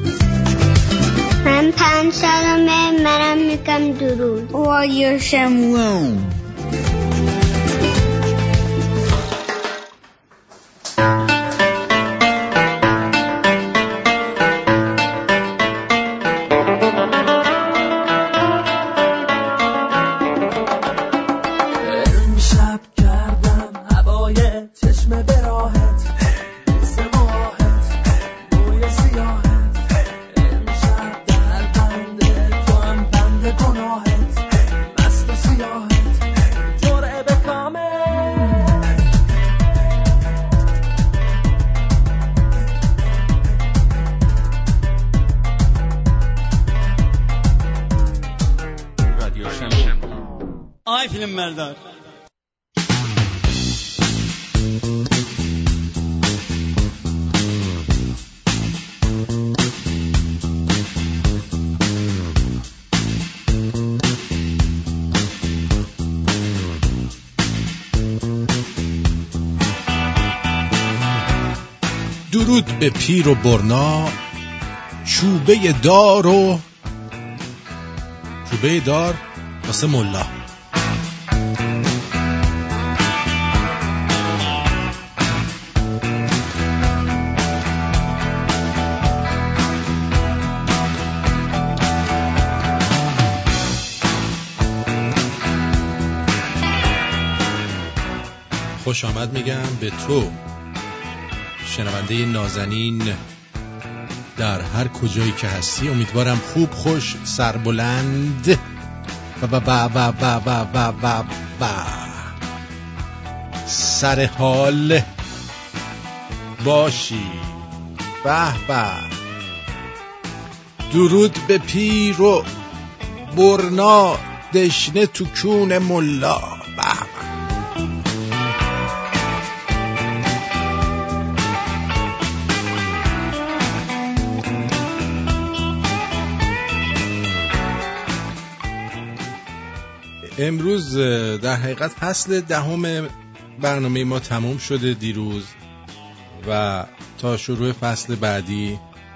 من 5 سالمه، منم میگم درود. رادیو شمرون. درود به پیر و برنا، چوبه دار واسه ملا. خوش آمد میگم به تو شنونده نازنین در هر کجایی که هستی. امیدوارم خوب، خوش، سربلند و سر حال باشی. به به. درود به پیر و برنا، دشنه تو کون ملا. به امروز در حقیقت فصل 10 برنامه ما تموم شده دیروز و تا شروع فصل بعدی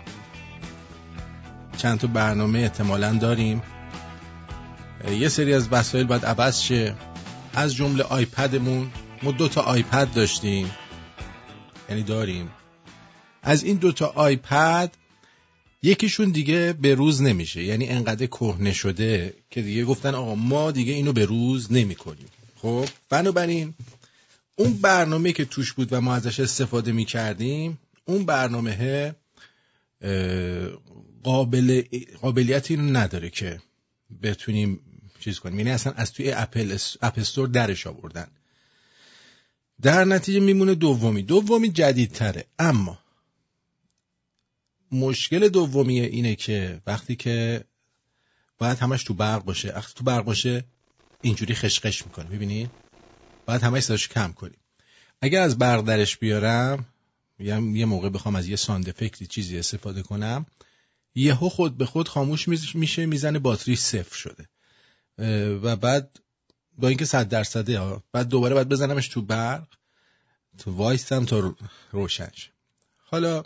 چند تا برنامه احتمالاً داریم. یه سری از وسایل باید عوض شه، از جمله آیپدمون. ما 2 تا آیپد داشتیم، یعنی داریم. از این 2 تا آیپد یکیشون دیگه به روز نمیشه، یعنی انقدر کهنه شده که دیگه گفتن آقا ما دیگه اینو به روز نمی کنیم. خب بنابراین اون برنامه که توش بود و ما ازش استفاده می کردیم، اون برنامه قابلیت اینو نداره که بتونیم چیز کنیم، یعنی اصلا از توی اپ استور درش آوردن. در نتیجه میمونه دومی جدیدتره. اما مشکل دومی اینه که وقتی که باید همش تو برق باشه، وقتی تو برق باشه اینجوری خشخش میکنه، میبینی؟ باید همش صداشو کم کنیم. اگر از برق درش بیارم، یه موقع بخوام از یه ساند افکتی چیزی استفاده کنم، یهو خود به خود خاموش میشه، میزنه باتری صفر شده و بعد با اینکه 100% بعد دوباره باید بزنمش تو برق، تو وایستم تا روشن شه. حالا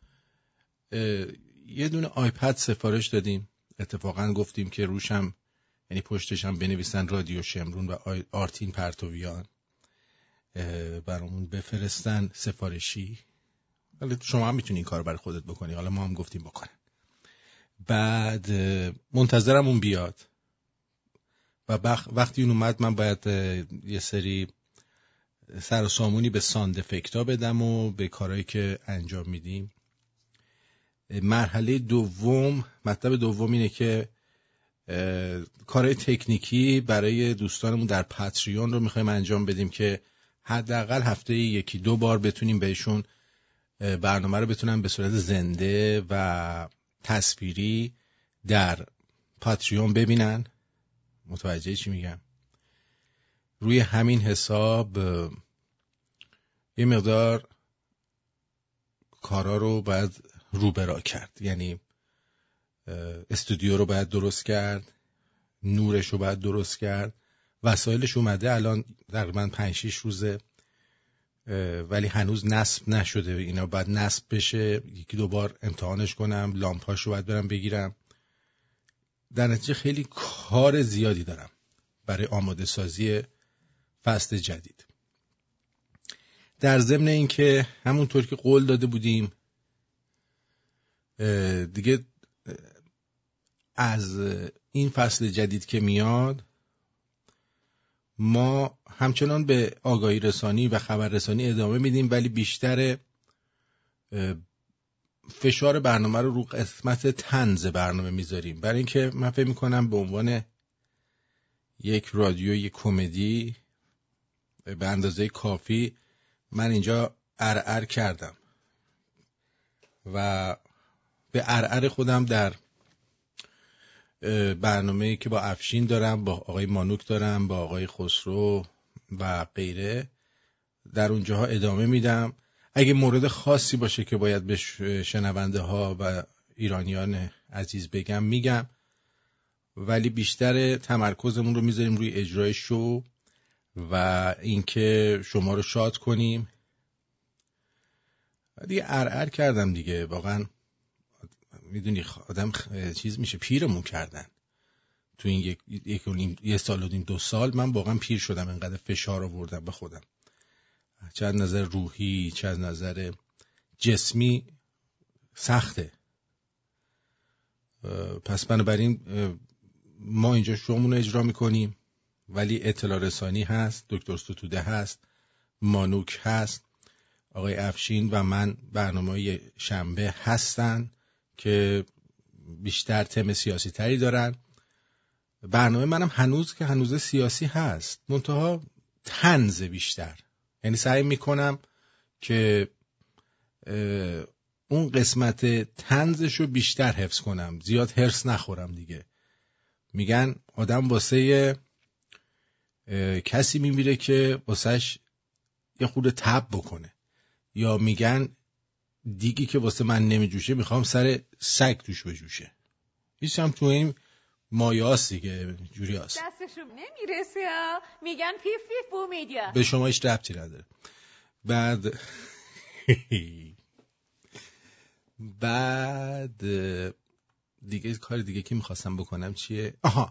یه دونه آیپد سفارش دادیم، اتفاقا گفتیم که روشم، یعنی پشتشم بنویسن رادیو شمرون و آرتین پرتویان برامون بفرستن سفارشی. حالا شما هم میتونی این کار برای خودت بکنی، حالا ما هم گفتیم بکنن. بعد منتظرم اون بیاد و وقتی اون اومد من باید یه سری سر و سامونی به ساند افکتا بدم و به کارهایی که انجام میدیم. مرحله دوم، مطلب دوم اینه که کارهای تکنیکی برای دوستانمون در پاتریون رو میخوایم انجام بدیم که حداقل هفته 1-2 بار بتونیم بهشون برنامه رو بتونن به صورت زنده و تصویری در پاتریون ببینن. متوجه چی میگم؟ روی همین حساب یه مقدار کارا رو باید روبرا کرد، یعنی استودیو رو باید درست کرد، نورش رو باید درست کرد، وسایلش اومده الان تقریبا 5-6 روزه ولی هنوز نصب نشده. اینا باید نصب بشه، یکی دو بار امتحانش کنم، لامپاشو باید برم بگیرم. در نتیجه خیلی کار زیادی دارم برای آماده سازی فصل جدید. در ضمن این که همونطور که قول داده بودیم دیگه از این فصل جدید که میاد ما همچنان به آگاهی رسانی و خبر رسانی ادامه میدیم، ولی بیشتر فشار برنامه رو قسمت طنز برنامه میذاریم، برای اینکه من فکر میکنم به عنوان یک رادیوی کمدی به اندازه کافی من اینجا ارعر کردم و به ارعر خودم در برنامه‌ای که با افشین دارم، با آقای مانوک دارم، با آقای خسرو و غیره، در اونجاها ادامه میدم. اگه مورد خاصی باشه که باید به شنونده ها و ایرانیان عزیز بگم میگم، ولی بیشتر تمرکزمون رو میذاریم روی اجرای شو و اینکه شما رو شاد کنیم. دیگه ارعر کردم دیگه، واقعا میدونی آدم چیز میشه، پیرمون کردن تو این یک سال و نیم 2 سال. من واقعا پیر شدم، انقدر فشار آوردم به خودم، چه از نظر روحی چه از نظر جسمی سخته. پس بنابراین ما اینجا شومون رو اجرا میکنیم، ولی اطلاع رسانی هست، دکتر ستوده هست، مانوک هست، آقای افشین و من برنامه شنبه هستن که بیشتر تم سیاسی تری دارن. برنامه منم هنوز سیاسی هست، منتها طنز بیشتر، یعنی سعی میکنم که اون قسمت طنزشو بیشتر حفظ کنم، زیاد هرس نخورم دیگه. میگن آدم واسه کسی میمیره که واسهش یه خورده تب بکنه، یا میگن دیگی که واسه من نمیجوشه میخوام سر سگ توش بجوشه. هیچ هم تو این مایاست دیگه، جوری هست. دستشون نمیرسه، میگن پیف پیف بو میدیا. به شما هیچ ربطی نداره. بعد دیگه کار دیگه که میخواستم بکنم چیه؟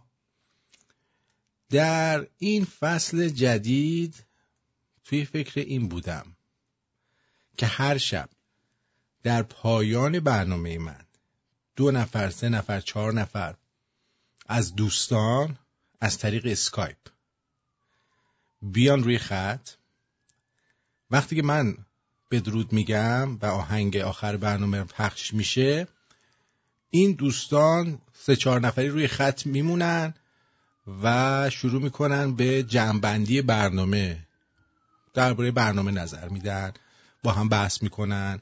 در این فصل جدید توی فکر این بودم که هر شب در پایان برنامه من 2 نفر 3 نفر 4 نفر از دوستان از طریق اسکایپ بیان روی خط. وقتی که من بدرود میگم و آهنگ آخر برنامه پخش میشه، این دوستان 3-4 نفری روی خط میمونن و شروع میکنن به جمع‌بندی برنامه، درباره برنامه نظر میدن، با هم بحث میکنن،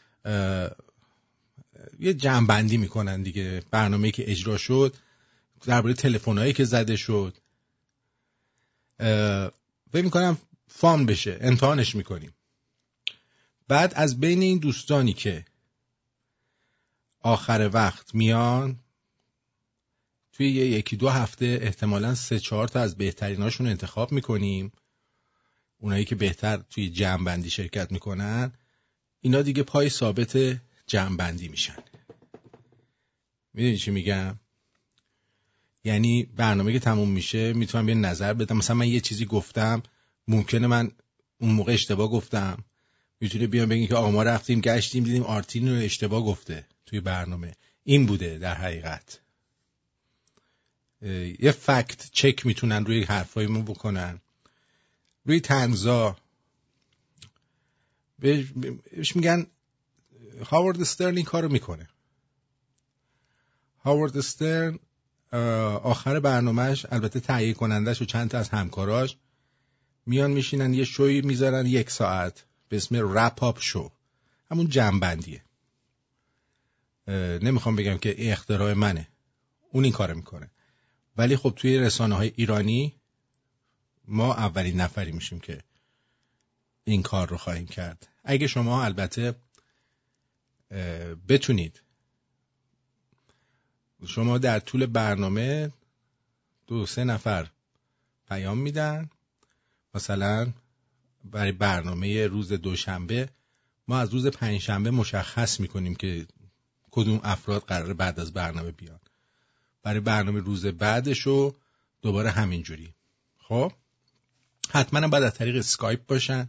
یه جمع‌بندی میکنن دیگه، برنامه‌ای که اجرا شد، درباره تلفن‌هایی که زده شد. فکر میکنم فان بشه، امتحانش میکنیم. بعد از بین این دوستانی که آخر وقت میان، توی 1-2 هفته احتمالاً 3-4 تا از بهتریناشون انتخاب میکنیم، اونایی که بهتر توی جمع‌بندی شرکت میکنن، اینا دیگه پای ثابت جمع‌بندی میشن. میدونی چی میگم؟ یعنی برنامه که تموم میشه میتونم یه نظر بدم، مثلا من یه چیزی گفتم، ممکنه من اون موقع اشتباه گفتم، میتونه بیان بگین که آقا ما رفتیم گشتیم دیدیم آرتین رو اشتباه گفته توی برنامه، این بوده در حقیقت. یه فکت چک میتونن روی حرفایمون بکنن. روی طنزا بهش میگن، هاوارد استرن این کارو میکنه. هاوارد استرن آخر برنامهش، البته تهیه کنندش و چند تا از همکاراش میان میشینن یه شوی میذارن 1 ساعت به اسم رپ آپ شو، همون جمع‌بندیه. نمیخوام بگم که اختراع منه، اون این کارو میکنه، ولی خب توی رسانه‌های ایرانی ما اولین نفری میشیم که این کار رو خواهیم کرد. اگه شما البته بتونید، شما در طول برنامه 2-3 نفر پیام میدن، مثلا برای برنامه روز دوشنبه ما از روز پنجشنبه مشخص میکنیم که کدوم افراد قراره بعد از برنامه بیان. برای برنامه روز بعدشو دوباره همینجوری. خب حتما باید از طریق اسکایپ باشن،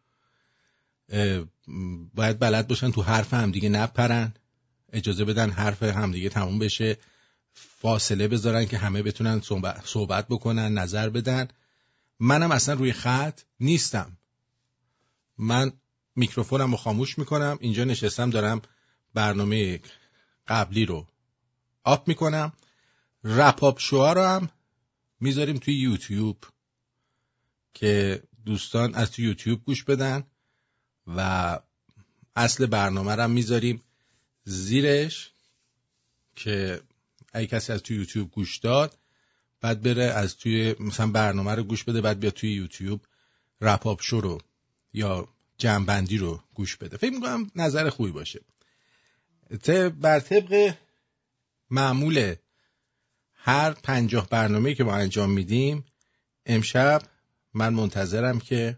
باید بلد باشن تو حرف همدیگه نپرن، اجازه بدن حرف همدیگه تموم بشه، فاصله بذارن که همه بتونن صحبت بکنن، نظر بدن. منم اصلا روی خط نیستم، من میکروفونم رو خاموش میکنم، اینجا نشستم دارم برنامه قبلی رو آپ میکنم. رپاپ شوها رو هم میذاریم توی یوتیوب که دوستان از توی یوتیوب گوش بدن و اصل برنامه رو هم میذاریم زیرش که اگه کسی از توی یوتیوب گوش داد بعد بره از توی مثلا برنامه رو گوش بده، بعد بیا توی یوتیوب رپاپ شو رو یا جمع‌بندی رو گوش بده. فکر می‌کنم نظر خوبی باشه. بر طبق معمول هر 50 برنامه‌ای که ما انجام میدیم، امشب من منتظرم که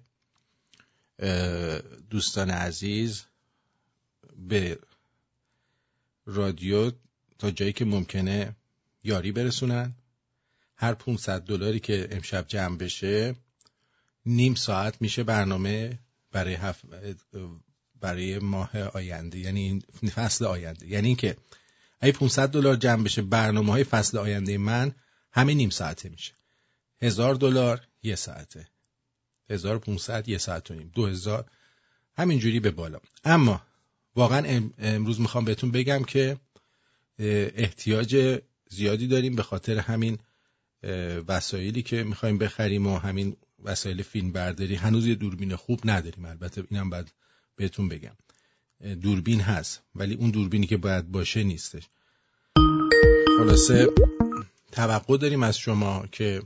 دوستان عزیز به رادیو تا جایی که ممکنه یاری برسونن. هر $500 که امشب جمع بشه نیم ساعت میشه برنامه برای ماه آینده، یعنی فصل آینده. یعنی این که اگه $500 جمع بشه برنامه‌های فصل آینده من همه نیم ساعته میشه. $1000 1 ساعته، 1500 1 ساعت و نیم، 2000 همینجوری به بالا. اما واقعا امروز میخوام بهتون بگم که احتیاج زیادی داریم به خاطر همین وسایلی که میخوایم بخریم و همین وسایل فیلم برداری. هنوز یه دوربین خوب نداریم، البته اینم باید بهتون بگم. دوربین هست ولی اون دوربینی که باید باشه نیستش. خلاصه توقع داریم از شما که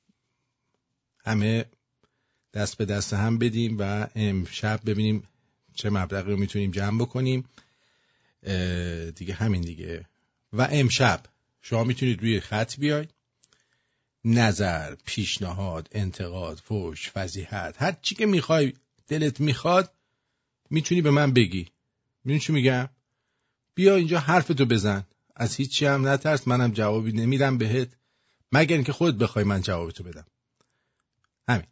همه دست به دست هم بدیم و امشب ببینیم چه مبلغی رو میتونیم جمع بکنیم دیگه. همین دیگه. و امشب شما میتونید روی خط بیاید، نظر، پیشنهاد، انتقاد، فحش، فضیحت، هر چی که میخوای دلت میخواد میتونی به من بگی. میدونی چی میگم؟ بیا اینجا حرفتو بزن، از هیچی هم نترس، منم جوابی نمیدم بهت مگر اینکه خودت بخوای من جوابتو بدم. همین.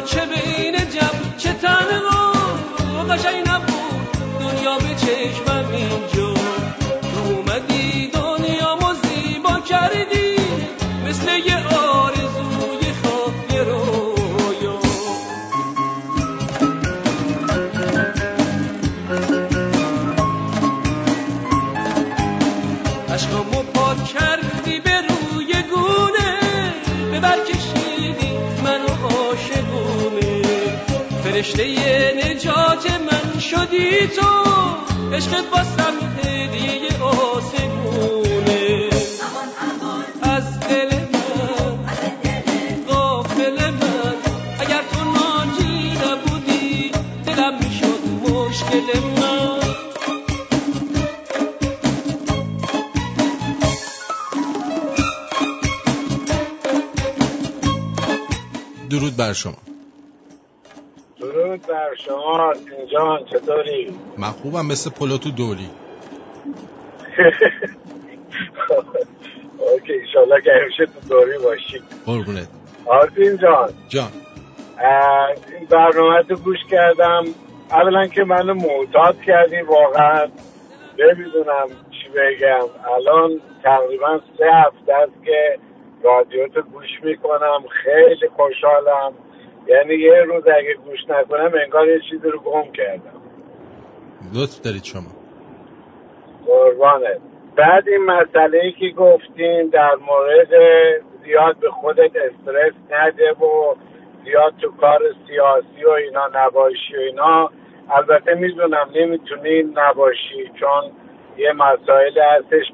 چه بین جمع چه تنها قشنگ نبود دنیا به چشمم اینجا تو اومدی دنیامو زیبا کردی مثل یه آرزوی خواب یه رویا عشقامو پاک کردی به روی گونه ببر کشیدی منو عاشقونه فرشته نجات من شدی تو عشقت واسم هدیه آسمونه از دل من غافل من اگر تو ناجی نبودی دلم میشد مشکل من درود بر شما. درود بر شما جان، چطوری؟ من خوبم مثل پلوتو دولی. اوکی انشالله که همیشه تو دوری باشی. قربونت. آرتین جان این برنامه تو گوش کردم. اولا که منو معتاد کردی واقعا، نمیدونم چی بگم. الان تقریبا 3 هفته است که رادیو تو گوش میکنم، خیلی خوشحالم. یعنی یه روز اگه گوش نکنم انگار یه چیزی رو گم کردم. لطف دارید شما. قربانت. بعد این مسئله‌ای که گفتین در مورد زیاد به خودت استرس نده و زیاد تو کار سیاسی و اینا نباشی و اینا، البته میدونم نمیتونی نباشی چون یه مسائل هستش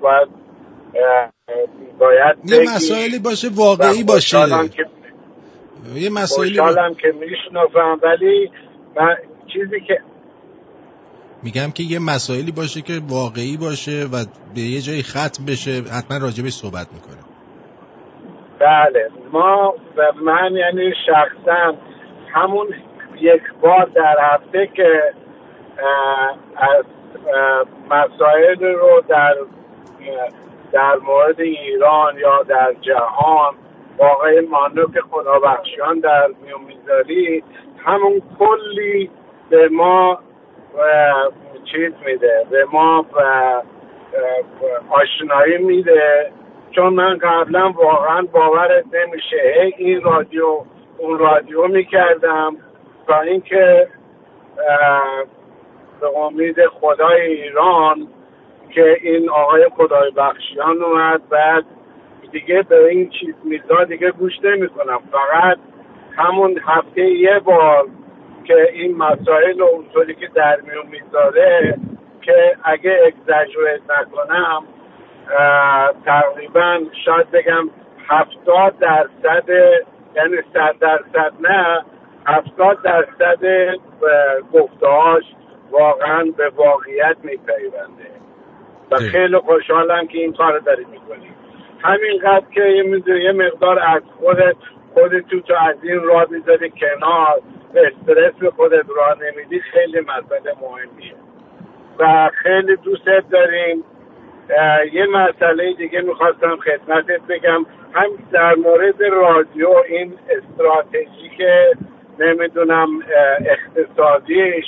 باید یه مسائلی باشه واقعی باشه. یه مسائلی خوشحالم که میشنفم، ولی من چیزی که میگم که یه مسائلی باشه که واقعی باشه و به یه جایی ختم بشه، حتما راجبش صحبت میکنه. بله من یعنی شخصا همون یک بار در هفته که از مسائل رو در مورد ایران یا در جهان واقعا مانو که خدابخشیان در میون میذاری، همون کلی به ما چیز میده، به ما آشنایی میده. چون من قبلا واقعا باورت نمیشه این رادیو اون رادیو میکردم تا اینکه به امید خدای ایران که این آقای خدای بخشیان اومد، بعد دیگه به این چیز میزا دیگه گوش نمی کنم. فقط همون هفته یه بار که این مسائل و اونطوری که در میون میذاره که اگه اگزاجریت نکنم تقریبا شاید بگم 70%، یعنی 100% نه 70% گفته‌هاش واقعا به واقعیت میپیونده و خیلی خوشحالم که این کار داری میکنی. همینقدر که یه مقدار از خودت تو از این راه میذاری کنار، به استرس به خودت راه نمیدی، خیلی مسئله مهمیه و خیلی دوستت داریم. یه مسئله دیگه میخواستم خدمتت بگم، هم در مورد رادیو این استراتژی که نمیدونم اقتصادیش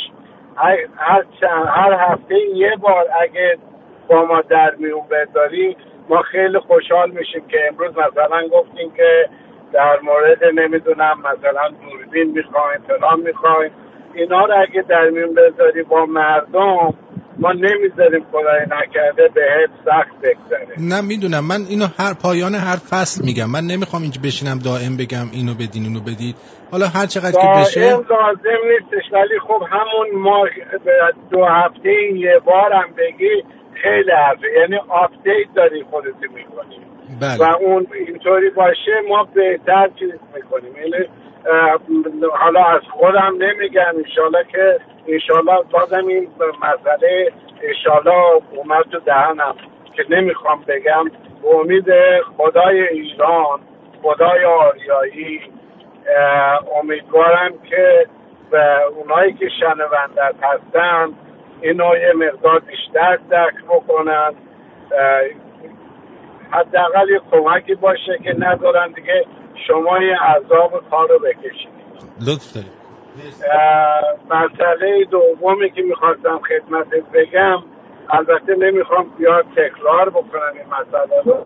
هر هفته یه بار اگه با ما در میون بذاری ما خیلی خوشحال میشیم. که امروز مثلا گفتیم که در مورد نمیدونم مثلا دوربین میخوایم فلان میخوایم، اینا رو اگه در میون بذاری با مردم، ما نمیذاریم خدای نکرده بهت سخت بگذره. نه میدونم، من اینو هر پایان هر فصل میگم. من نمیخوام اینجا بشینم دائم بگم اینو بدین اینو بدید، حالا هر چقدر که بشه لازم نیستش، ولی خب همون ما 2 هفته یه بار هم بگی خیلی حرفه، یعنی آپدیت داری خودت میکنی. بله. و اون اینطوری باشه ما بهتر چیز میکنیم. یعنی حالا از خودم نمیگم، انشالله بازم این مسئله انشالله اومد تو دهنم که نمیخوام بگم. به امید خدای ایران، خدای آریایی، امیدوارم که اونایی که شنونده هستن اینو یه مقدار بیشتر درک بکنن، حداقل یه کمکی باشه که ندارن دیگه شما یه عذاب کار رو بکشید. لطف داری. مسئله دومی که میخواستم خدمتت بگم، البته نمیخوام زیاد تکرار بکنم این مسئله رو،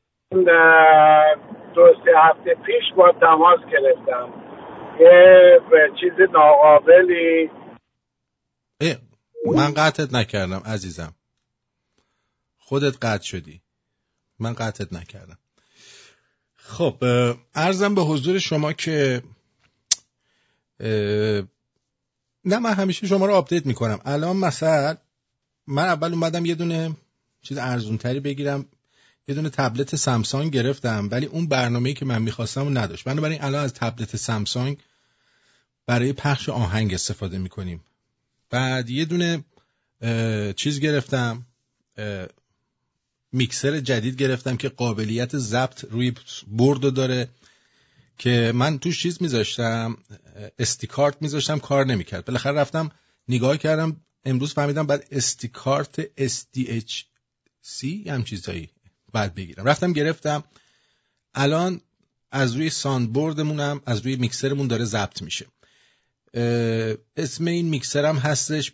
2-3 هفته پیش با تماس گرفتم یه چیز ناقابلی. من قطعت نکردم عزیزم، خودت قطع شدی، من قطعت نکردم. خب عرضم به حضور شما که نه من همیشه شما رو آپدیت میکنم. الان مثلا من اول اومدم یه دونه چیز ارزون تری بگیرم، یه دونه تبلت سامسونگ گرفتم، ولی اون برنامه‌ای که من میخواستم رو نداشت. بنابراین الان از تبلت سامسونگ برای پخش آهنگ استفاده میکنیم. بعد یه دونه چیز گرفتم، میکسر جدید گرفتم که قابلیت ضبط روی بورد داره، که من توش چیز میذاشتم، استیکارت میذاشتم، کار نمیکرد. بالاخره رفتم نگاه کردم امروز فهمیدم بعد استیکارت SDHC هم چیزایی بعد بگیرم. رفتم گرفتم، الان از روی ساندبوردمونم از روی میکسرمون داره ضبط میشه. اسم این میکسرم هستش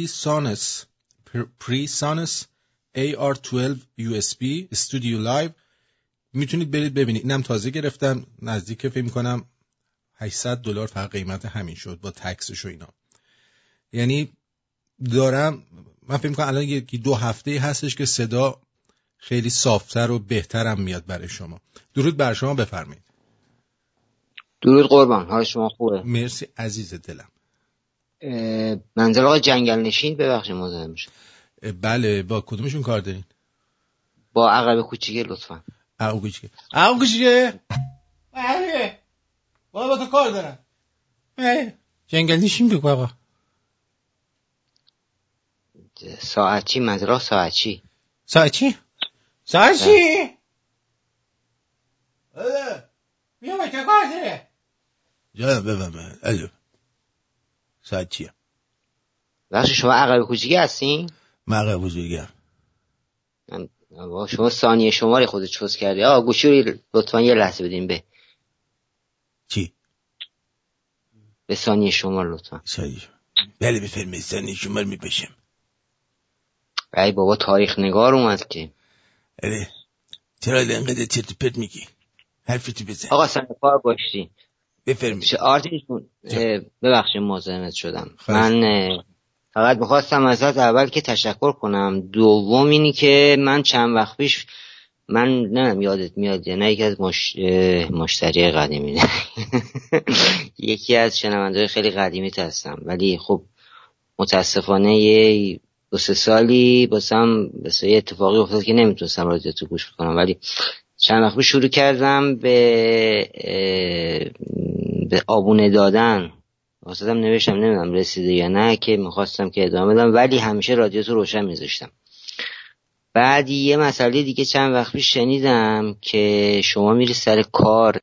PreSonus AR12 USB Studio Live. میتونید برید ببینید. اینم تازه گرفتم، نزدیک فکر می‌کنم $800 فقط قیمت همین شد با تکسش و اینا. یعنی دارم من فکر می‌کنم الان 2 هفته هستش که صدا خیلی صافتر و بهترم میاد برای شما. درود بر شما، بفرمایید. درود قربان، حال شما خوبه؟ مرسی عزیز دلم. منزل آقا جنگل نشین، ببخشید مزاحم میشم. بله، با کدومشون کار دارین؟ با عقب کوچیکه لطفا. عقب کوچیکه؟ بله. با تو کار دارم. جنگل نشین بگو آقا. ساعتی، منزل آقا ساعتی. ساعتی؟ بیا با چه کار داره؟ جانم بفهمه. الو ساعتیه. بخشی شما عقب کوچیکه هستین؟ من عقب کوچیکه. شما ثانیه شماره خودت چوز کردی. گوشی رو لطفا یه لحظه بدین به چی؟ به ثانیه شماره لطفا. بله بفرمایید، ثانیه شماره میپشم. ای بابا تاریخ نگار اومد که. اره چرا اینقدر چرت و پرت میگی؟ حرفتی بزن. آقا سر کار باشی. بفرمایید. آرتیشون ببخشید مزاحمت شدم. من فقط میخواستم ازت اول که تشکر کنم، دوم اینی که من چند وقت پیش، من نمیدونم یادت میاد یا نه، یکی از مشتری قدیمی یکی از شنونده‌های خیلی قدیمی هستم، ولی خب متاسفانه یه 2-3 سالی باسم یه اتفاقی افتاد که نمیتونستم رادیو تو گوش کنم، ولی چند وقت پیش شروع کردم به آبونه دادن. واسطم نوشتم، نمیدونم رسیده یا نه، که میخواستم که ادامه بدم، ولی همیشه رادیو تو روشن میذاشتم. بعد یه مسئله دیگه چند وقت پیش شنیدم که شما میری سر کار.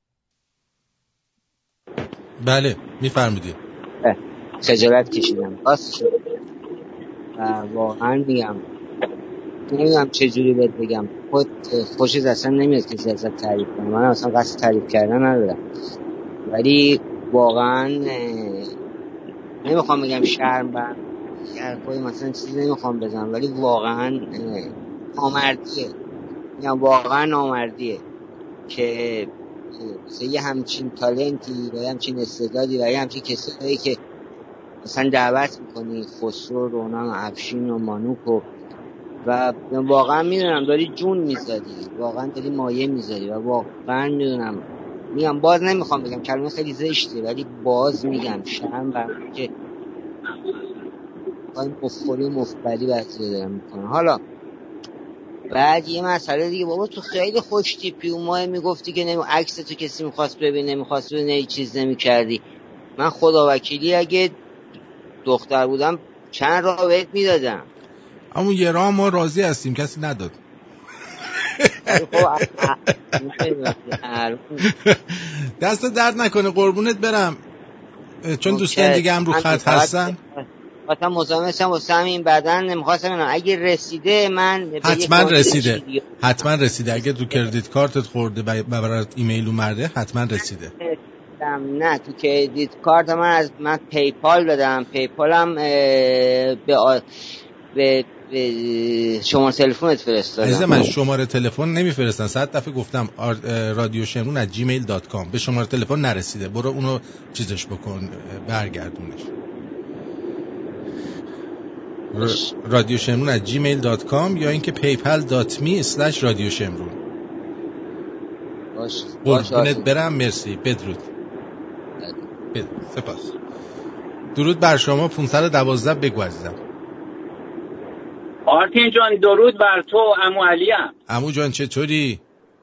بله میفرمودید. خجالت کشیدم راست و واقعا میگم نمیدونم چه جوری بهت بگم، خوشت اصلا نمیاد کسی ازت تعریف کنه. من اصلا قصد تعریف کردن ندارم، ولی واقعا نمیخوام بگم شرم بر حرفای مثلا چیزی نمیخوام بزنم، ولی واقعا نامردیه، میگم واقعا نامردیه که یه همچین تالنتی و یه همچین استعدادی و یه همچین کسایی که مثلا دعوت میکنی، خسرو، رونان، افشین و مانوک و واقعا میدونم داری جون میذاری، واقعا داری مایه میذاری و واقعا میدونم، میگم باز نمیخوام بگم کلمه خیلی زشته، ولی باز میگم شرم برم که این مفبری بحثی دارم میکنه. حالا بعد یه مسئله دیگه، بابا تو خیلی خوش تیپی، اون ماه میگفتی که عکس تو کسی میخواست ببینه، میخواست ببینه هیچ چیز نمیکردی. من خدا وکیلی اگه دختر بودم چند راه بهت میدادم. اما یه راه ما راضی هستیم، کسی نداد. دست درد نکنه، قربونت برم، چون دوستان دیگه هم رو خط هستن. مثلا مزاحمتم واسه همین بعدن نمیخواستم اینا. اگه رسیده من حتما رسیده اگه تو کردیت کارتت خورده و برات ایمیل اومده حتما رسیده. نه تو کردیت کارت من پیپال دادم. پیپالم به شماره تلفنت فرستادم. عزیز من شماره تلفن نمیفرستن. 100 دفعه گفتم radioshemrun@gmail.com. به شماره تلفن نرسیده. برو اونو چیزش بکن، برگردونش. radioshemrun@gmail.com یا اینکه paypal.me/radioshemrun. قربونت برم. مرسی. بدرود. سپاس. درود بر شما. 512 بگو عزیزم. آرتین جان درود بر تو. عمو علیم. عمو جان چطوری؟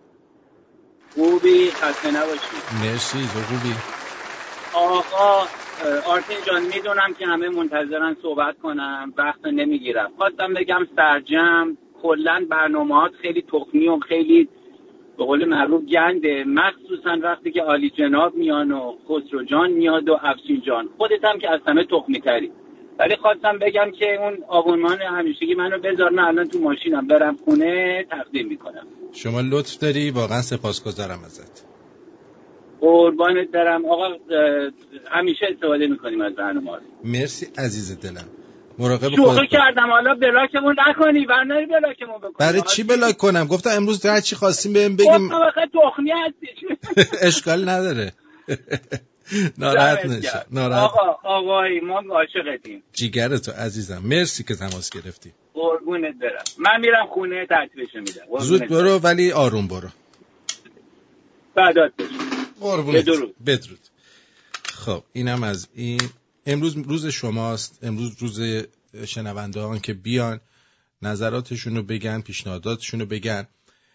خوبی؟ خسته نباشی. مرسی. تو خوبی؟ آقا آرتین جان میدونم که همه منتظرن صحبت کنم، وقت نمیگیرم. خواستم بگم سرجم کلن برنامه‌هات خیلی تخمی و خیلی به قول معروف گنده، مخصوصا وقتی که عالی جناب میان و خسرو جان میاد و افشین جان. خودت هم که از همه تخمی تری. ولی خواستم بگم که اون آبونمان همیشگی منو بذار، من الان تو ماشینم برم خونه تقدیم میکنم. شما لطف داری، واقعا سپاسگزارم ازت. قربانت برم آقا. همیشه استفاده میکنیم از برنامه‌ها. مرسی عزیز دلم. مراقب خودت. شوخی کردم، حالا بلاکمون نکنی، برنامه بلاکمون بکنی. برای چی بلاک کنم؟ گفتم امروز هر چی خواستیم بهم بگیم. خب واقعا تخمی هستی. اشکال نداره. ناراحت نشه. ناراحت. آقای ما عاشقتیم. جیگرتو عزیزم. مرسی که تماس گرفتی. قربونت برم. من میرم خونه تحویلشو میدم. زود برو ولی آروم برو. بعدات قربونت. بدرود. خب اینم از این. امروز روز شماست. امروز روز شنوندهان که بیان نظراتشونو بگن، پیشنهاداتشونو بگن.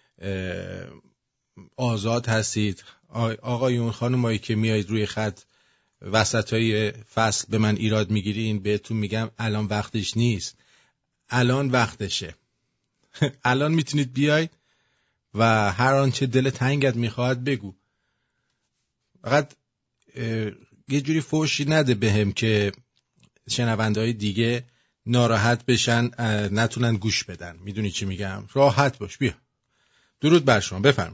آزاد هستید. آقایون خانمایی که میایید روی خط وسطای فصل به من ایراد میگیرین، بهتون میگم الان وقتش نیست. الان وقتشه. الان میتونید بیاید و هر آنچه دل تنگت میخواد بگو. فقط یه جوری فوشی نده بهم که شنونده‌های دیگه ناراحت بشن، نتونن گوش بدن. میدونی چی میگم؟ راحت باش. بیا. درود بر شما. بفرمایید.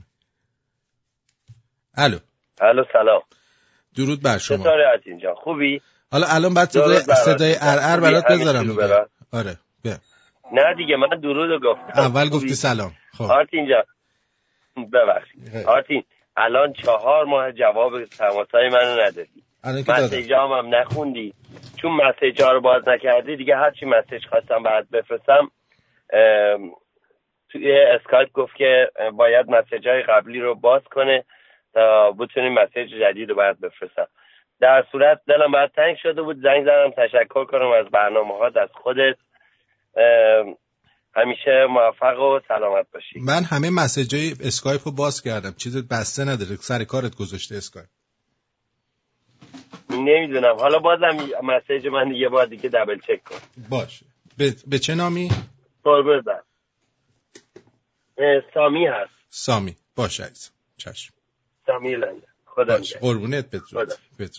الو سلام. درود بر شما. چطوری آرتین جان؟ خوبی؟ حالا الان بعد صدای ارعر برات بذارم دیگه. آره بیا. نه دیگه من درودو گفتم. اول گفتی سلام. خب آرتین جان ببخشید. آرتین الان 4 ماه جواب تماسای منو ندادی. مسیجام هم نخوندی. چون مسیجا رو باز نکردی دیگه هر چی مسیج خواستم برات بفرستم توی اسکایپ گفت که باید مسیجای قبلی رو باز کنه تا بتونیم مسیج جدید رو برات بفرستم. در صورت دلم برات تنگ شده بود، زنگ زدم تشکر کنم از برنامه‌هات، از خودت. همیشه موفق و سلامت باشی. من همه مسیجای اسکایپ رو باز کردم. چیزت بسته نداره، سر کارت گذاشته اسکایپ. نمیدونم، حالا بازم مسیج من یه بار دیگه دبل چک کن. باشه. به چه نامی؟ قربونت برم. سامی هست. سامی. باشه عزیزم. چشم. سامی لنده. خدا باشه. قربونت. بدرود.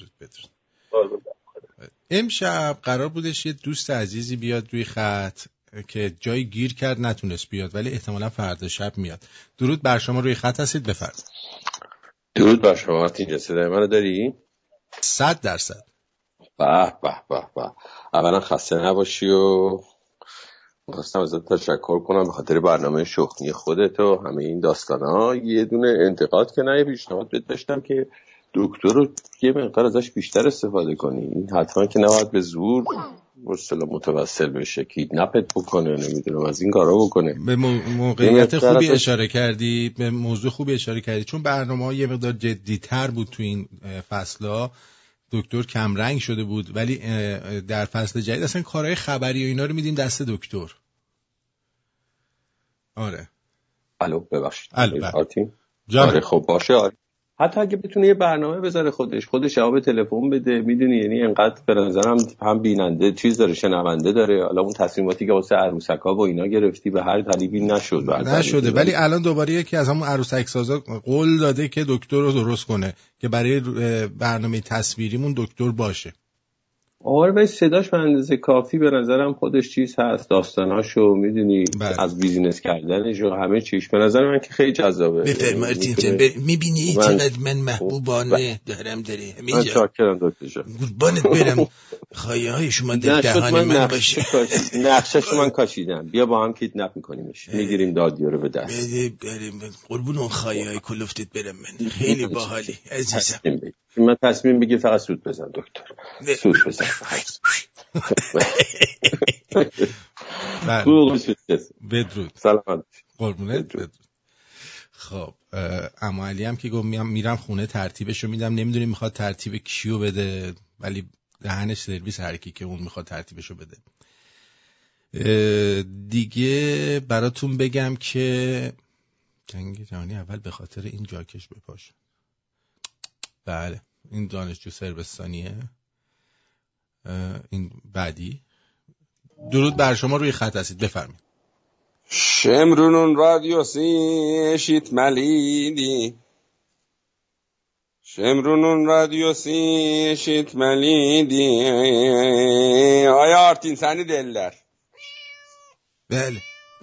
امشب قرار بودش یه دوست عزیزی بیاد روی خط که جایی گیر کرد نتونست بیاد، ولی احتمالا فردا شب میاد. درود بر شما. روی خط هستید، بفرمایید. درود بر شما. آرتین صدای منو داری؟ 100%. به به به به. اولا خسته نباشی و خواستم ازت تشکر کنم به خاطر برنامه شخمی خودت و همه این داستانا. یه دونه انتقاد که نه، پیشنهاد بهت داشتم که دکتر رو یه مقدار ازش بیشتر استفاده کنی. این حتما که نباید به زور متوسل بشه، کیدنپت بکنه، نمیدونم از این کارا بکنه. به موقعیت خوبی اشاره کردی، به موضوع خوبی اشاره کردی، چون برنامه‌ها یه مقدار جدی‌تر بود تو این فصل‌ها. دکتر کم رنگ شده بود، ولی در فصل جدید اصلا کارهای خبری و اینا رو میدیم دست دکتر. آره. الو ببخشید. آرتین آره خب باشه. آره. حتی اگه بتونه یه برنامه بذاره خودش جواب تلفن بده، میدونی، یعنی انقدر به نظرم هم بیننده چیز داره، شنونده داره. حالا اون تصمیماتی که واسه عروسکا و اینا گرفتی به هر طریقی نشده، ولی الان دوباره یکی از همون عروسک سازا قول داده که دکتر رو درست کنه که برای برنامه تصویریمون دکتر باشه. آره ولی صداش به اندازه کافی به نظرم خودش چیز هست، داستاناشو میدونی از بیزینس کردنش و همه چیش به نظر من که خیلی جذابه. بفرمایید میبینی چقدر من محبوبانه دارم داره من چاکرم دکتر جان، قربانت برم. خواهی های شما در دهان من باشه. نقشش من کاشیدم، بیا با هم کیدنپ میکنیمش، میگیریم دادیو رو به دست. قربون اون خواهی های کلفتت برم من، خیلی باحالی عزیزم. من تصمیم بگیر فقط سود بزن دکتر، سود بزن. بدرود. سلامت. قربونت بدرود. خب اما علی هم که گفت میرم خونه ترتیبشو میدم، نمیدونیم میخواد ترتیب کیو بده، ولی دهنش سرویس هر کی که اون میخواد ترتیبشو بده. دیگه براتون بگم که جنگ جهانی اول به خاطر این جاکش بپاشه. بله این دانشجو صربستانیه. این بعدی. درود بر شما، روی خط هستید، بفرمایید. شمرونون رادیوسی شیت ملیدی، شمرونون رادیوسی شیت ملیدی. آیا آرتین سنی دلدر؟ بله.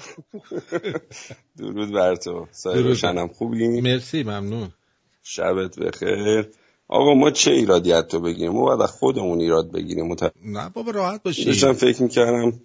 درود بر تو، سایرشنم خوبی؟ مرسی ممنون. شبت بخیر. آقا ما چه ایرادی از تو بگیریم؟ ما باید از خودمون ایراد بگیریم. نه بابا راحت باشی. داشتم فکر میکردم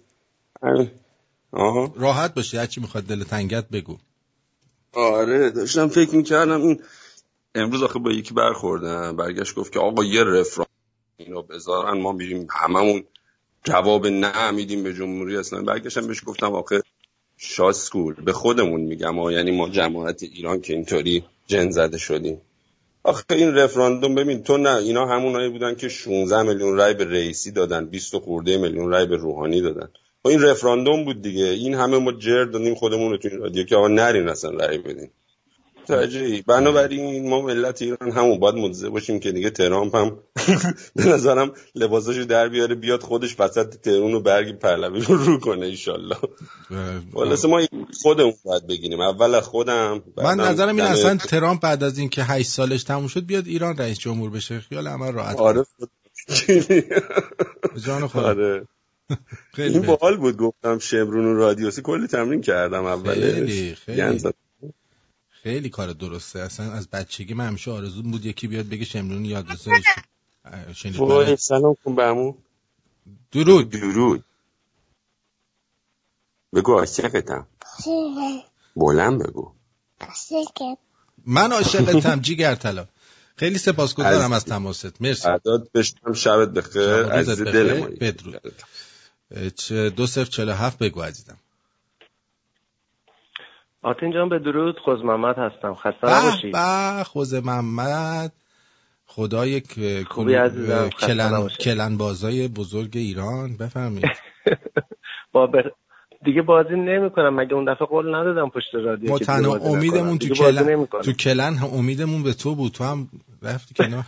راحت باشی، هرچی میخواد دل تنگت بگو. آره داشتم فکر میکردم این امروز آخه با یکی برخوردم، برگشت گفت که آقا یه رفرانس اینو بذارن ما میریم هممون جواب نه میدیم به جمهوری اسلامی. برگشتم بهش گفتم آخه شاسکول به خودمون میگم یعنی ما جماعت ایران که اینطوری جن زده شدیم. آخه این رفراندوم ببین تو، نه اینا همونایی بودن که 16 میلیون رای به رئیسی دادن، 20 خورده میلیون رای به روحانی دادن. و این رفراندوم بود دیگه. این همه ما جر دادیم خودمون رو تو این رادیو که آقا نرین اصلا رای بدین. ترجیحی بنابراین ما ملت ایران همون باید متضع باشیم که دیگه ترامپ هم به نظرم لباساشو در بیاره بیاد خودش وسط تهران و برگ پهلوی رو کنه ان شاء الله. واسه ما خودمون باید بگیریم، اول خودم. من نظرم این اصلا ترامپ بعد از اینکه 8 سالش تموم شد بیاد ایران رئیس جمهور بشه، خیال عمل راحت. آره جان خدا. آره این باحال بود. گفتم شمرون و رادیوسی کلی تمرین کردم اولش. خیلی کار درسته. اصلا از بچگی من همیشه آرزوم بود یکی بیاد بگه شمرون یادگذارش. وای سلام کن بهمون. درود. بگو عاشقتم. بلند بگو. من عاشقتم جیگر طلا. خیلی سپاسگزارم از تماست. مرسی. عداد بشتم شبت بخیر عزیز دل ما. بدرود. 2047 بگو عزیزم. آرتین جان به درود، خوز محمد هستم. خسته نباشی. خوز محمد، خدای کلن بازای بزرگ ایران، بفرمایید. دیگه بازی نمی‌کنم، مگه اون دفعه قول ندادم پشت رادیو ما تنها امیدمون تو کلن امیدمون به تو بود، تو هم رفتی کنار.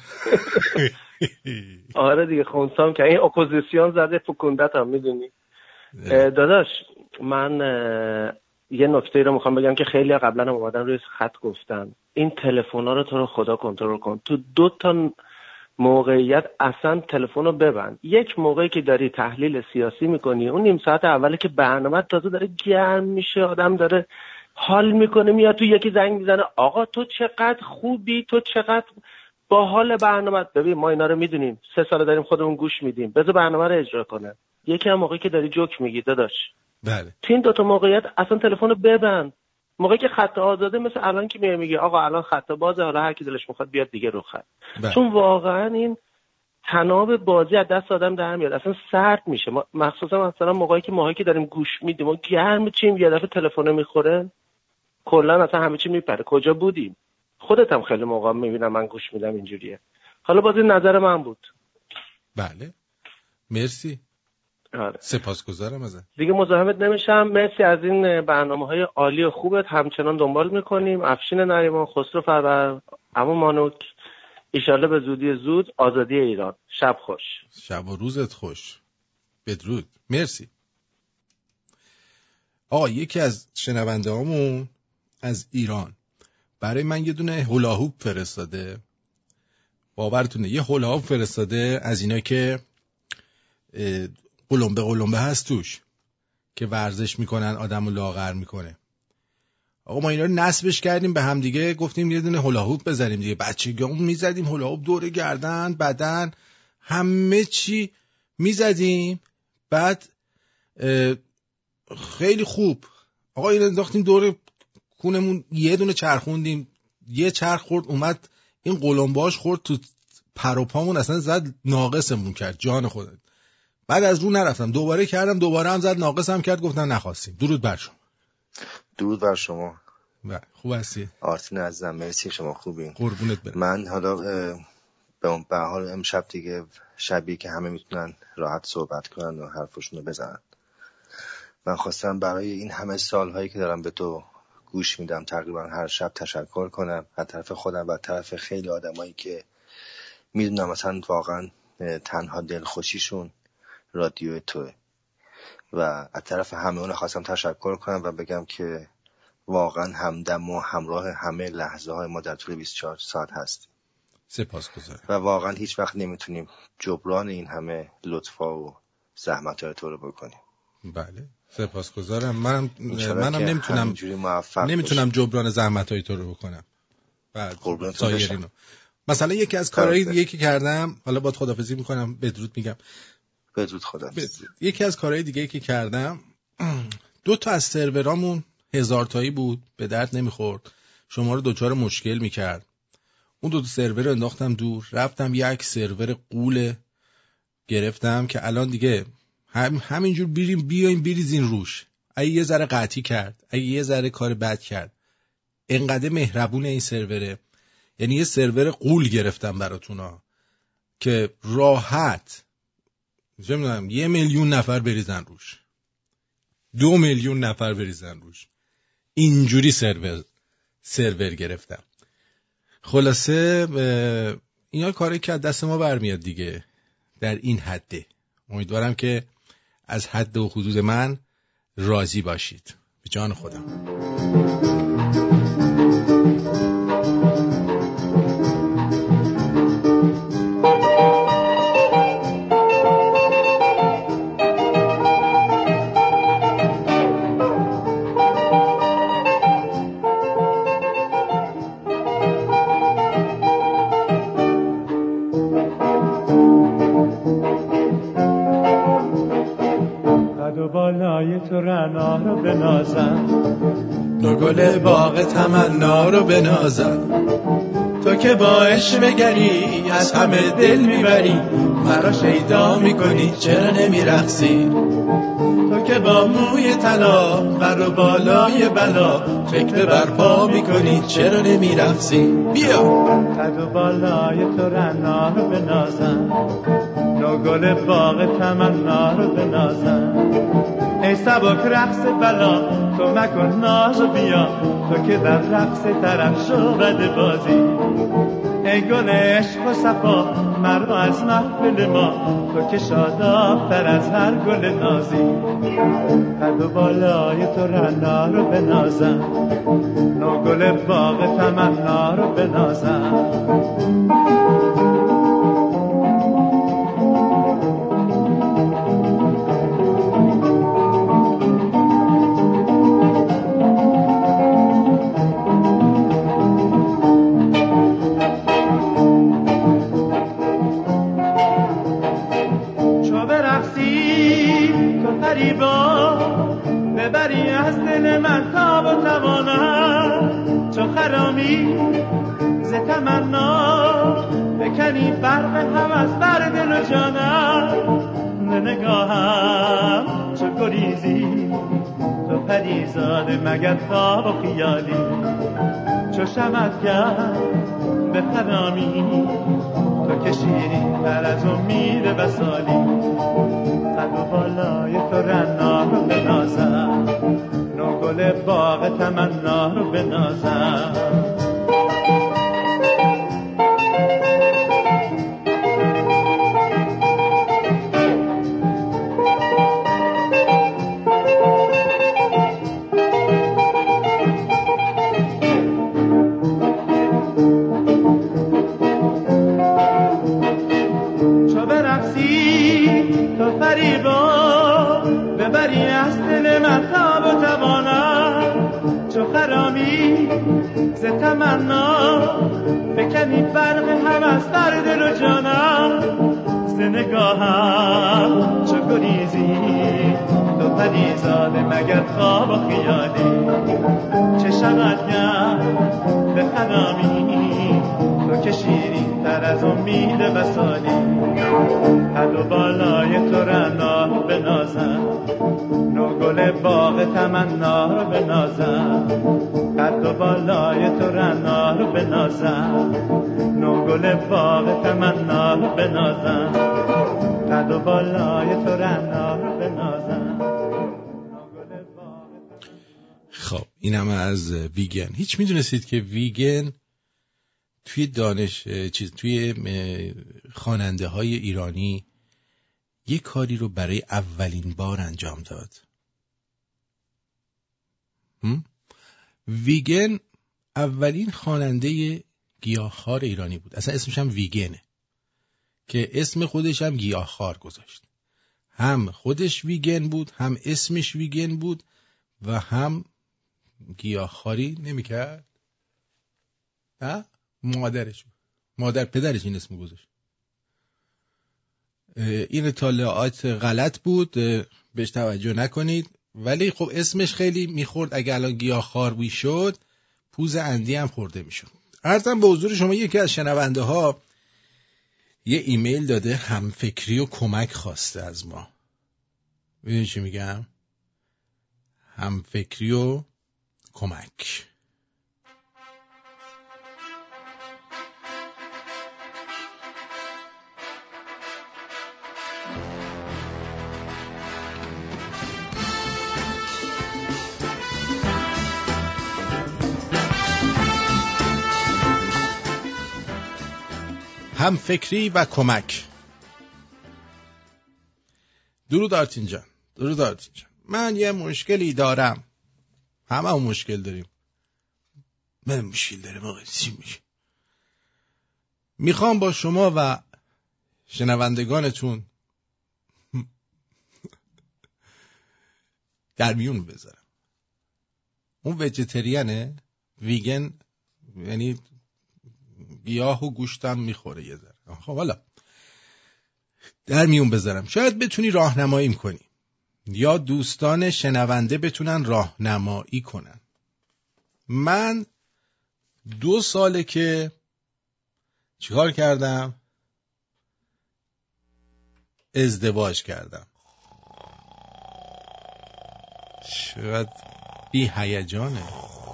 آره دیگه خونسام که این اپوزیسیون زده فکوندت هم میدونی. داداش من یه نکته رو میخوام بگم که خیلی قبلا هم اومدن روی خط گفتن، این تلفن‌ها رو تو رو خدا کنترل کن. تو 2 تا موقعیت اصلا تلفن رو ببند. یک موقعی که داری تحلیل سیاسی میکنی، اون نیم ساعت اولی که برنامه تازه داره گرم میشه، آدم داره حال میکنه، میاد تو یکی زنگ میزنه آقا تو چقدر خوبی، تو چقدر با حال برنامه. ببین ما اینا رو میدونیم، 3 سال داریم خودمون گوش میدیم، بذار برنامه رو اجرا کنه. یکی هم موقعی که داری جوک میگی داداش. بله. تو این 2 تا موقعیت اصلا تلفن رو ببند. موقعی که خط آزاده مثل الان که میگه آقا الان خط بازه، حالا هر کی دلش میخواد بیاد دیگه رو خط. چون واقعا این تناب بازی از دست آدم در میاد، اصلا سرد میشه. ما مخصوصا مثلا موقعی که ماهایی که داریم گوش میدیم و گرم چیم، یه دفعه تلفن میخوره کلا اصلا همه چی میپره. کجا بودیم؟ خودت هم خیلی موقع میبینم من گوش میدم اینجوریه. حالا باز این نظر من بود. بله مرسی. آره. سپاسگزارم ازت. دیگه مزاحمت نمیشم. مرسی از این برنامه‌های عالی و خوبت، همچنان دنبال میکنیم. افشین نریمان، خسرو فرور، عمو مانوک، ایشالله به زودی زود آزادی ایران. شب خوش. شب و روزت خوش. بدرود. مرسی. آقا یکی از شنونده هامون از ایران برای من یه دونه هولاهوپ فرستاده. باورتونه یه هولاهوپ فرستاده از اینا که قلمبه هست توش که ورزش میکنن آدمو لاغر میکنه. آقا ما اینا رو نصبش کردیم به هم دیگه، گفتیم یه دونه هولا هوپ بزنیم دیگه. بچگیامون میزدیم هولا هوپ، دور گردن بدن همه چی میزدیم. بعد خیلی خوب آقا اینو انداختیم دور کونمون، یه دونه چرخوندیم، یه چرخ خورد اومد این قلمباش خورد تو پر و پامون، اصلا زد ناقصمون کرد جان خودت. بعد از رو نرفتم، دوباره کردم، دوباره هم زد ناقصم کرد. گفتم نخواستیم. درود بر شما. درود بر شما. خوب هستی؟ آرتین عزیزم مرسی، شما خوبین؟ قربونت برم. من حالا به حال امشب دیگه شبیه که همه میتونن راحت صحبت کنن و حرفشون رو بزنن. من خواستم برای این همه سالهایی که دارم به تو گوش میدم تقریبا هر شب تشکر کنم، از طرف خودم و از طرف خیلی آدمایی که میدونم مثلا واقعا تنها دلخوشیشون رادیو توه و از طرف همه اون خواستم تشکر کنم و بگم که واقعا همدم و همراه همه لحظه های ما در طول 24 ساعت هستیم. سپاسگزارم. و واقعا هیچ وقت نمیتونیم جبران این همه لطفا و زحمت‌های تو رو بکنیم. بله سپاسگزارم. منم نمیتونم جبران زحمت‌های تو رو بکنم. بعد سایرینو مثلا یکی از کارهایی دیگه که کردم، حالا باید خدافظی میکنم، بدرود میگم. بدرود خدا. یکی از کارهای دیگه که کردم، 2 تا از سرورامون 1000 تایی بود، به درد نمیخورد، شما رو دوچار مشکل میکرد. اون 2 تا سرور رو انداختم دور، رفتم یک سرور قول گرفتم که الان دیگه همینجور بیایم بریزین روش. اگه یه ذره قطعی کرد، اگه یه ذره کار بد کرد، انقدر مهربون این سروره. یعنی یه سرور قول گرفتم براتونا که راحت چه می‌دونم 1 میلیون نفر بریزن روش، 2 میلیون نفر بریزن روش. اینجوری سرور گرفتم. خلاصه اینا کاری که از دست ما برمیاد دیگه، در این حده. امیدوارم که از حد و حدود من راضی باشید. به جان خودم. تو رعنا رو بنازم، تو گل باغ تمنا رو بنازم، تو که با عشق بگری از همه دل میبری، مرا شیدا میکنی چرا نمیرقصی؟ تو که با موی طلا بر و بالای بلا فکر برپا میکنی چرا نمیرقصی؟ بیا قد و بالای تو رعنا رو بنازم، تو گل باغ تمنا رو بنازم. ای سبک رقص بلا تو مکن ناز و بیا، تو که در رقص طرف شعبد بازی. ای گل عشق و صفا مرا از محفل ما، تو که شاداب‌تر از هر گل نازی. قد و بالای تو رعنا رو بنازم، نو گل باغ تمنا رو بنازم. ببری از دل من تاب و توانم، چو خرامی ز تمنا بکنی برق هوس بر دل و جانم. نگاهم چو گریزی تو پریزاده مگر خواب و خیالی، چو شمعت کرد به خرامی تو که شیرین تر از امید وصالی. قد و بالای تو رعنا رو بنازم، نو گل باغ تمنا رو بنازم. چو برقصی تو فریبا ببری از دل من خواب و توانم چو خرامی ز تمنا بکنی برق هم از در دل و جانم ز نگاهم چو گریزی تو پریزاده مگر خواب و خیالی چه شود گر به خرامی تو که شیرین تر از امید وصالی قد و بالای تو رعنا رو بنازم نو گل باغ تمنا رو بنازم قد و بالای تو رعنا رو بنازم نو گل باغ تمنا رو بنازم قد و بالای تو رعنا رو بنازم. خب اینم از ویگن. هیچ میدونستید که ویگن توی توی خواننده های ایرانی یه کاری رو برای اولین بار انجام داد؟ ویگن اولین خواننده گیاهخوار ایرانی بود. اصلا اسمش هم ویگنه که اسم خودش هم گیاهخوار گذاشت. هم خودش ویگن بود، هم اسمش ویگن بود و هم گیاهخواری نمی‌کرد. مادر پدرش این اسم گذاشت. این اطلاعات غلط بود، بهش توجه نکنید. ولی خب اسمش خیلی میخورد. اگه الان گیاهخوار میشد پوز اندی هم خورده میشد. عرضم به حضور شما یکی از شنونده ها یه ایمیل داده، همفکری و کمک خواسته از ما. ببینید چی میگم؟ همفکری و کمک. همفکری و کمک. درود آرتین جان. درود آرتین جان. من یه مشکلی دارم. همه هم مشکل داریم. من مشکل دارم آقا چی میشه؟ میخوام با شما و شنوندگانتون در میون بذارم. اون ویجیتریانه، ویگن، یعنی گیاه و گوشتم میخوره یه ذره. خب حالا در میون بذارم، شاید بتونی راهنماییم کنی یا دوستان شنونده بتونن راهنمایی کنن. من 2 ساله که چیکار کردم؟ ازدواج کردم. شاید بی هیجانه.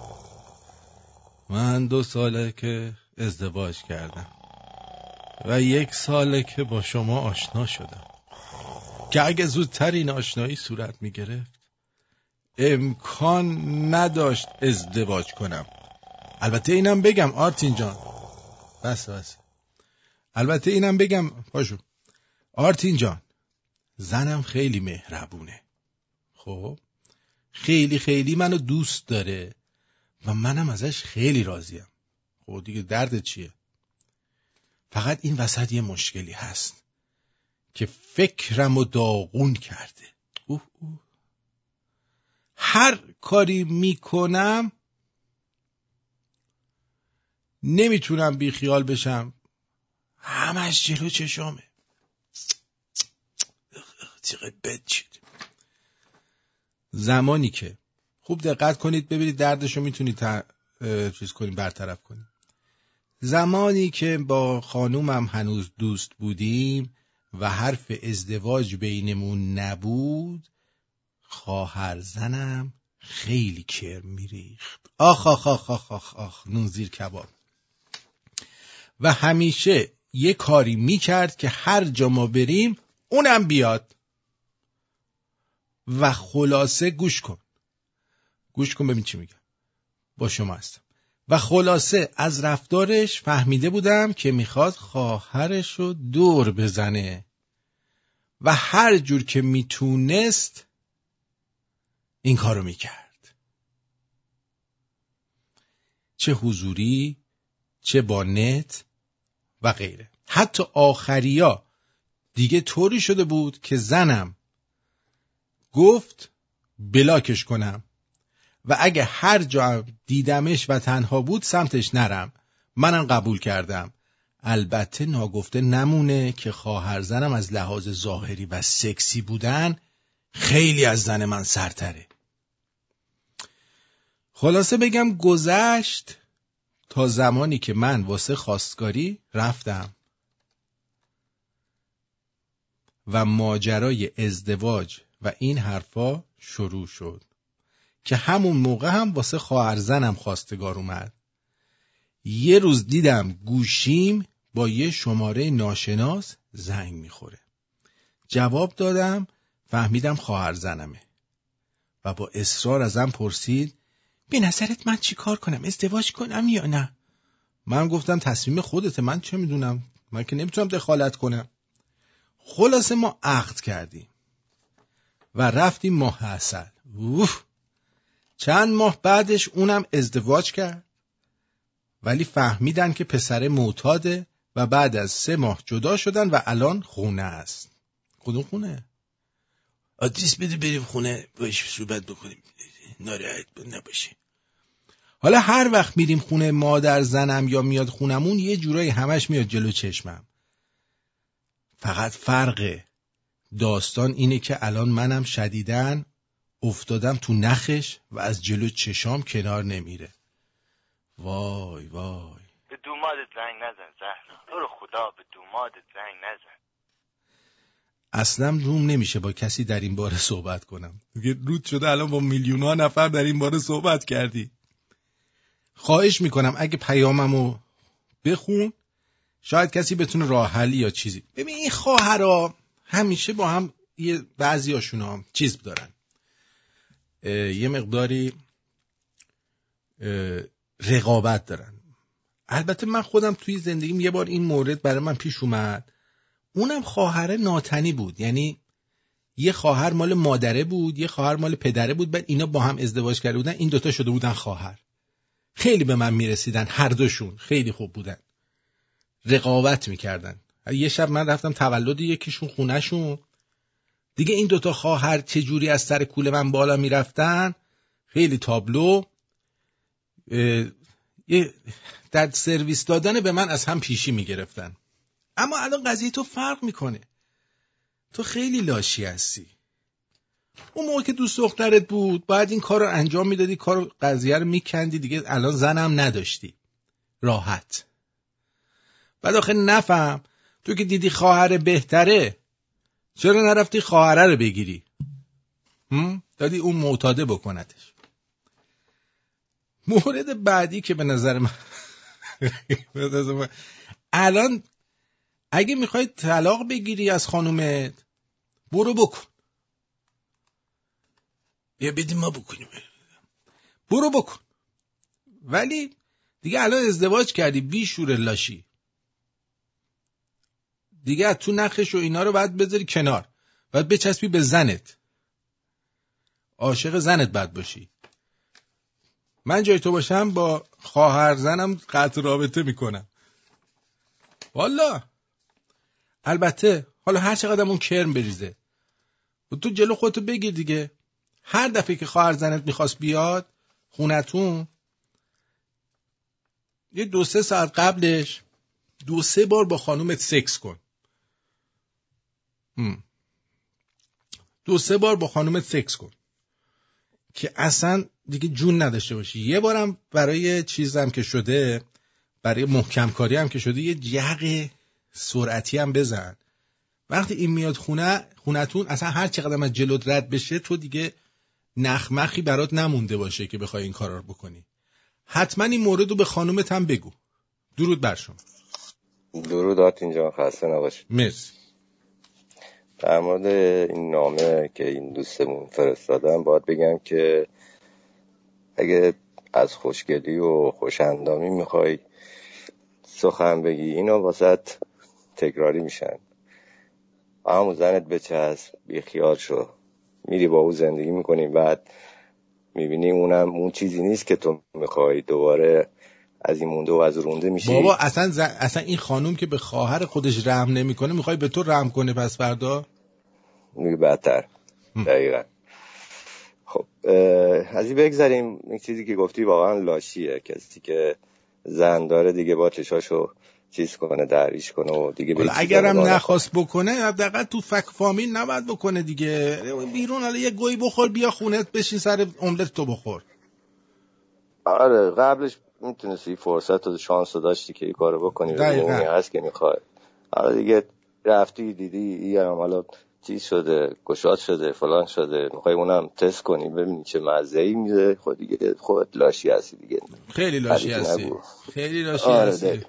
من 2 ساله که ازدواج کردم و 1 ساله که با شما آشنا شدم که اگه زودتر این آشنایی صورت می گرفت امکان نداشت ازدواج کنم. البته اینم بگم آرتین جان، بس البته اینم بگم پاشو آرتین جان، زنم خیلی مهربونه. خب خیلی خیلی منو دوست داره و منم ازش خیلی راضیم. خب دیگه درد چیه؟ فقط این وسط یه مشکلی هست که فکرمو داغون کرده. هر کاری میکنم نمیتونم بی خیال بشم، همش جلو چشامه. چقدر بد شد. زمانی که خوب دقت کنید ببینید دردشو میتونید چیز کنید، برطرف کنید. زمانی که با خانومم هنوز دوست بودیم و حرف ازدواج بینمون نبود، خواهر زنم خیلی کرم میریخت. آخ آخ آخ آخ آخ آخ، نون زیر کباب. و همیشه یه کاری میکرد که هر جا ما بریم اونم بیاد. و خلاصه گوش کن ببین چی میگم، با شما هستم. و خلاصه از رفتارش فهمیده بودم که میخواد خواهرش رو دور بزنه و هر جور که میتونست این کارو میکرد، چه حضوری چه با نت و غیره. حتی آخریا دیگه طوری شده بود که زنم گفت بلاکش کنم و اگه هر جا دیدمش و تنها بود سمتش نرم. منم قبول کردم. البته ناگفته نمونه که خواهر زنم از لحاظ ظاهری و سکسی بودن خیلی از زن من سرتره. خلاصه بگم گذشت تا زمانی که من واسه خواستگاری رفتم و ماجرای ازدواج و این حرفا شروع شد که همون موقع هم واسه خواهر زنم خواستگار اومد. یه روز دیدم گوشیم با یه شماره ناشناس زنگ میخوره. جواب دادم، فهمیدم خواهر زنمه و با اصرار ازم پرسید به نظرت من چی کار کنم؟ ازدواج کنم یا نه؟ من گفتم تصمیم خودته، من چه میدونم، من که نمیتونم دخالت کنم. خلاصه ما عقد کردیم و رفتیم ماه عسل. چند ماه بعدش اونم ازدواج کرد، ولی فهمیدن که پسر معتاده و بعد از 3 ماه جدا شدن و الان خونه است. کدوم خونه؟ آدرس بده بریم خونه باش صحبت بکنیم، ناراحت نباشی. حالا هر وقت میریم خونه مادر زنم یا میاد خونمون یه جورایی همش میاد جلو چشمم. فقط فرق داستان اینه که الان منم شدیداً افتادم تو نخش و از جلو چشام کنار نمیره. وای وای. به دومادت زنگ نزن زهرا، تو رو خدا به دومادت زنگ نزن. اصلا روم نمیشه با کسی در این باره صحبت کنم. دیگه رود شده الان با میلیون‌ها نفر در این باره صحبت کردی. خواهش میکنم اگه پیاممو بخون شاید کسی بتونه راه حلی یا چیزی. ببین این خواهرها همیشه با هم یه بعضیاشون هم چیز دارن، یه مقداری رقابت دارن. البته من خودم توی زندگیم یه بار این مورد برای من پیش اومد. اونم خواهر ناتنی بود، یعنی یه خواهر مال مادره بود، یه خواهر مال پدره بود، بعد اینا با هم ازدواج کرده بودن، این دوتا شده بودن خواهر. خیلی به من میرسیدن، هر دوشون خیلی خوب بودن، رقابت میکردن. یه شب من رفتم تولد یکیشون خونهشون، دیگه این دوتا خواهر چجوری از سر کوله من بالا میرفتن، خیلی تابلو. در سرویس دادن به من از هم پیشی میگرفتن. اما الان قضیه تو فرق میکنه، تو خیلی لاشی هستی. اون موقع که دوست دخترت بود باید این کار رو انجام میدادی، کار قضیه رو میکندی، دیگه الان زنم نداشتی، راحت. بعد آخه نفهم تو که دیدی خواهر بهتره چرا نرفتی خواهره رو بگیری؟ دادی اون معتاده بکنتش. مورد بعدی که به نظر من الان اگه میخوای طلاق بگیری از خانومت برو بکن، یا بدیم ما بکنیم، برو بکن. ولی دیگه الان ازدواج کردی بیشور لاشی، دیگه از تو نخش و اینا رو باید بذاری کنار، باید بچسبی به زنت، عاشق زنت باید باشی. من جای تو باشم با خواهر زنم قطع رابطه میکنم والا. البته حالا هر چقدر اون کرم بریزه تو جلو خودتو بگیر دیگه. هر دفعه که خواهر زنت میخواست بیاد خونتون یه 2-3 ساعت قبلش 2-3 بار با خانومت سکس کن. 2-3 بار با خانومت سکس کن که اصلا دیگه جون نداشته باشی. یه بارم برای چیزم که شده، برای محکم کاری هم که شده، یه جغ سرعتی هم بزن. وقتی این میاد خونتون اصلا هر چقدر از جلوت رد بشه تو دیگه نخمخی برات نمونده باشه که بخوای این کارا رو بکنی. حتما این مورد رو به خانومت هم بگو. درود بر شما. درود آرتین جان، خسته نباشی. مرسی. در مورد این نامه که این دوستمون فرستادن باید بگم که اگه از خوشگلی و خوشندامی میخوای سخن بگی اینا واسط تکراری میشن. همون زنت بچسب، بی خیال شو، میری با او زندگی میکنی، بعد میبینی اونم اون چیزی نیست که تو میخوای، دوباره از این مونده و از رونده میشی. بابا اصلا این خانوم که به خواهر خودش رحم نمیکنه میخوای به تو رحم کنه پس فردا؟ میگه بدتر. دقیقاً. خب از این بگذاریم. این چیزی که گفتی واقعا لاشیه. کسی که زن داره دیگه با چشاشو چیز کنه، دریش کنه و دیگه اگرم نخواست بکنه حداقل تو فامیل نباید بکنه دیگه. بیرون حالا یه گوی بخور بیا خونت بشین سر املت تو بخور. آره قبلش میتونستی فرصت و شانس داشتی که این کارو بکنی. دقیقاً هست که میخوای. حالا دیگه رفتی دیدی یا حالا چیز شده، گشاد شده، فلان شده، میخوای اونم تست کنی ببینی چه مزه‌ای میده. خود دیگه خودت لاشی هستی دیگه. خیلی لاشی هستی. خیلی لاشی هستی.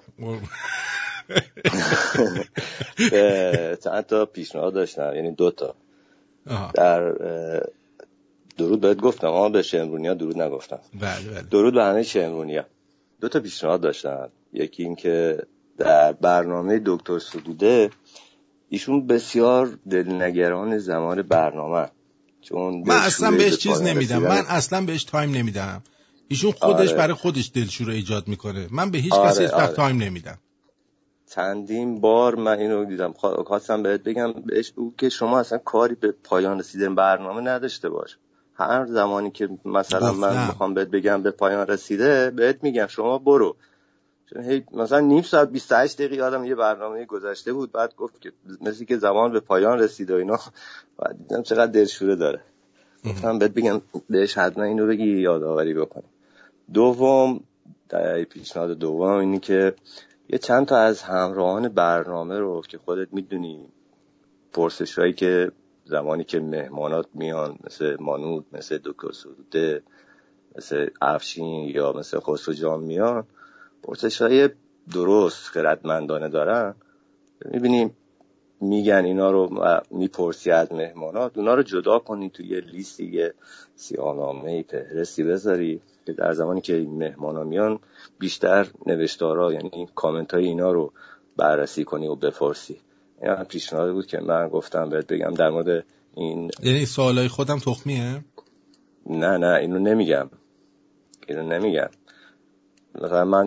چند تا پیشنهاد داشتم، یعنی 2 تا. در درود بهت گفتم اما به شمرونیا درود نگفتم. بله. درود به همه شمرونیا. 2 تا پیشنهاد داشتم. یکی این که در برنامه دکتر ستوده ایشون بسیار دلنگران زمان برنامه، چون من اصلا بهش چیز نمیدم. من اصلا بهش تایم نمیدم. ایشون خودش برای خودش دلشور ایجاد میکنه. من به هیچ کسی وقت تایم نمیدم. چندین بار من اینو دیدم. خواستم بهت بگم بهش که شما اصلا کاری به پایان رسیدن برنامه نداشته باش. هر زمانی که مثلا من میخوام بهت بگم به پایان رسیده بهت میگم شما برو. مثلا نیم ساعت 28 دقیقه آدم یه برنامه گذشته بود بعد گفت که مثل که زمان به پایان رسید و اینا. بعد دیدم چقدر دلشوره داره. گفتم بهت بگم بهش حتما اینو بگی یادآوری بکنی. دوم پیشنهاد دوم اینی که یه چند تا از همراهان برنامه رو که خودت میدونی پرسشایی که زمانی که مهمانات میان مثل مانود، مثل دکتر سروده، مثل افشین یا مثل خسرو جان میان پرسشای درست خردمندانه دارن، میبینیم میگن اینا رو میپرسی از مهمانات، اونا رو جدا کنی توی یه لیستی، یه سیاهنامه‌ای فهرستی بذاری که در زمانی که مهمانا میان بیشتر نوشتارا یعنی کامنت های اینا رو بررسی کنی و بپرسی. این پیشنهاد بود که من گفتم بهت بگم در مورد این. یعنی سوالای خودم تخمیه؟ نه اینو نمیگم. مثلا من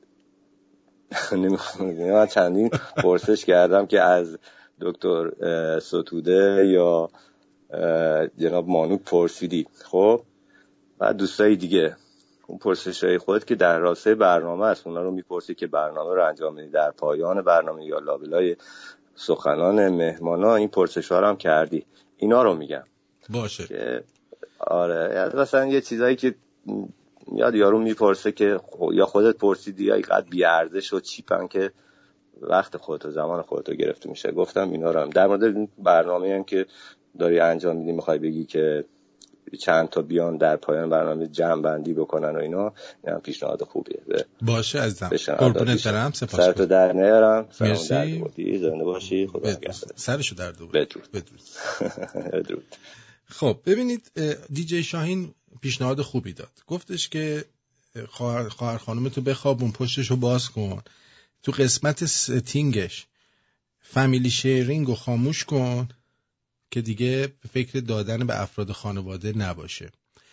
من چندین پرسش کردم که از دکتر ستوده یا جناب مانوک پرسیدی. خب بعد دوستای دیگه اون پرسشای خودت که در راسته برنامه است اونا رو میپرسی که برنامه رو انجام میدی در پایان برنامه یا لابلای سخنان مهمانا این پرسش‌ها رو هم کردی. اینا رو میگم باشه که آره مثلا یه چیزایی که یارو میپرسه که یا خودت پرسیدی یا اینقدر بی‌ارزش و چیپن که وقت خودت و زمان خودت رو گرفته میشه. گفتم اینا رو هم در مورد برنامه‌ای هم که داری انجام میدی میخوای بگی که چند تا بیان در پایان برنامه جمع بندی بکنن و اینا، اینم پیشنهاد خوبیه. باشه عزیزم قربونت برم. سپاس. سرتو در نیارم. مرسی. زنده باشی. خدا نگهدار. سرشو در دو. بدرود. خب ببینید دیجی شاهین پیشنهاد خوبی داد. گفتش که خواهر خانومتو بخوابون پشتشو باز کن، تو قسمت ستینگش فامیلی شیرینگ رو خاموش کن که دیگه به فکر دادن به افراد خانواده نباشه.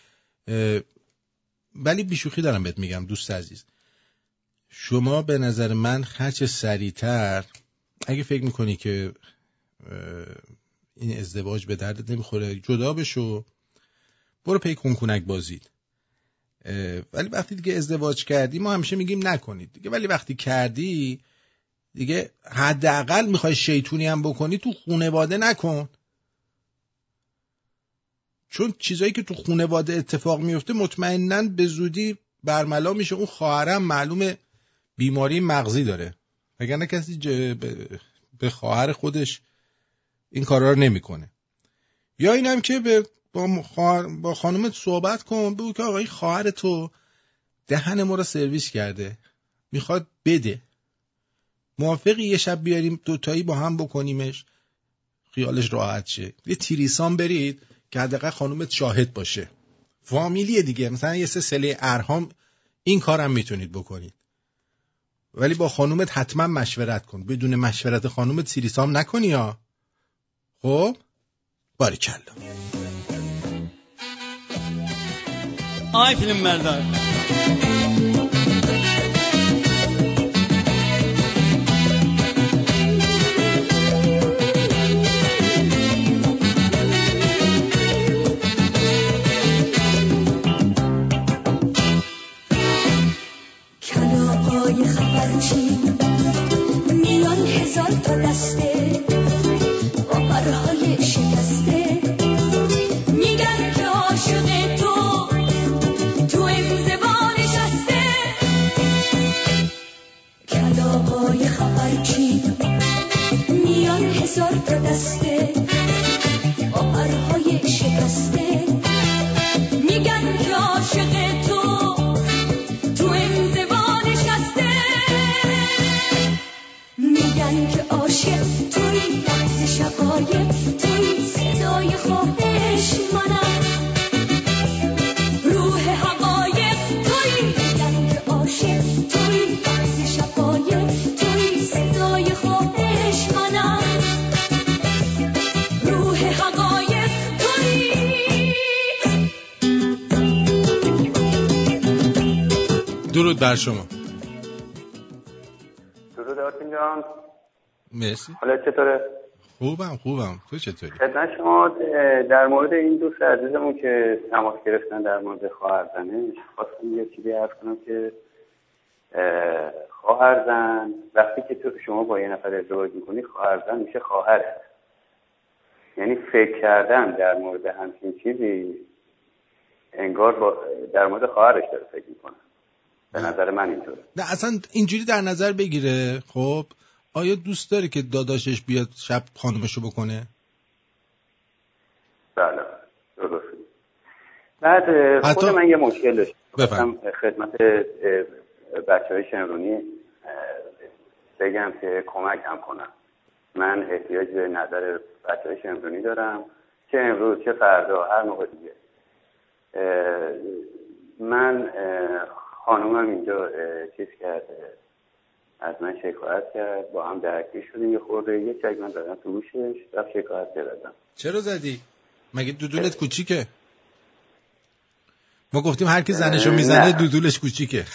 ولی بیشوخی دارم بهت میگم دوست عزیز، شما به نظر من هرچه سریعتر اگه فکر میکنی که این ازدواج به دردت نمیخوره جدا بشو، برو پی کنکونک بازید. ولی وقتی دیگه ازدواج کردی ما همیشه میگیم نکنید دیگه، ولی وقتی کردی دیگه حداقل میخوای شیطونی هم بکنی تو خانواده نکن، چون چیزایی که تو خانواده اتفاق میفته مطمئناً به زودی برملا میشه. اون خواهرم معلومه بیماری مغزی داره، وگرنه کسی به خواهر خودش این کارا رو نمیکنه. یا اینم که با خانومت صحبت کن، بگو که آقای خواهر تو دهن ما رو سرویس کرده میخواد بده، موافقی یه شب بیاریم دوتایی با هم بکنیمش خیالش راحت شه، یه تیریسان برید که حداقل خانومت شاهد باشه. فامیلیه دیگه، مثلا یه سلسله ارهام این کارم میتونید بکنید، ولی با خانومت حتما مشورت کن. بدون مشورت خانومت تیریسام نکنی ها. خب باریکلا. آی فیلم بردار شکسته میگن که عاشق تو انزوا نشسته کلاهای خبرچی میان هزار تا دسته آهرهای شکسته میگن که عاشق تو انزوا نشسته میگن که عاشق توی لحظه شقایق توی صدای خواهش منم روح حقایق توی میگن که عاشق توی لحظه شقایق توی صدای خواهش منم روح حقایق توی. درود بر شما. درود آرتین جان. مرسی. حالا چطوره؟ خوبم. تو چطوری؟ خدمت شما در مورد این دوست عزیزمون که تماس گرفتن در مورد خواهرزنش خواستم یه چیزی عرض کنم که خواهرزن وقتی که شما با یه نفر ازدواج میکنی خواهرزن میشه خواهرت. یعنی فکر کردن در مورد همچین چیزی انگار در مورد خواهرش داره فکر میکنه. به نظر من اینطوره. نه اصلا اینجوری در نظر بگیره. خب آیا دوست داره که داداشش بیاد شب خانمشو بکنه؟ بله درست. بعد خود من یه مشکل داشتم خدمت بچه‌های شمرونی بگم که کمک هم کنم. من احتیاج به نظر بچه‌های شمرونی دارم چه امروز چه فردا هر موقع دیگه. من خانومم اینجا چیز کرده از من شکایت کرد با هم درگیر شدیم یه خورده یه چک من دادم تو گوشش رفت شکایت کردم. چرا زدی؟ مگه دودولت کوچیکه؟ ما گفتیم هر کی زنشو میزنه دودولش کوچیکه.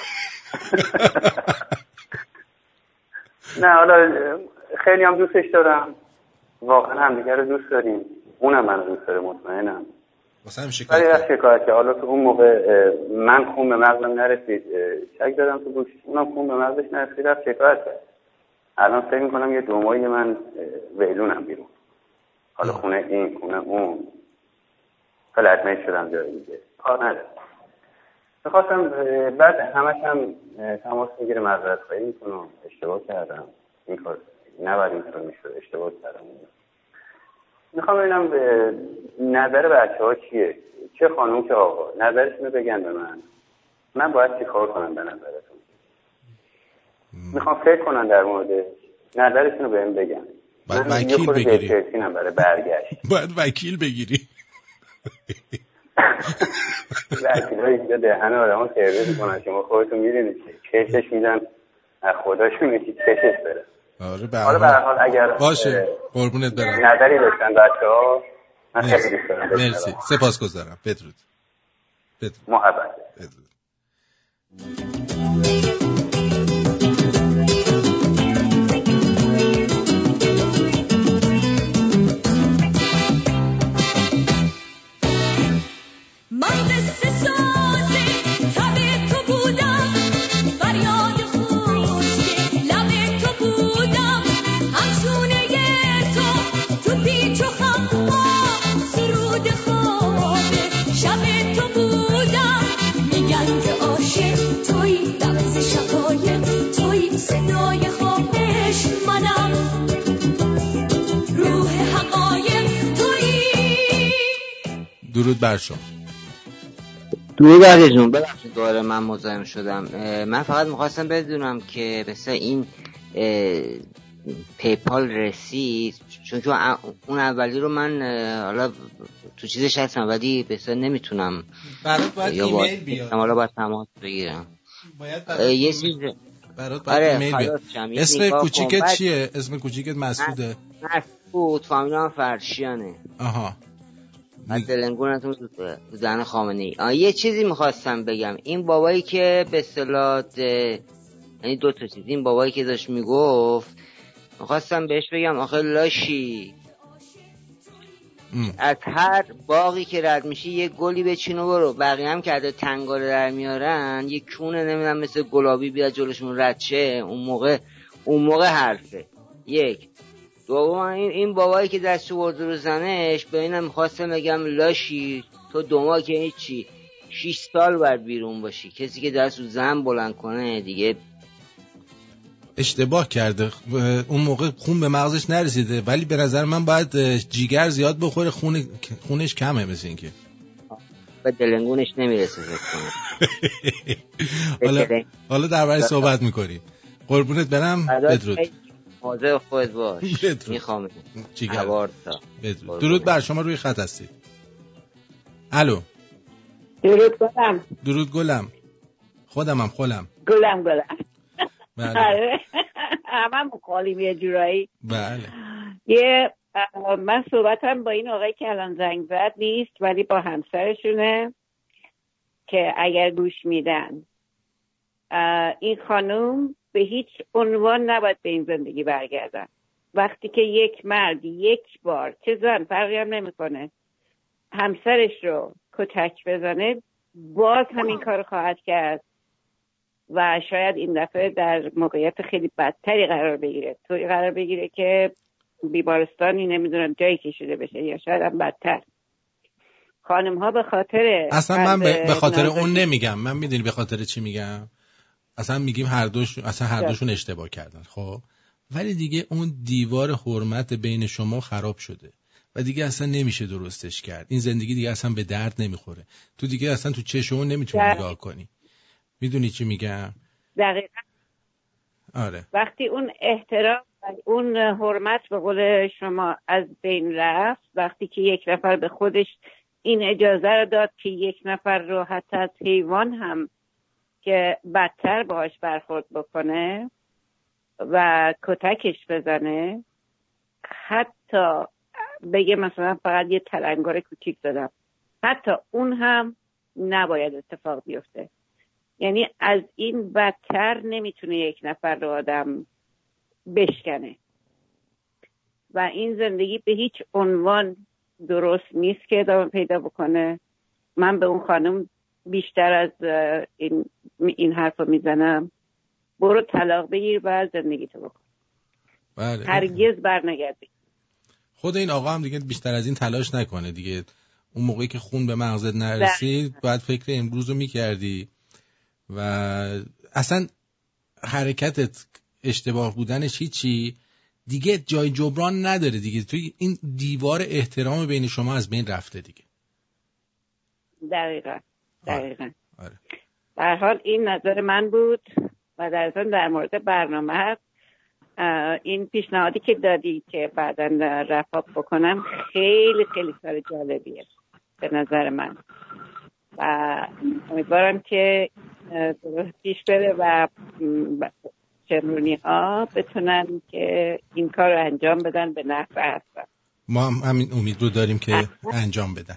نه حالا خیلی هم دوستش دارم واقعا همدیگه رو دوست داریم اونم من دوست داره مطمئنم. ولی رفت شکایت کرد. حالا تو اون موقع من خون به مغزم نرسید چک دادم تو گوشش اونم خون به مغزش نرسید رفت شکایت کرد. الان فکر میکنم یه 2 ماهی من ویلونم بیرون. حالا خونه این خونه اون فلتمیت شدم جای دیگه کار نداره. میخواستم بعد همش هم تماس میگیره معذرت خواهی میکنم اشتباه کردم این کار نباید اینطور میشد اشتباه کردم. میخوام ببینم نظر بچه‌ها چیه چه خانم چه آقا نظرشونو بگن به من باید چی کار کنم به نظرتون. میخوام فکر کنم در مورد نظرشونو بهم بگن. باید وکیل بگیری. برای برگشت باید وکیل بگیری. وکیل‌ها اینجا دهن آدم‌ها سرویس می‌کنن شما خودتون می‌دونید کشش میدن از خداشون یکی کشش بره. حالا به هر حال اگر باشه قربونت برم نظری داشتن بچه‌ها من خیلی دوست دارم. مرسی سپاسگزارم. بدرود. محبت. بدرود. درود بر شما. درود علی جون. ببخشید دوباره من مزاحم شدم. من فقط می‌خواستم بدونم که مثلا این پیپال رسید چون که اون اولی رو من حالا تو چیزش هستم ولی مثلا نمیتونم برات باید ایمیل بیاد. حالا باید تماس بگیرم. یه چیز برات باید ایمیل بیاد. اسم کوچیکت چیه؟ اسم کوچیکت مسعوده؟ مسعود. فامیلم فرشیانه. آها. از دلنگونتون تو زن خامنه‌ای. یه چیزی میخواستم بگم. این بابایی که به اصطلاح یعنی 2 تا چیز این بابایی که داشت میگفت میخواستم بهش بگم آخه لاشی از هر باقی که رد میشی یه گلی بچین و برو. بقیه هم که عده تنگاره در میارن یه کونه نمیدونم مثل گلابی بیاد جلوشون رد شه اون موقع حرفه. 1 دوم این بابایی که دستو برده رو زنش، به اینم میخواستم بگم لاشی تو دوما که هیچی 6 سال باید بیرون باشی. کسی که دستو زن بلند کنه دیگه اشتباه کرده، اون موقع خون به مغزش نرسیده، ولی به نظر من باید جیگر زیاد بخوره، خونش کمه مثل این که به دلنگونش نمیرسه فکر کنم. حالا درباره صحبت میکنی. قربونت برم. بدرود. حاضر خودت باش. میخوام جیگر. درود بر شما، روی خط هستید. الو. درود گلم. خودم گلم بله. همه مخالیم یه جورایی. بله. من صحبتم با این آقای که الان زنگ زد نیست، ولی با همسرشونه که اگر گوش میدن، این خانوم به هیچ عنوان نباید به این زندگی برگردن. وقتی که یک مرد یک بار، چه زن فرقی هم نمیکنه، همسرش رو کتک بزنه، باز همین کار خواهد کرد و شاید این دفعه در موقعیت خیلی بدتری قرار بگیره که بیمارستانی نمیدونم جایی کشیده بشه یا شاید هم بدتر. خانم ها به خاطر اصلا من به خاطر اون نمیگم، من میدونی به خاطر چی میگم، اصلا میگیم هر دوشون اشتباه کردن، خب ولی دیگه اون دیوار حرمت بین شما خراب شده و دیگه اصلا نمیشه درستش کرد. این زندگی دیگه اصلا به درد نمیخوره. تو دیگه اصلا تو چشم اون نمیتونی نگاه کنی. میدونی چی میگم؟ دقیقاً. آره. وقتی اون احترام و اون حرمت به قول شما از بین رفت، وقتی که یک نفر به خودش این اجازه رو داد که یک نفر رو حتی از حیوان هم که بدتر باهاش برخورد بکنه و کتکش بزنه، حتی بگه مثلا فقط یه تلنگر کوچیک دادم، حتی اون هم نباید اتفاق بیفته. یعنی از این بدتر نمیتونه یک نفر رو آدم بشکنه و این زندگی به هیچ عنوان درست نیست که ادامه پیدا بکنه. من به اون خانم بیشتر از این حرف رو میزنم، برو طلاق بگیر و زندگی تو بکن. بله. هرگز برنگردی. خود این آقا هم دیگه بیشتر از این تلاش نکنه دیگه. اون موقعی که خون به مغزت نرسید باید فکر امروز رو میکردی و اصلا حرکتت اشتباه بودنش هیچی دیگه جای جبران نداره دیگه. توی این دیوار احترام بین شما از بین رفته دیگه. دقیقاً. آره. به هر حال این نظر من بود و در مورد برنامه این پیشنهادی که دادی که بعداً رفاق بکنم خیلی خیلی کار جالبیه به نظر من و امیدوارم که پیش بره و چمرونی ها بتونن که این کار رو انجام بدن به نفع هستن. ما هم همین امید رو داریم که انجام بدن.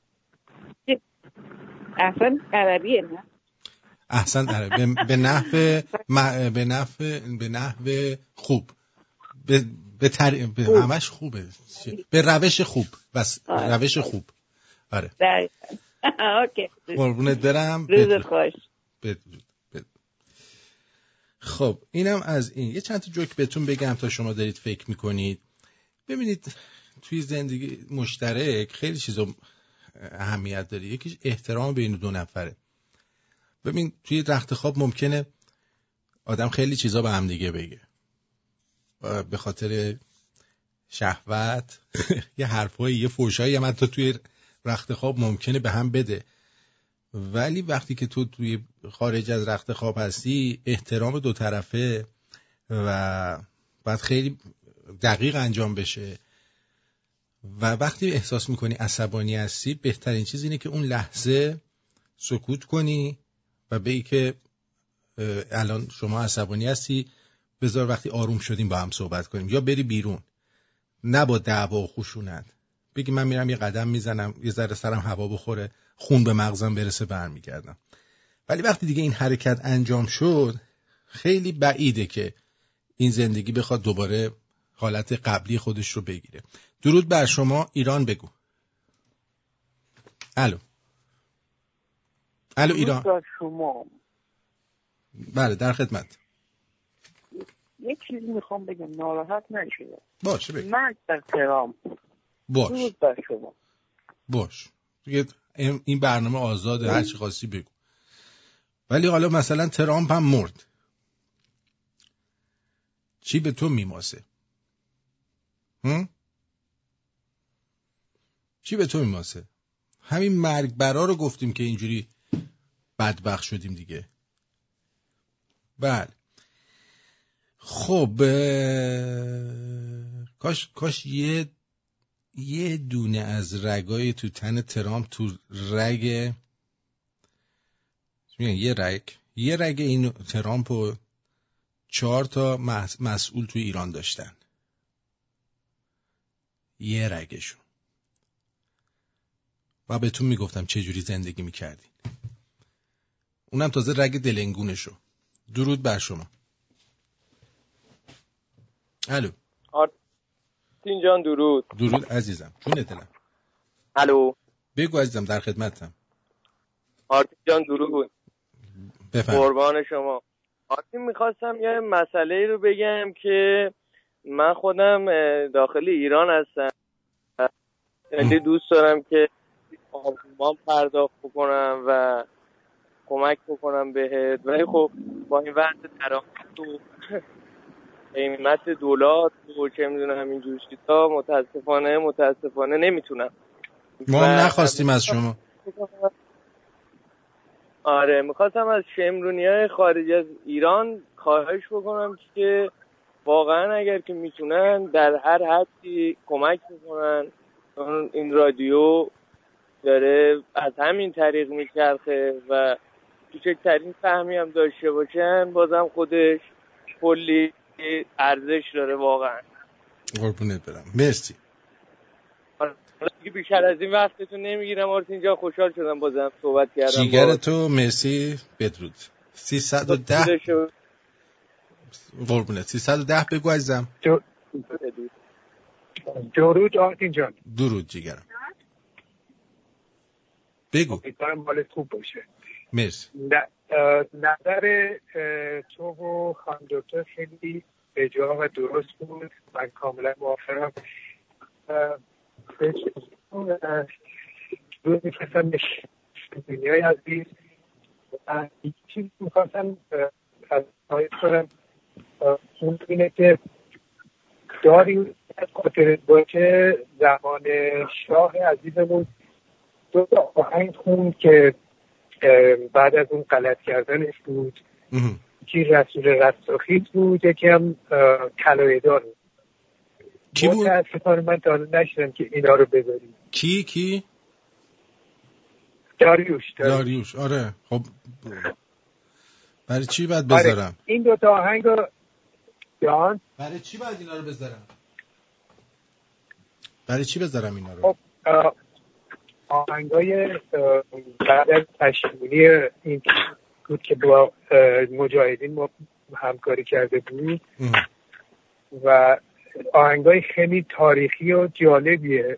احسن عربیه نه؟ احسن عربی به نحو خوب به همش خوبه، به روش خوب بس. روش خوب. آره. اوکی. قربونت برم. روز خوش. خب اینم از این. یه چند تا جوک بهتون بگم تا شما دارید فکر میکنید. ببینید توی زندگی مشترک خیلی چیزا اهمیت داره. یکیش احترام بین دو نفره. ببین توی رخت خواب ممکنه آدم خیلی چیزا به هم دیگه بگه به خاطر شهوت یه حرفایی یه فحشایی هم حتی توی رخت خواب ممکنه به هم بده، ولی وقتی که تو توی خارج از رخت خواب هستی احترام دو طرفه و باید خیلی دقیق انجام بشه و وقتی احساس میکنی عصبانی هستی بهترین چیز اینه که اون لحظه سکوت کنی و بگی که الان شما عصبانی هستی، بذار وقتی آروم شدیم با هم صحبت کنیم، یا بری بیرون، نه با دعوا و خشونت. بگی من میرم یه قدم میزنم یه ذره سرم هوا بخوره، خون به مغزم برسه، برمیگردم. ولی وقتی دیگه این حرکت انجام شد خیلی بعیده که این زندگی بخواد دوباره حالت قبلی خودش رو بگیره. درود بر شما. ایران بگو. الو ایران. درود بر شما. بله در خدمت. یک چیزی میخوام بگم، ناراحت نشید. باشه بگم. مرگ در ترامپ. باش. بر شما. باش. دیگه این برنامه آزاده، هر چی خواستی بگو. ولی حالا مثلا ترامپ هم مرد. چی به تو میماسه؟ چی به تو میماسه؟ همین مرگ برا رو گفتیم که اینجوری بدبخت شدیم دیگه. بله. خب کاش یه دونه از رگای تو تن ترامپ تو رگ یه رگ این ترامپ و 4 تا مسئول تو ایران داشتن. یه رگشون. و بهتون میگفتم چه جوری زندگی میکردین. اونم تازه رگ دلنگونشو. درود بر شما. الو. آرتین جان درود. درود عزیزم. جون دلم. الو. بگو عزیزم در خدمتم. آرتین جان درود. بفهم. قربان شما. آرتین میخواستم یه مسئله رو بگم که من خودم داخل ایران هستم. خیلی دوست دارم که آبونمان پرداخت بکنم و کمک بکنم بهت، ولی خب با این وقت تراخیص و قیمت دلار و چه میدونم اینجور چیزا متاسفانه نمیتونم. ما هم نخواستیم از شما. آره میخواستم از شمرونی‌های خارج از ایران خواهش بکنم که واقعا اگر که میتونن در هر حدی کمک بکنن. این رادیو داره از همین طریق میچرخه و کوچکترین فهمی هم داشته باشن بازم خودش کلی ارزش داره واقعا. قربونت برم. مرسی. بیشتر از این وقتتون نمیگیرم آرتین جان، خوشحال شدم بازم صحبت کردم. جیگر تو مرسی. بدرود. 310 قربونت. 310 بگو عزیزم. درود آرتین جان. درود جیگرم. بگو. امیدوارم حالت خوب باشه. مرسی. نظر تو و خانم دکتر خیلی بجا و درست بود. من کاملا موافقم. درود میفرستم به دنیای عزیز. یک چیز میخواستم از آیت کنم، اون اینه که داریم خاطر باشه زمان شاه عزیزمون 2 تا آهنگ خوند که بعد از اون غلط کردنش بود که رسول رستاخیز بود، یکی هم کلایدار بود. کی بود؟ متاسفانه من تا حالا نشدم که اینا رو بذاریم. کی؟ داریوش. آره خب برای چی باید بذارم؟ آره. این 2 تا آهنگ رو جان برای چی باید اینا رو بذارم؟ برای چی بذارم اینا رو؟ خب آهنگای بعد از پشیمونی این بود که با مجاهدین ما همکاری کرده بود و آهنگای خیلی تاریخی و جالبیه.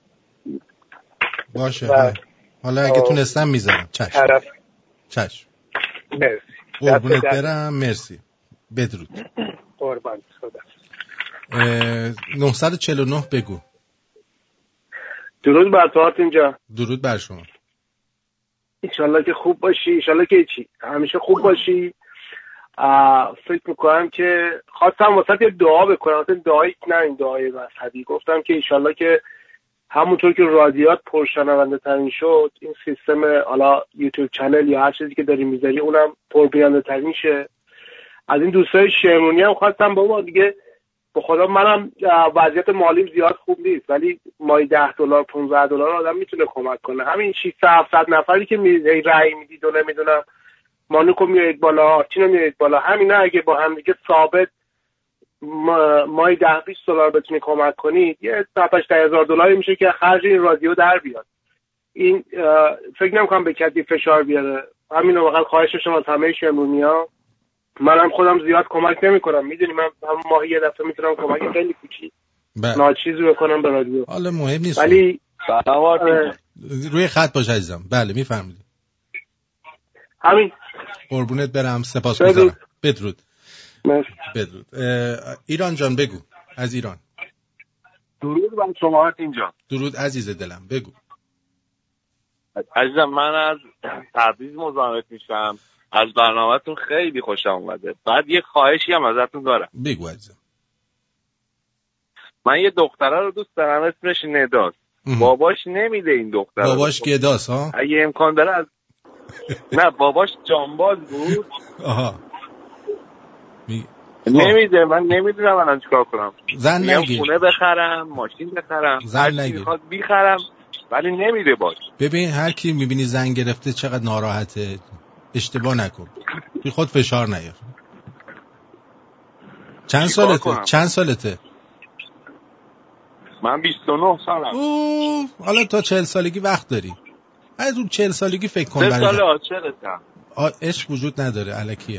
باشه حالا اگه تونستم میذارم. چشم. مرسی. قربونت برم. مرسی. بدرود. قربان خدا. 949 بگو. درود بر تو آرتین جان. درود بر شما. انشالله که خوب باشی. انشالله که همیشه خوب باشی. فکر میکنم که خواستم واسه یه دعا بکنم، واسه دعایی نه این دعای مذهبی. گفتم که انشالله که همونطور که رادیات پرشنونده ترین شد، این سیستم حالا یوتیوب چنل یا هر چیزی که داری میذاری اونم پربیننده ترین شه. از این دوستای شمرونی هم خواستم بابا دیگه به خدا منم وضعیت مالیم زیاد خوب نیست، ولی مایی $10 $15 آدم میتونه کمک کنه. همین 600-700 نفری که رأی میدید و نمیدونم مانوکو میارید بالا، آرتینو میارید بالا، همینا اگه با هم دیگه ثابت مایی $10-20 بتونی کمک کنید، یه $7,000-10,000 میشه که خرج این رادیو در بیاد. این فکر نمی‌کنم به کسی فشار بیاره. همین واقعا خواهش شما از همه شمرونی‌ها. منم خودم زیاد کمک نمی‌کنم، میدونی من هم ماهی یه دفعه میتونم کمک خیلی کوچیک ناچیزی بکنم به رادیو. حالا مهم نیست ولی روی خط باش عزیزم. بله میفرمایید. همین. قربونت برم. سپاسگزارم. بدرود. بدرود. ایران جان بگو، از ایران. درود بر شما اینجا. درود عزیز دلم، بگو. عزیزم من از تبریز مزاحمت میشم. از برنامه‌تون خیلی خوشم اومده. بعد یه خواهشی هم ازتون دارم. بگو عزیزم. من یه دختره رو دوست دارم، اسمش نداست. باباش نمیده این دختره. باباش گداست ها؟ اگه امکان داره از نه باباش جانباز بود. آها. نمیده. من نمیدونم الان چیکار کنم. زن نگیر. خونه بخرم، ماشین بخرم، زن نگیر. میخواد بخرم ولی نمیده باش. ببین هر کی میبینی زن گرفته چقدر ناراحته. اشتباه نکن. بی خود فشار نیار. چند سالته؟ من 29 سالم. حالا تا 40 سالگی وقت داری. از اون 40 سالگی فکر کن. 3 سال عاشقتم. عشق وجود نداره، الکیه.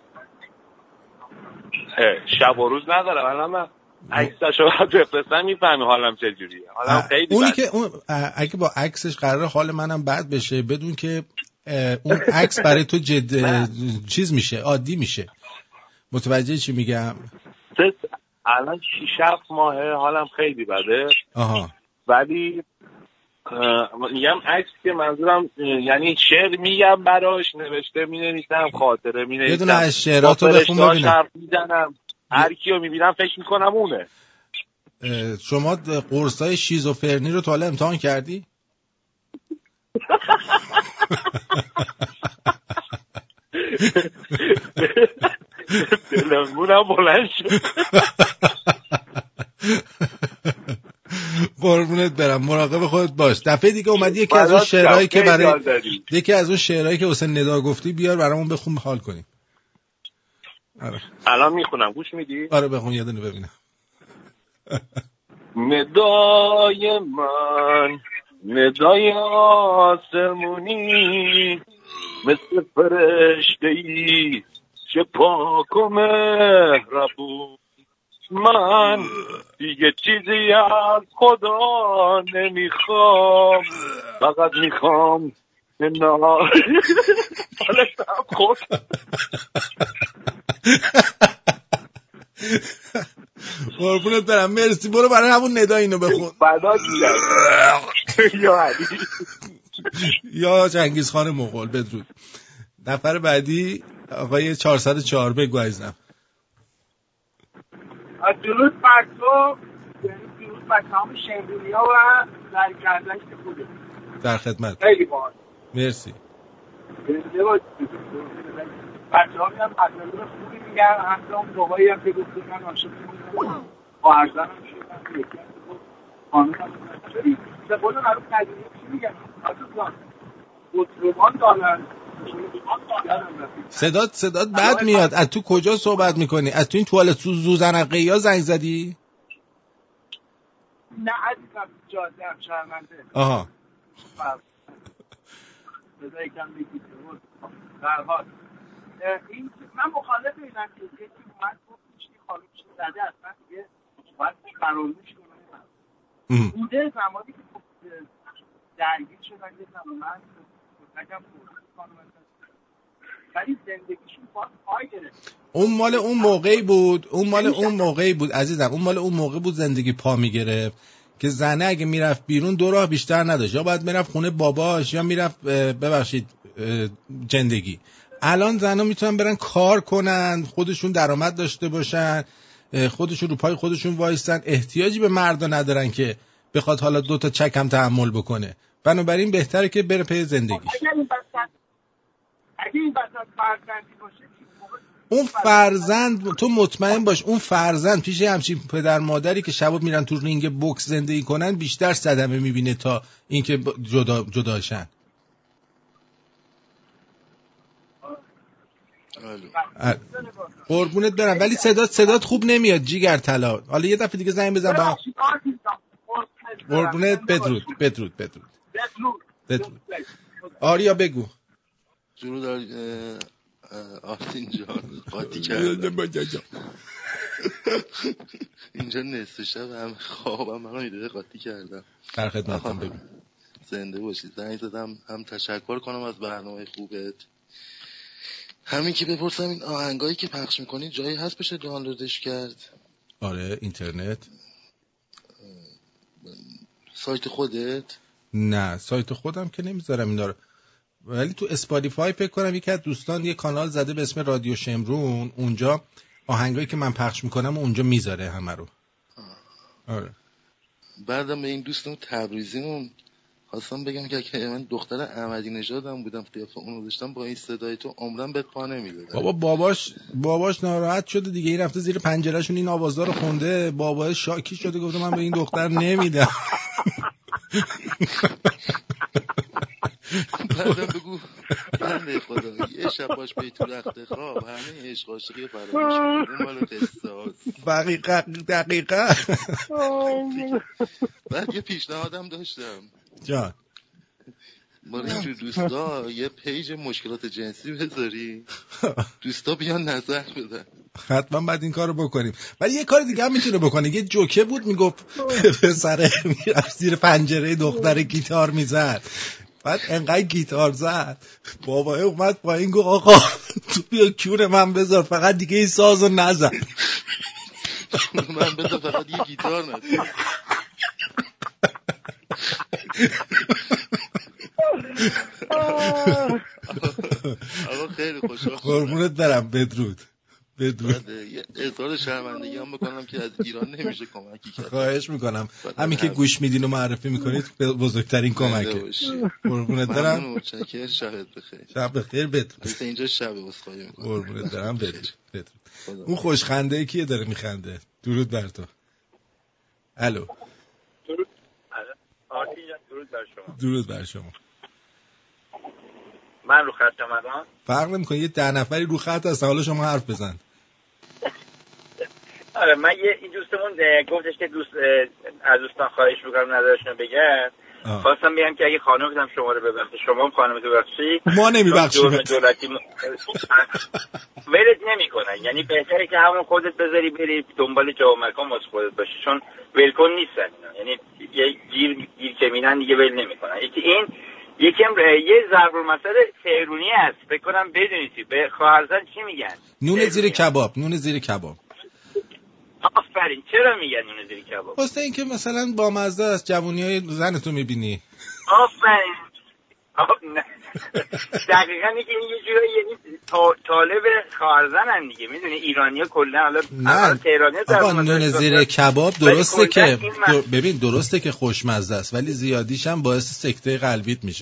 شب و روز نداره. الان من عکسشو بفرستم میفهمی حالم چجوریه. حالم خیلی اونی که اگه با عکسش قراره حال منم بد بشه، بدون که اون عکس برای تو چیز میشه، عادی میشه. متوجه چی میگم؟ الان 6-7 ماهه حالم خیلی بده. آها. ولی میگم عکس که منظورم یعنی شعر میگم براش، نوشته مینویسم، خاطره مینویسم، یه دونه از شعراتو بخون ببینم. هر کیو میبینم فکر میکنم اونه. شما قرصای شیزوفرنی رو تا حالا امتحان کردی؟ دلمونم بلند شد. قربونت برم، مراقب خودت باش. دفعه دیگه اومدی یکی از اون شعرهایی که حسین ندا گفتی بیار برامون بخون حال کنیم. آره. الان میخونم، گوش میدی؟ آره بخون یه دونه ببینم. ندای من ندای آسمونی، مثل فرشته‌ای چه پاک و مهربون. من دیگه چیزی از خدا نمیخوام، فقط میخوام حالشم خود. قربونت برم، مرسی. برو برای همون ندا اینو بخون. یا چنگیز خان مغول. بدرود. نفر بعدی آقای 404 بگو عزیزم. درود بر تو، درود بر تمام شمرونی‌ها و در کردنش که خوده. در خدمت. خیلی باحال. مرسی. بچه ها میدم مطلب خوبی میگن، همزه اون بابایی هم که گفته من عاشق میدم با ارزنم شدم یکی هم که خانون هم چلی به قول معروف قدیمی چی میگن آتوزان بطرمان دارن. صدات بد میاد. از تو کجا صحبت میکنی؟ از تو این توالت زوزنقه یا زنگ زدی؟ نه عزیزم جاده هم شرمنده. آها بذار یکم بگید در حال این من مخالف اینم که یکی اومد گفتش که خانومش زده اصلا دیگه باید فراموش کنه. بوده زمانی که درگیر شدن یه زمان نگم فرصت خانوم ولی زندگیشون باید پای گرفت. اون مال اون موقعی بود عزیزم. اون مال اون موقع بود زندگی پا میگرفت که زنه اگه میرفت بیرون 2 راه بیشتر نداشت، یا باید میرفت خونه باباش یا میرفت زندگی. الان زنها میتونن برن کار کنن، خودشون درآمد داشته باشن، خودشون رو پای خودشون وایستن، احتیاجی به مردا ندارن که بخواد حالا 2 تا چک هم تحمل بکنه. بنابراین بهتره که بره پی زندگیش. اگه این بساط فرزندی باشه اون فرزند تو مطمئن باش اون فرزند پیش همچین پدر مادری که شبا میرن تو رینگ بوکس زندگی کنن بیشتر صدمه میبینه تا اینکه جداشن. قربونت برم ولی صدات خوب نمیاد جیگر طلا. حالا یه دفعه دیگه زنگ بزن با قربونت. بدرود. آریا بگو. درود آرتین جان، قاطی کردم اینجا نصف شب هم خوابم منو ایده قاطی کردم. در خدمتم. بگو. زنده باشید. زنگ زدم هم تشکر کنم از برنامه خوبت، همین که بپرسم این آهنگایی که پخش میکنی جایی هست بشه دانلودش کرد؟ آره اینترنت. سایت خودت؟ نه سایت خودم که نمیذارم اینا رو، ولی تو اسپاتیفای فکر کنم یکی از دوستان یه کانال زده به اسم رادیو شمرون، اونجا آهنگایی که من پخش میکنم اونجا میذاره همه رو. آره. بعدم به این دوستم تبریزیمون خواستم بگم که من دختر احمدی نژادم بودم، قیافه اونو داشتم، با این صدای تو عمرم بهت پا نمیدادم. باباش ناراحت شده دیگه، این رفته زیر پنجرهشون این آوازا رو خونده، بابا شاکی شده گفته من به این دختر نمیدم. بعدم بگو بنده خدا یه شب باش به تو رخت خواب همه عشق عاشقی فراموش کنه مال قصاص. دقیقا. بعد یه پیشنهادم داشتم جان، ما اینجور دوستا یه پیج مشکلات جنسی بذاری، دوستا بیان نظر بدن. حتما بعد این کارو بکنیم. ولی یه کار دیگه هم میتونه بکنه. یه جوکه بود میگفت پسره میرفت زیر پنجره دختر گیتار میزد، بعد انقدر گیتار زد بابا اومد پایین گفت آقا تو بیا کیون من بذار، فقط دیگه این سازو نزن. من بذار فقط یه گیتار نزن. آقا خیلی خوشحال قربونت برم. بدرود. یه اظهار شرمندگی هم بکنم که از ایران نمیشه کمکی کرد. خواهش میکنم همین که گوش میدین و معرفی میکنید بزرگترین کمکه. قربونت برم. متشکرم. شبت بخیر. شب بخیر. بدرود. اینجا شب اسخای میکنم. قربونت برم. بدرود. اون خوشخنده کیه داره میخنده؟ درود بر تو. الو. درود. آرتین جان درود بر شما. درود بر شما. من رو خطم الان؟ فرق نمیکنه، یه 10 نفری رو خط هستن، حالا شما حرف بزن. آره من این دوستمون گفتش که از دوستان خواهش میکنم نظرشون بگن. خواستم بگم که اگه خانم بدم شما رو ببخشید، شما هم خانم تو ببخشید، ما نمیبخشیم. دولتی ولت نمیکنن، یعنی بهتره که همون خودت بذاری بری دنبال جا و مکان واسه خودت باشی، چون ولکن نیستن اینا. یعنی یه گیر که میدن دیگه ول نمیکنن. یکم یه ضرب المثل تهرونی هست فکر کنم بدونید، به خواهرزن چی میگن؟ نون زیر کباب. آفرین. چرا میگن نون زیر کباب؟ واسه اینکه مثلا با مزه است، جوونیای زنتو میبینی. آفرین. دقیقاً میگه یه جورایی یعنی طالب خواهرزنن دیگه، میدونی ایرانی‌ها کلا حالا تهرانی‌ها آقا نون زیر کباب درسته که ببین درسته که خوشمزه است، ولی زیادیش هم باعث سکته قلبیت میشه.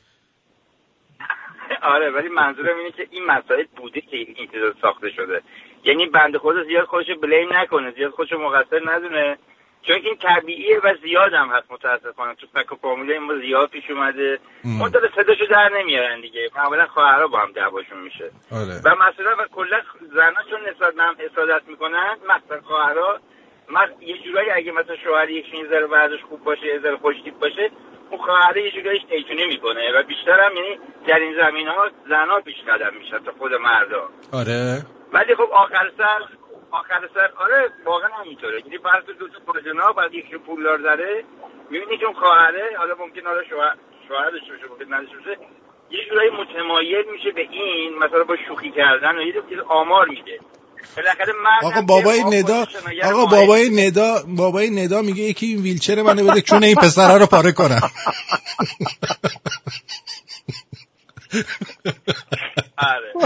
آره ولی منظورم اینه که این مسائل بوده که این چیزا ساخته شده، یعنی بنده خدا زیاد خودشو بلیم نکنه، زیاد خودشو مقصر ندونه، چون این طبیعیه و زیاد هم هست متاسفانه. تو فک و فامیله ما زیاد پیش اومده، مدل صداشو در نمیارن دیگه، معمولا خواهرها با هم دعواشون میشه. و مثلا و کلا زنها چون نسبت به هم حسادت میکنن، مثلا خواهرها یه جورایی اگه مثلا شوهر یکی ذره ورزش خوب باشه، یه ذره خوشتیپ باشه، اون خواهر یه جورایی تیتونی میکنه و بیشتر هم یعنی در این زمین‌ها زنها پیش قدم میشن تا خود مردا. آره ولی خب آخر سر آره واقعا همینطوره. یعنی فرض دو تا پاجنا بعد یکی پولدار داره، میبینی که اون خواهره حالا ممکن حالا شوهر داشته باشه ممکن نداشته باشه، یه جورایی متمایل میشه به این مثلا با شوخی کردن و یه چیز آمار میده. آقا بابای ندا میگه یکی این ویلچر منو بده چون این پسره رو پاره کنم. آره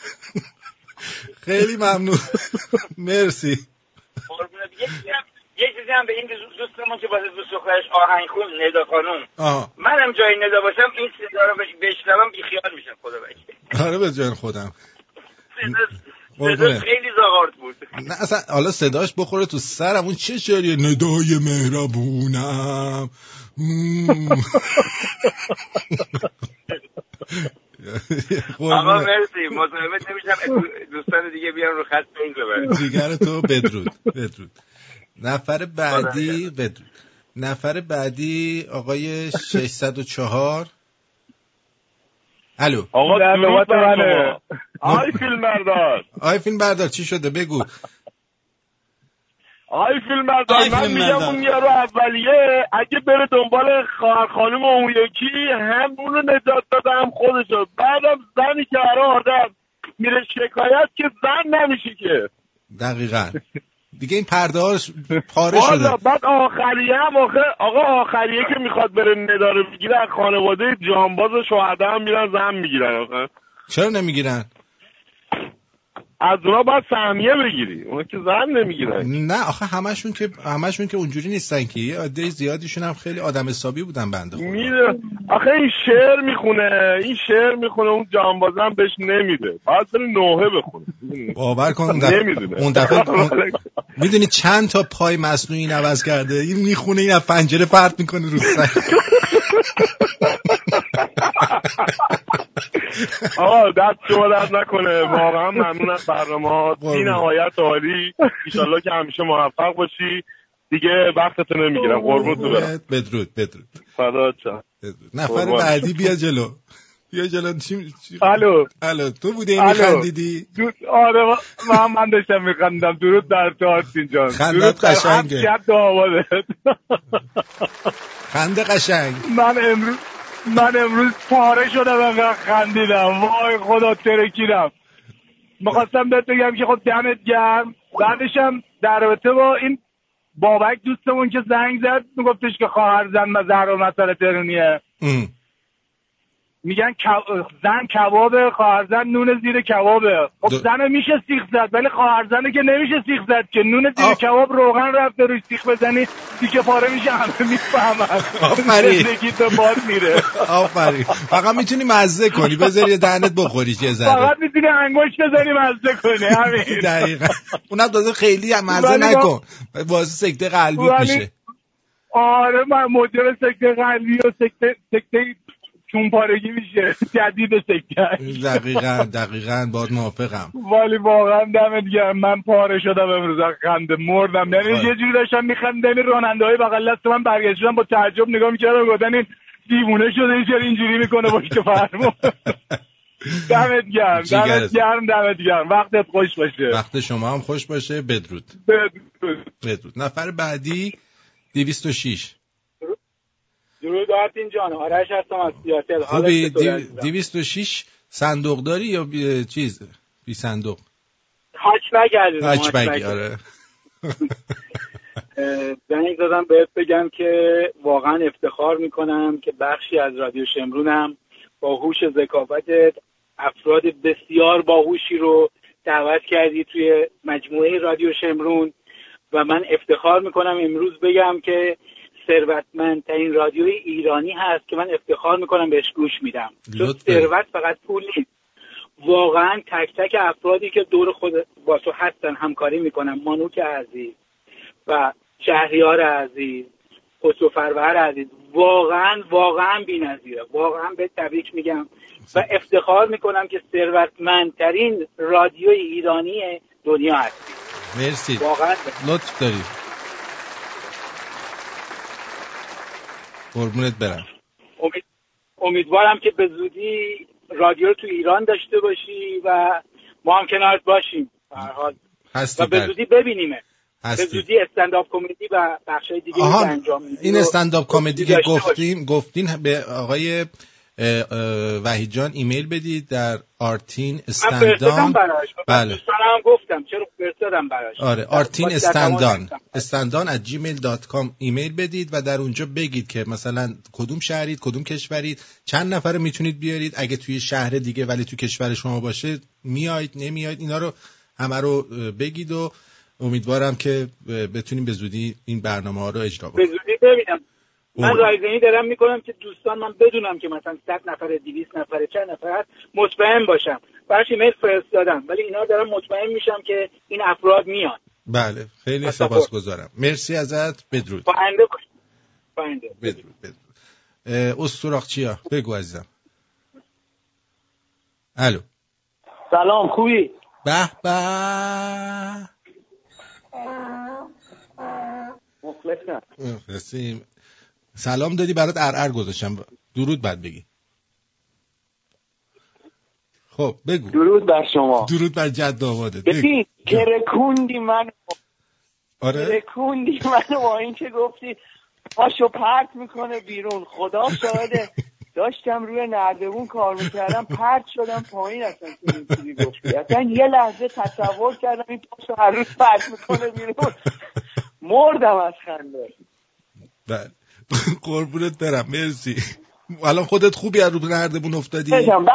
خیلی ممنون. مرسی. یه چیزی هم به این دوستمون که واسه دوست دخترش آهنگ خون ندا خانم، منم جای ندا باشم این صدا رو بشنوم بیخیال میشم خدا بگه. آره به جان خودم. صدا خیلی زاغارت بود. نه اصلا حالا صداش بخوره تو سرم، اون چه شعریه؟ ندای مهربونم. آقا مرسی، مزاحمت نمیشم، دوستان دیگه بیان رو خط پینگ ببرن. دیگر تو بدرود. نفر بعدی آقای 604. الو آقا درود بر شما. آی فیلم بردار چی شده بگو. آی فیلم بردار من میگم اون یارو اولیه اگه بره دنبال خواهر خانم اون یکی هم اونو نجات داده هم خودشو، بعدم زنی که آدم میره شکایت که زن نمیشه که. دقیقاً دیگه این پرده ها پاره شده. بعد آخریه هم آقا آخریه که میخواد بره نداره بگیره از خانواده جانباز و شهدا هم میرن زن میگیرن. آخه چرا نمیگیرن؟ از اونا باید سهمیه بگیری، اونا که زن نمیگیرن. نه آخه همشون که اونجوری نیستن که، یه عده زیادیشون هم خیلی آدم حسابی بودن بنده خدا. میره آخه این شعر میخونه اون جانبازم بهش نمیده، باید بره نوحه بخونه. باور کن اون دفعه میدونی چند تا پای مصنوعی عوض کرده، این میخونه این از پنجره پرت میکنه رو سر. آقا دست شما درد نکنه، واقعا ممنون از برنامه‌ها، بی نهایت عالی. انشالله که همیشه موفق باشی. دیگه وقتتو نمیگیرم، قربونتو برم. بدرود. فدات شم. نفر بعدی بیا جلو. الو تو بودی میخندیدی؟ آره من داشتم میخندم. درود در تو آرتین جان. خندت قشنگه. خنده قشنگ. من امروز پاره شدم انقدر خندیدم، وای خدا ترکیدم. میخواستم بهت بگم که خب دمت گرم. بعدشم در رابطه با این بابک دوستمون که زنگ زد میگفتش که خواهر زن مزهر و مسئله ترونیه، میگن زن کبابه، خواهر زن نون زیر کبابه. خب زن میشه سیخ زد ولی خواهر زنه که نمیشه سیخ زد که. نون زیر کباب روغن رفته روش سیخ بزنی دیگه پاره میشه، همه میفهمن. زندگی تو باد میره. آفرین. فقط میتونی مزه کنی، بذاری دهنت بخوری چه ذره. فقط میتونی انگشت بزنی مزه کنی، همین. دقیقاً. اونم تازه خیلی مزه نکن، واسه سکته قلبی میشه. آره من موجب سکته قلبی و سکته چون پارگی میشه، جدید سکته. دقیقاً باید موافقم. ولی واقعا دمت گرم، من پاره شدم امروز از خنده، مردم. یعنی یه جوری داشتم میخندم، این راننده‌های بغل دست من برگشتن با تعجب نگاه میکردن، گفتن این دیوونه شده چرا اینجوری میکنه پشت فرمون. دمت گرم. وقتت خوش باشه. وقت شما هم خوش باشه. بدرود. نفر بعدی 206. درود آرتین جان، آرش هستم از سیاتل. خوبی؟ 206 صندوق داری یا چیز بی صندوق؟ هچبگ. آره. زنگ زدم بهت بگم که واقعا افتخار میکنم که بخشی از رادیو شمرونم با هوش ذکاوتت افراد بسیار باهوشی رو دعوت کردی توی مجموعه رادیو شمرون و من افتخار میکنم امروز بگم که ثروتمندترین رادیوی ایرانی هست که من افتخار میکنم بهش گوش میدم. چون ثروت فقط پول نیست، واقعا تک تک افرادی که دور خود با تو هستن همکاری میکنن، مانوک عزیز و شهریار عزیز، خسرو فرور عزیز، واقعا بی‌نظیره. واقعا به تبریک میگم و افتخار میکنم که ثروتمندترین رادیوی ایرانی دنیا هستی. مرسی، واقعا لطف داری. قربونت برم. امیدوارم که به زودی رادیو رو تو ایران داشته باشی و ما هم کنارت باشیم به هر حال و به زودی ببینیمه. به زودی استندآپ کمدی و بخشای دیگه که انجام میدی. این استندآپ کمدی که گفتین به آقای وحید جان ایمیل بدید در آرتین استندان. بله. دوستانم گفتم چرا فرستادم براش. آره آرتین استندان @gmail.com ایمیل بدید و در اونجا بگید که مثلا کدوم شهرید، کدوم کشورید، چند نفر میتونید بیارید، اگه توی شهر دیگه ولی تو کشور شما باشه میایید نمیایید، اینا رو همه رو بگید و امیدوارم که بتونیم به زودی این برنامه‌ها رو اجرا کنیم. به زودی ببینم. من رایزنی دارم میکنم که دوستان من بدونم که مثلا 100 نفر 200 نفر چند نفر هست مطمئن باشم. براش ایمیل فرستادم ولی اینا دارم مطمئن میشم که این افراد میان. بله خیلی سپاسگزارم. مرسی ازت. بدرود. پاینده باش. بدرود. استوراقچیا بگو عزیزم. الو. سلام، خوبی؟ به به. مخلصیم. سلام دادی برات ار گذاشتم. درود بعد بگی. خب بگو. درود بر شما. درود بر جد آبادت. ببین کرکوندی من. آره کرکوندی من با این که گفتی پاشو پرت میکنه بیرون. خدا شاهده داشتم روی نردبون کار میکردم، پرت شدم پایین. اصلا چیزی گفتی اصلا یه لحظه تصور کردم این پاشو هر روز پرت میکنه بیرون، مردم از خنده. بله قربونت برم، مرسی. الان خودت خوبی از رو نردبون افتادی؟ بعدم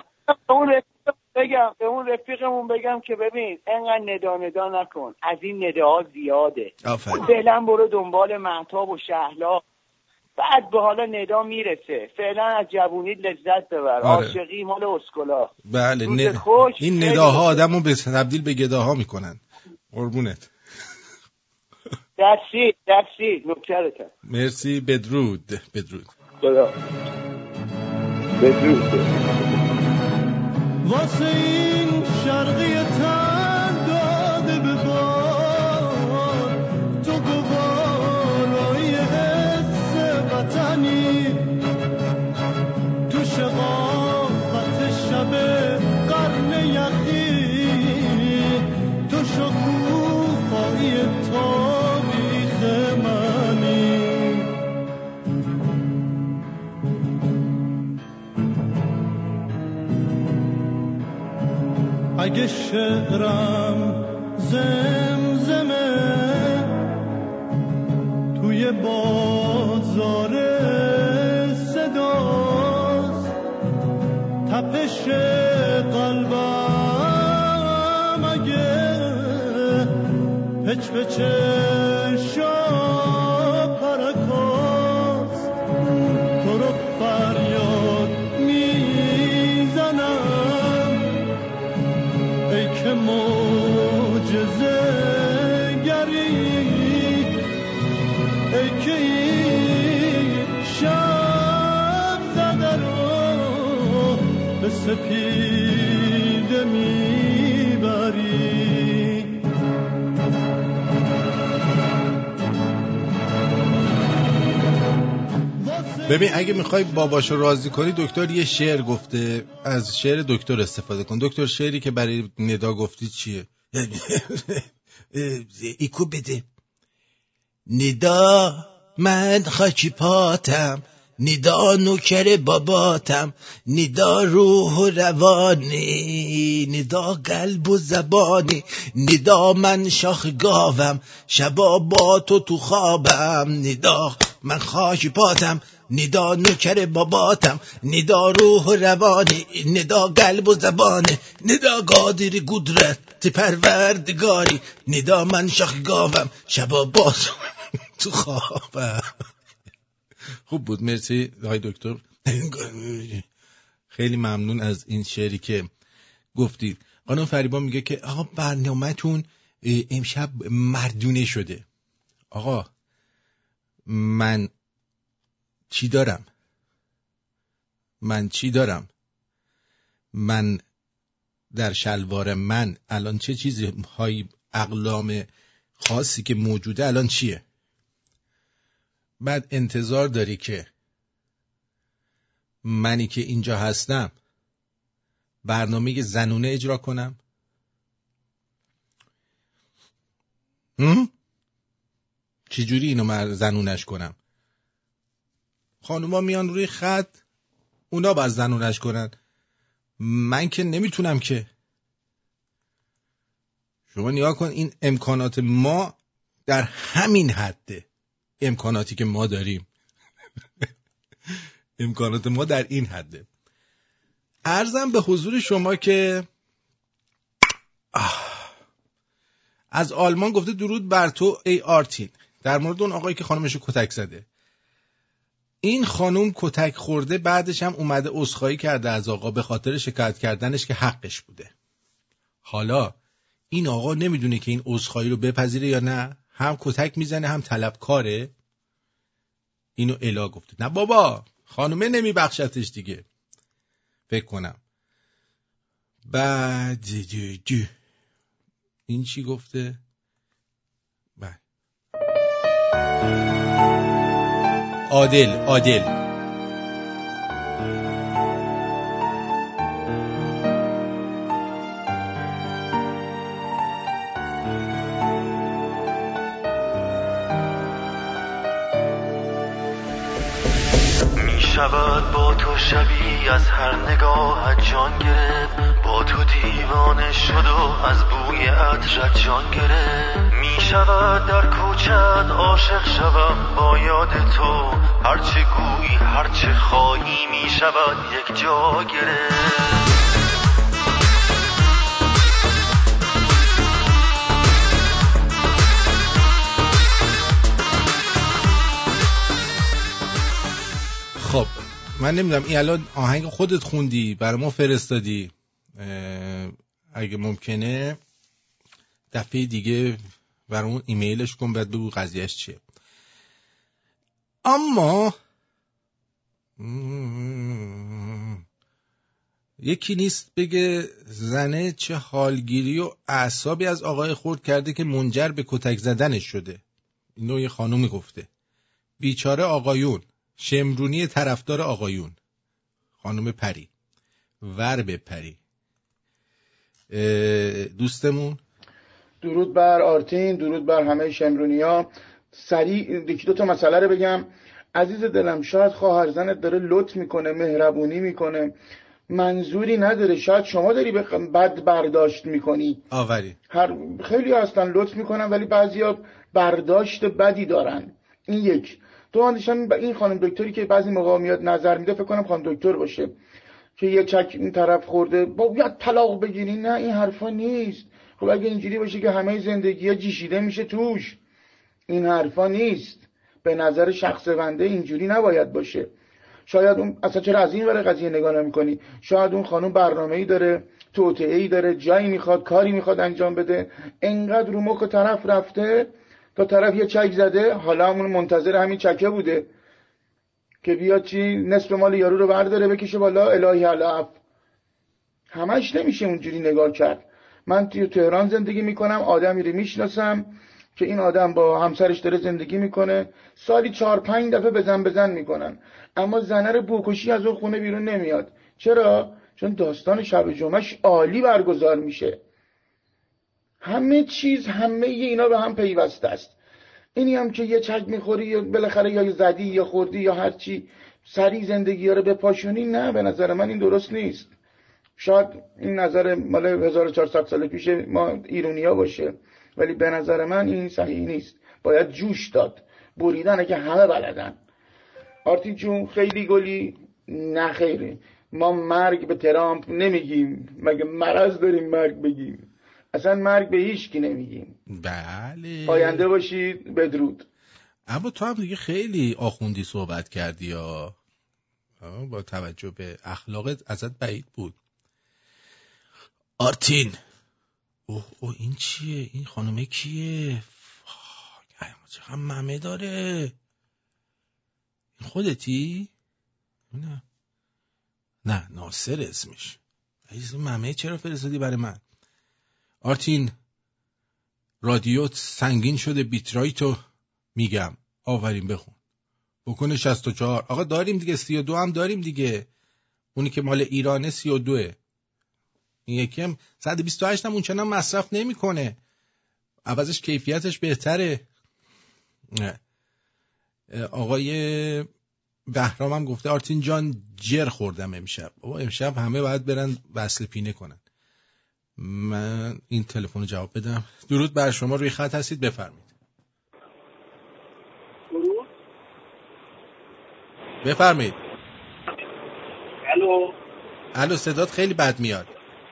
به اون رفیقمون بگم که ببین انقدر ندا نکن، از این نداها زیاده، فعلا برو دنبال مهتاب و شهلا، بعد به حالا ندا میرسه، فعلا از جوونی لذت ببر. عاشقی مال اسکلا. بله این نداها آدمو به تبدیل به گداها میکنن. قربونت. دستی نوکرتم. مرسی. بدرود. خدا بدرود. واسه این شرقی تن داده به بار، تو گوارای حس وطنی، تو شقاقت شب قرن یخی، تو شکوفایی تاریخ منی. اگه شعرم زمزمه توی بازار صداست، تپش قلبم اگه پچ شاپرکاست، تو رو فریاد میزنم ای که معجزه گری، ای که این شب زده رو به سپیده میبری. ببین اگه میخوای باباشو راضی کنی، دکتر یه شعر گفته، از شعر دکتر استفاده کن. دکتر شعری که برای ندا گفتی چیه؟ ایکو بده. ندا من خاکی پاتم، ندا نوکر باباتم، ندا روح و روانی، ندا قلب و زبانی، ندا من شاخ گاوم، شبا با تو خوابم، ندا من خاکی پاتم، ندا نوکر باباتم، ندا روح و روانی، ندا قلب و زبانه، ندا قادر قدرت پروردگاری، ندا من شاخ گاوم، شبا با تو خوابم. خوب بود، مرسی آقای دکتر. خیلی ممنون از این شعری که گفتید. خانم فریبا میگه که آقا برنامه‌تون امشب مردونه شده. آقا من چی دارم؟ من در شلوار من الان چه چیزهایی، اقلام خاصی که موجوده الان چیه؟ بعد انتظار داری که منی که اینجا هستم برنامه زنونه اجرا کنم؟ چجوری اینو زنونش کنم؟ خانوما میان روی خط، اونا باید زنونش کنن، من که نمیتونم که. شما نگاه کن، این امکانات ما در همین حده، امکاناتی که ما داریم امکانات ما در این حده. عرضم به حضور شما که از آلمان گفته درود بر تو ای آرتین، در مورد اون آقایی که خانمشو کتک زده. این خانم کتک خورده، بعدش هم اومده عذرخواهی کرده از آقا به خاطر شکایت کردنش که حقش بوده. حالا این آقا نمیدونه که این عذرخواهی رو بپذیره یا نه، هم کتک میزنه هم طلبکاره. اینو الا گفته نه بابا، خانومه نمیبخشتش دیگه، فکر کنم. بعد این چی گفته؟ عادل میشه شود با تو شبی از هر نگاهت جان گرفت، با تو دیوانه شد و از بوی عطرت جان گرفت. می شود در کوچت عاشق شوم با یاد تو، هرچه گویی هرچه خواهی می شود یک جا گرفت. خب من نمیدونم این الان آهنگ خودت خوندی برای ما فرستادی، اگه ممکنه دفعه دیگه برامون ایمیلش کن بعد بگو قضیهش چیه. اما یکی نیست بگه زنه چه حالگیری و اعصابی از آقای خورد کرده که منجر به کتک زدنش شده. اینو یه خانومی گفته. بیچاره آقایون، شمرونی طرفدار آقایون. خانم پری ور به پری دوستمون. درود بر آرتین، درود بر همه شمرونیا. سریع یکی دو تا مسئله رو بگم. عزیز دلم، شاید خواهر زنت داره لطف میکنه، مهربونی میکنه، منظوری نداره، شاید شما داری بد برداشت میکنی. آوری خیلی هستن لطف میکنن ولی بعضیا برداشت بدی دارن. این یک. تو اندیشم این خانم دکتری که بعضی موقع میاد نظر میده، فکر کنم خانم دکتر باشه، که یه چک این طرف خورده باید طلاق بگیری. نه این حرفا نیست. خب اگه اینجوری باشه که همه زندگی‌ها جیشیده میشه توش، این حرفا نیست. به نظر شخص بنده اینجوری نباید باشه. شاید اون اصلا چرا از این ور قضیه نگاه نمی‌کنی؟ شاید اون خانم برنامه‌ای داره، توطئه‌ای داره، جایی میخواد، کاری میخواد انجام بده، انقدر رو مخ طرف رفته تا طرف یه چک زده، حالا همون منتظر همین چکه بوده که بیاد چی نصف مال یارو رو برداره بکشه بالا. الهی علف. همش نمیشه اونجوری نگاه کرد. من توی تهران زندگی میکنم، آدمی رو میشناسم که این آدم با همسرش داره زندگی میکنه، سالی 4-5 دفعه بزن میکنن، اما زنه رو بوکشی از اون خونه بیرون نمیاد. چرا؟ چون داستان شب جمعهش عالی برگزار میشه. همه چیز، همه اینا به هم پیوسته است. اینی هم که یه چک میخوری یا بالاخره یا زدی یا خوردی یا هر چی سری زندگی ها رو بپاشونی، نه، به نظر من این درست نیست. شاید این نظر مال 1400 سال پیش ما ایرونیا باشه، ولی به نظر من این صحیح نیست. باید جوش داد. بریدنه که همه بلدن. آرتین جون خیلی گلی. نه خیره، ما مرگ به ترامپ نمیگیم، مگه مرض داریم مرگ بگیم؟ اصلا مرگ به هیچ کی نمیگیم. بله. پاینده باشید، بدرود. اما تو هم دیگه خیلی آخوندی صحبت کردی یا با توجه به اخلاقت ازت بعید بود. آرتین اوه این چیه؟ این خانومه کیه؟ چقدر ممه داره. این خودتی؟ نه ناصر اسمش. این ممه چرا فرستادی برای من؟ آرتین رادیو سنگین شده، بیترایتو میگم. آورین بخون. بکنه 64. آقا داریم دیگه، 32 هم داریم دیگه. اونی که مال ایرانه 32. این یکی هم 128 هم اونچنان مصرف نمی کنه. عوضش کیفیتش بهتره. آقای بهرام هم گفته آرتین جان جر خوردم امشب. امشب همه باید برن وصل پینه کنن. من این تلفن رو جواب بدم. درود بر شما، روی خط هستید، بفرمایید. درود. بفرمایید. الو صدات خیلی بد میاد.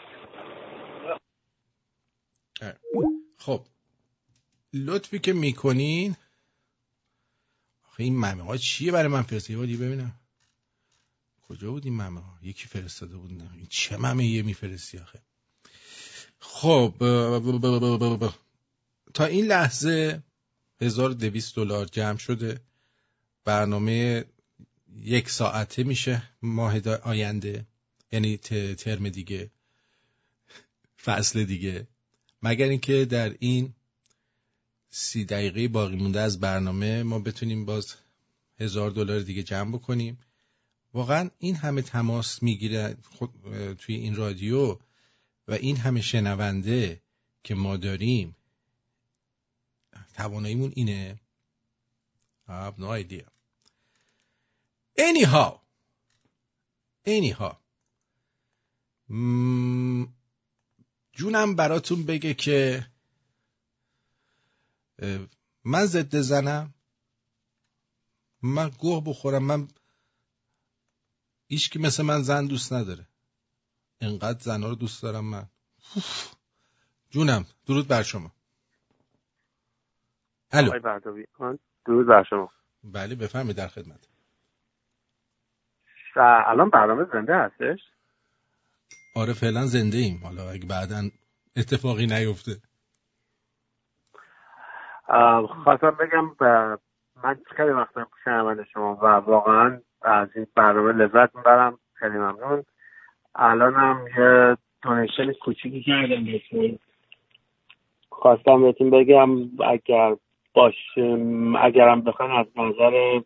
خب لطفی که میکنین. آخه این ممه ها چیه برای من فرستادی؟ ببینم کجا بود این ممه ها. یکی فرستاده بود. این چه ممه یه میفرستی آخه؟ خب تا این لحظه $1200 جمع شده. برنامه 1 ساعته میشه ماه آینده، یعنی ترم دیگه، فصل دیگه، مگر اینکه در این 30 دقیقه باقی مونده از برنامه ما بتونیم باز $1000 دیگه جمع بکنیم. واقعا این همه تماس میگیره توی این رادیو و این همه شنونده که ما داریم، تواناییمون اینه. I have no idea. Anyhow اینیها جونم براتون بگه که من ضد زنم، من گوه بخورم، من هیچکی مثل من زن دوست نداره، انقدر زنها رو دوست دارم من. جونم درود بر شما. الو درود بر شما. بله بفرمایید در خدمت. الان برنامه زنده هستش؟ آره فعلا زنده ایم، حالا اگه بعداً اتفاقی نیفته. خواستم بگم من خیلی وقتا شنونده شما و واقعا از این برنامه لذت میبرم، خیلی ممنون. الانم یه دونیشن کوچیکی کردم بهتون، خواستم بهتون بگم اگرم بخواین از نظر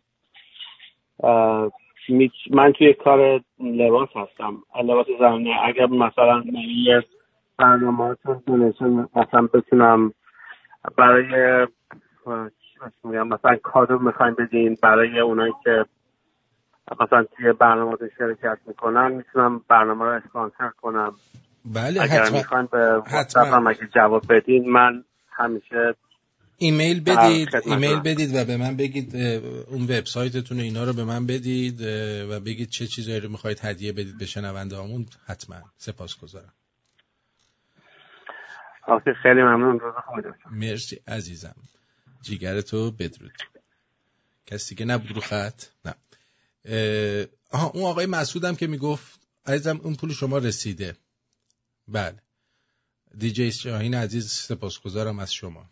من توی کار لباس هستم، لباس زنانه، اگر مثلا یه برنامه‌تون دونیشن مثلا بتونم برای مثلا کادو میخوایم بدین برای اونایی که مثلا توی برنامه شرکت میکنن، میتونم برنامه رو اسپانسر کنم. بله اگر میخواین به واتساپ اگه جواب بدین، من همیشه ایمیل بدید و به من بگید اون وبسایتتون و اینا رو به من بدید و بگید چه چیزایی رو میخواید هدیه بدید به شنونده هامون. حتما سپاسگزارم. خیلی ممنون. روز خوبی داشتم. مرسی عزیزم، جیگرتو بدرود. کسی که نبود رو خط؟ نه. اون آقای مسعودم که میگفت عزیزم اون پول شما رسیده. بله دیجی شاهین عزیز سپاسگزارم از شما.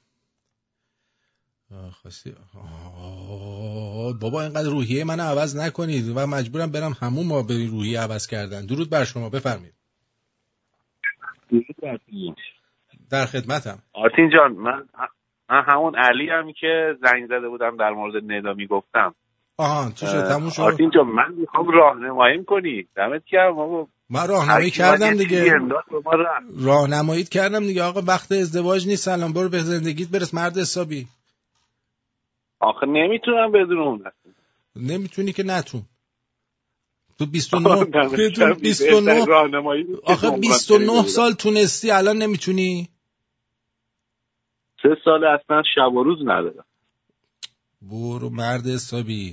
بابا اینقدر روحیه منو عوض نکنید و مجبورم برم همون ما به روحیه عوض کردن. درود بر شما، بفرمایید. در خدمتم. آرتین جان، من همون علی هم که زنگ زده بودم در مورد ندا میگفتم. چی شد؟ تموم شد؟ آرتین جان من میخوام راهنماییم کنی. دمت گرم بابا. من راهنمایی کردم دیگه. راهنمایی کردم دیگه آقا، وقت ازدواج نیست الان، برو به زندگیت برس مرد حسابی. آخه نمیتونم بدون اون. نمیتونی که نتون. تو 29 راهنمایی آخه 29 سال تونستی، الان نمیتونی؟ 3 سال اصلا شب و روز ندارم. برو مرد حسابی.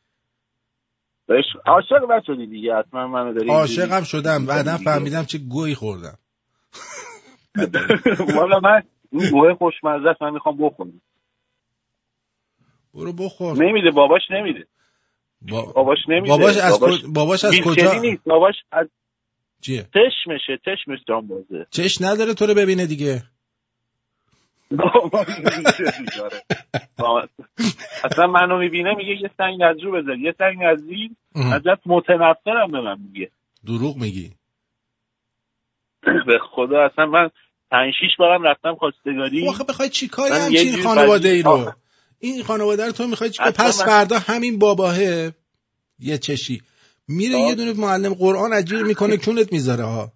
عاشق نشدی دیگه حتما منو داری. عاشقم شدم، بعدم فهمیدم چه گویی خوردم. والا من این گوه خوشمزه است، من میخوام بخورم. برو بخور. نمیده باباش، نمیده. باباش نمیده. باباش از کجا نیست. باباش از چیه؟ چشمش جانبازه. چش نداره تو رو ببینه دیگه. اصلا منو میبینه میگه یه سنگ از رو بذار، یه سنگ از این. ازت متنفرم به من میگه. دروغ میگی. به خدا اصلا من 5-6 بارم رفتم خواستگاری. آخه بخوای چی کاری همچین خانواده ای رو؟ این خانواده رو تو میخوای چیکار؟ پس فردا همین باباهه یه چشی میره یه دونه معلم قرآن اجیر میکنه کونت میذاره ها.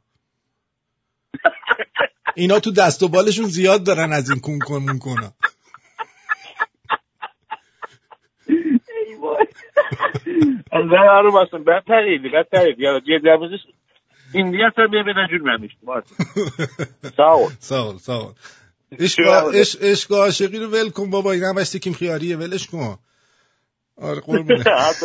اینا تو دست و بالشون زیاد دارن از این کون کنا. ای وای. از رو باسم بدتری یا دیگه دروازش ایندیا تا بیا بنا جور میشه. ساول عشق عاشقی رو ول کن بابا، این همش تکیم خیاریه، ولش کن. آره قربونه.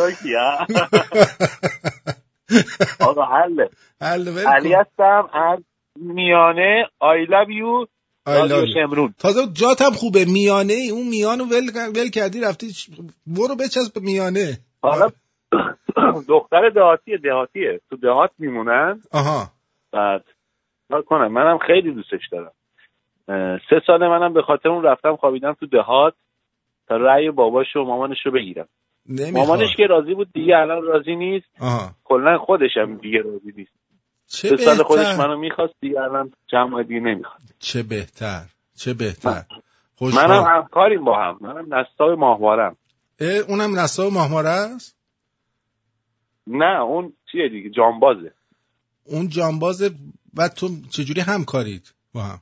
آقا حله علی هستم از میانه I love you رادیو شمرون. تازه جاتم خوبه میانه، اون میانو ول کردی رفتی برو بچسب به میانه. حالا دختر دهاتیه تو دهات میمونن. بعد کار کنم منم خیلی دوستش دارم. 3 سال منم به خاطر اون رفتم خوابیدم تو دهات تا رأی باباش و مامانش رو بگیرم. مامانش که راضی بود دیگه الان راضی نیست. کلا خودش هم دیگه راضی نیست. 3 سال خودش منو میخواست دیگه الان جمع دیگه نمیخواد. چه بهتر. منم همکاریم با هم. منم نساب ماهوارم. اونم نساب ماهواره است؟ نه اون چیه دیگه، جانبازه. اون جانبازه. و تو چجوری همکارید با هم؟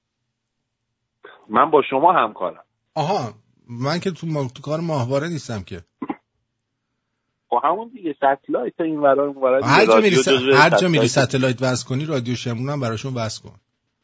من با شما همکارم. من که تو کار ماهواره نیستم که. خب همون دیگه ستلایت این ورا اون ورا هر جا میری ستلایت وصل کنی رادیو شمرون هم براشون وصل کن.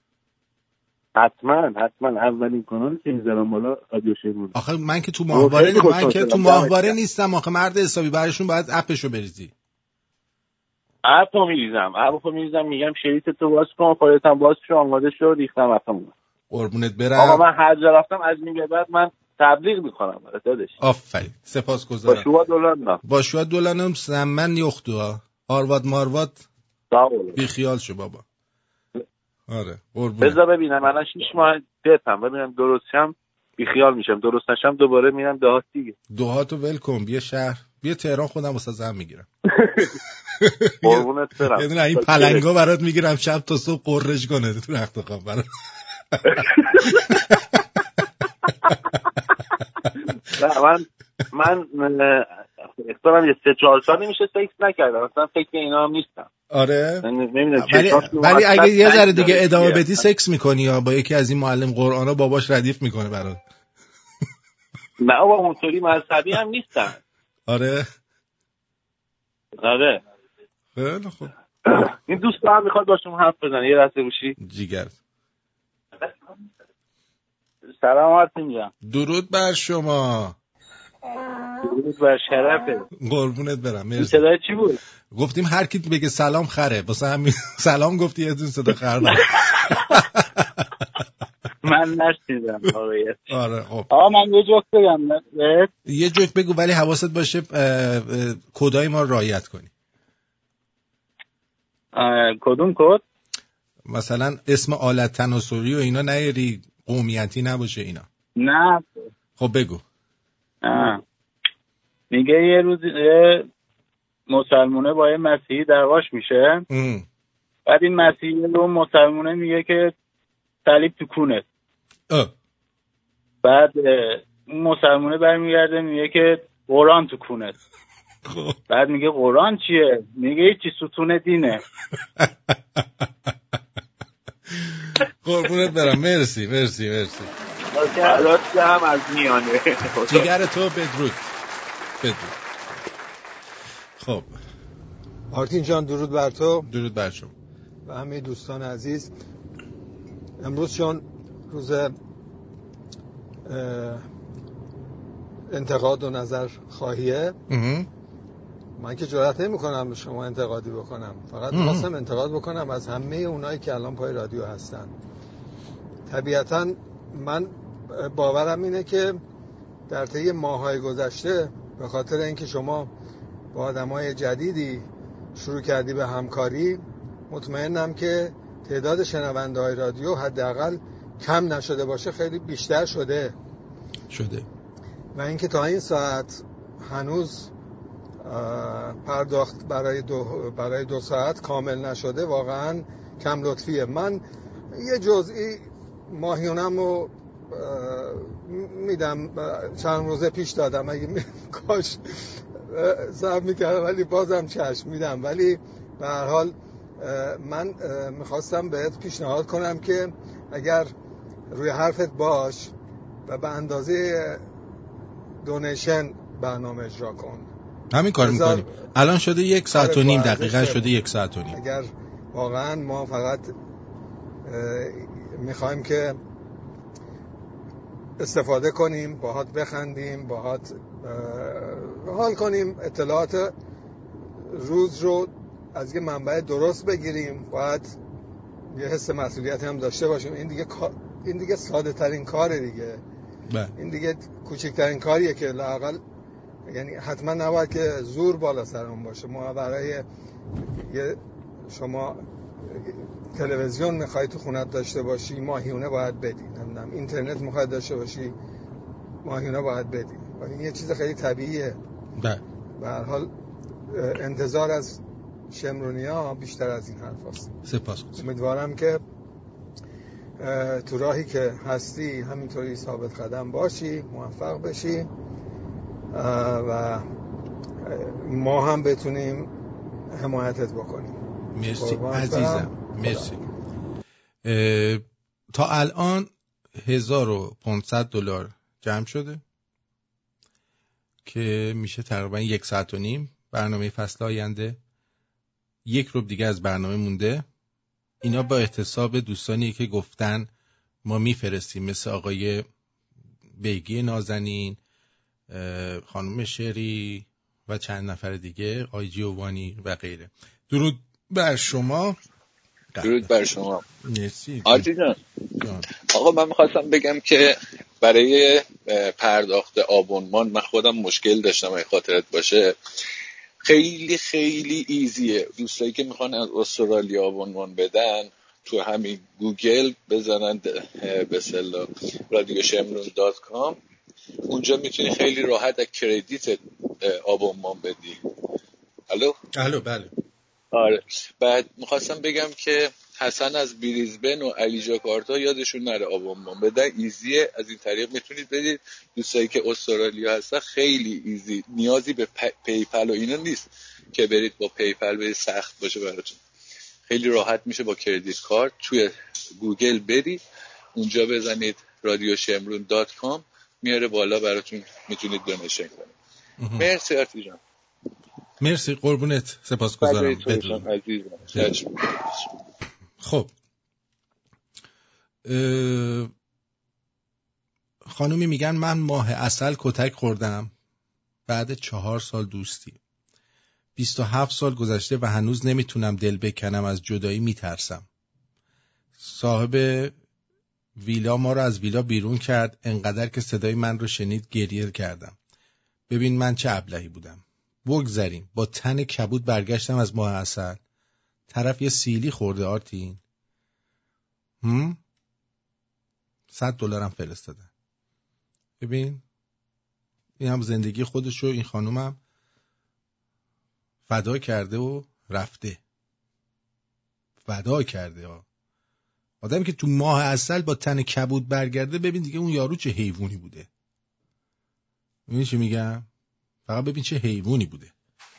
حتما اولین کانال که میذارم بالا رادیو شمرون. آخه من که تو ماهواره نیستم آخه مرد حسابی، براشون باید اپشو بریزی. اپو میریزم میگم شریط تو باز کن، فایلت هم باز شو، آماده شو، ریختم اپمون. قربونت برم. آقا من هر جا رفتم از این به بعد من تبلیغ میکنم برات داداش. آفرین، سپاسگزارم. با شما دولانم سمن یختو آرواد مارواد بی خیال شو بابا. آره قربونت. بذار ببینم الان 6 ماه دتم ببینم درستشم بی خیال میشم، درست نشم دوباره میرم دهات دیگه. دهاتو ول کن، بیا شهر، بیا تهران، خودم واسه زن میگیرم. قربونت برم. یه دونه این پلنگا برات میگیرم شب تا صبح قررش کنه تو رخت خواب برات. من اختارم یه 3-4 سالی میشه سکس نکردم، اصلا فکر اینا هم نیستم. آره ولی اگه یه ذره دیگه ادامه بدی سکس میکنی یا با یکی از این معلم قرآنا باباش ردیف میکنه برات؟ نه آقا اونطوری مذهبی هم نیستم. آره خیلی خوب. این دوست هم میخواد با شما حرف بزنه، یه لحظه گوشی. جیگر سلام آرتین جان. درود بر شما. درود بر شرفه. قربونت برم. مرسی. صدای چی بود؟ گفتیم هر کی بگه سلام خره، واسه همین سلام گفتی یه دونه صدا خر نه. من نشنیدم واقعیت. آره خب. آقا من یه جوک بگم. یه جوک بگو ولی حواست باشه کدای ما رعایت کنی. کدوم کد؟ مثلا اسم آلت تناسلی و اینا نیاری، قومیتی نباشه اینا. نه خب بگو. میگه یه روز مسلمونه با یه مسیحی دعواش میشه. بعد این مسیحی رو مسلمونه میگه که صلیب تو کونت. بعد اون مسلمونه برمیگرده میگه که قرآن تو کونت. بعد میگه قرآن چیه؟ میگه هیچی، ستون دینه. قربونت برم. مرسی. حالات هم از میانه جگر تو بدرود. خب آرتین جان درود بر تو. درود بر شما و همه دوستان عزیز. امروز چون روز انتقاد و نظر خواهیه، من که جرئت نمی‌کنم به شما انتقادی بکنم، فقط می‌خواستم انتقاد بکنم از همه اونایی که الان پای رادیو هستن. طبیعتاً من باورم اینه که در طی ماه‌های گذشته به خاطر اینکه شما با آدمای جدیدی شروع کردی به همکاری، مطمئنم که تعداد شنونده‌های رادیو حداقل کم نشده باشه، خیلی بیشتر شده و اینکه تا این ساعت هنوز پرداخت برای 2 ساعت کامل نشده واقعا کم لطفیه. من یه جزئی ماهیونم رو میدم، چند روز پیش دادم، اگه کاش صبر میکردم ولی بازم چشم میدم. ولی به هر حال من میخواستم بهت پیشنهاد کنم که اگر روی حرفت باش و به اندازه دونیشن برنامه اجرا کن. همین کار میکنیم الان. شده 1 ساعت و نیم، دقیقا شده 1 ساعت و نیم. اگر واقعا ما فقط میخوایم که استفاده کنیم، باهات بخندیم، باهات حال کنیم، اطلاعات روز رو از یه منبع درست بگیریم، باید یه حس مسئولیت هم داشته باشیم. این دیگه ساده ترین کاره دیگه. این دیگه کوچکترین کاریه که لااقل، یعنی حتما نباید که زور بالا سرمون باشه. ما برای شما تلویزیون میخوای تو خونت داشته باشی، ماهیونه باید بدی. نمیدونم اینترنت میخوای داشته باشی، ماهیونه باید بدی. این یه چیز خیلی طبیعیه. به هر حال انتظار از شمرونی‌ها بیشتر از این حرف هست. سپاسگزارم. امیدوارم که تو راهی که هستی همینطوری ثابت قدم باشی، موفق بشی و ما هم بتونیم حمایتت بکنیم. مرسی عزیزم. مرسی. تا الان $1,500 جمع شده که میشه تقریبا 1 ساعت و نیم. برنامه فصل آینده. 1 ربع دیگه از برنامه مونده. اینا با احتساب دوستانی که گفتن ما میفرستیم، مثل آقای بیگی نازنین، خانم شری و چند نفر دیگه، آقای جیوانی و غیره. درود بر شما. درود بر شما. مرسی. آرتی جان. آقا من می‌خواستم بگم که برای پرداخت آبونمان من خودم مشکل داشتم، اگه خاطرت باشه. خیلی خیلی ایزیه. دوستایی که میخوان از استرالیا آبونمان بدن تو همین گوگل بزنن به اصطلاح radioshamron.com، اونجا میتونی خیلی راحت از کردیت آبونمان بدی. الو بله. آره. بعد میخواستم بگم که حسن از بریزبن و علی جاکارتا یادشون نره آبونمان بدن، ایزیه. از این طریق میتونید بدید. دوستایی که استرالیا هستن خیلی ایزی، نیازی به پیپل و اینا نیست که برید با پیپل برید، سخت باشه براتون. خیلی راحت میشه با کردیت کارت توی گوگل برید، اونجا بزنید radioshamron.com، میاره بالا براتون، میتونید دونیشن کنید. مرسی آرتی جان. مرسی قربونت، سپاسگزارم. بدون عزیزم. خب خانومی میگن من ماه عسل کتک خوردم بعد 4 سال دوستی. 27 سال گذشته و هنوز نمیتونم دل بکنم، از جدایی میترسم. صاحب ویلا ما رو از ویلا بیرون کرد، انقدر که صدای من رو شنید گریه کردم. ببین من چه ابلهی بودم. بگذریم، با تن کبود برگشتم از ماه عسل. طرف یه سیلی خورده آرتین. $100 فرستادن. ببین این هم زندگی خودشو این خانومم فدا کرده و رفته. فدا کرده ها. آدمی که تو ماه عسل با تن کبود برگرده، ببین دیگه اون یارو چه حیوانی بوده. می‌بینی چی میگم؟ فقط ببین چه حیوانی بوده.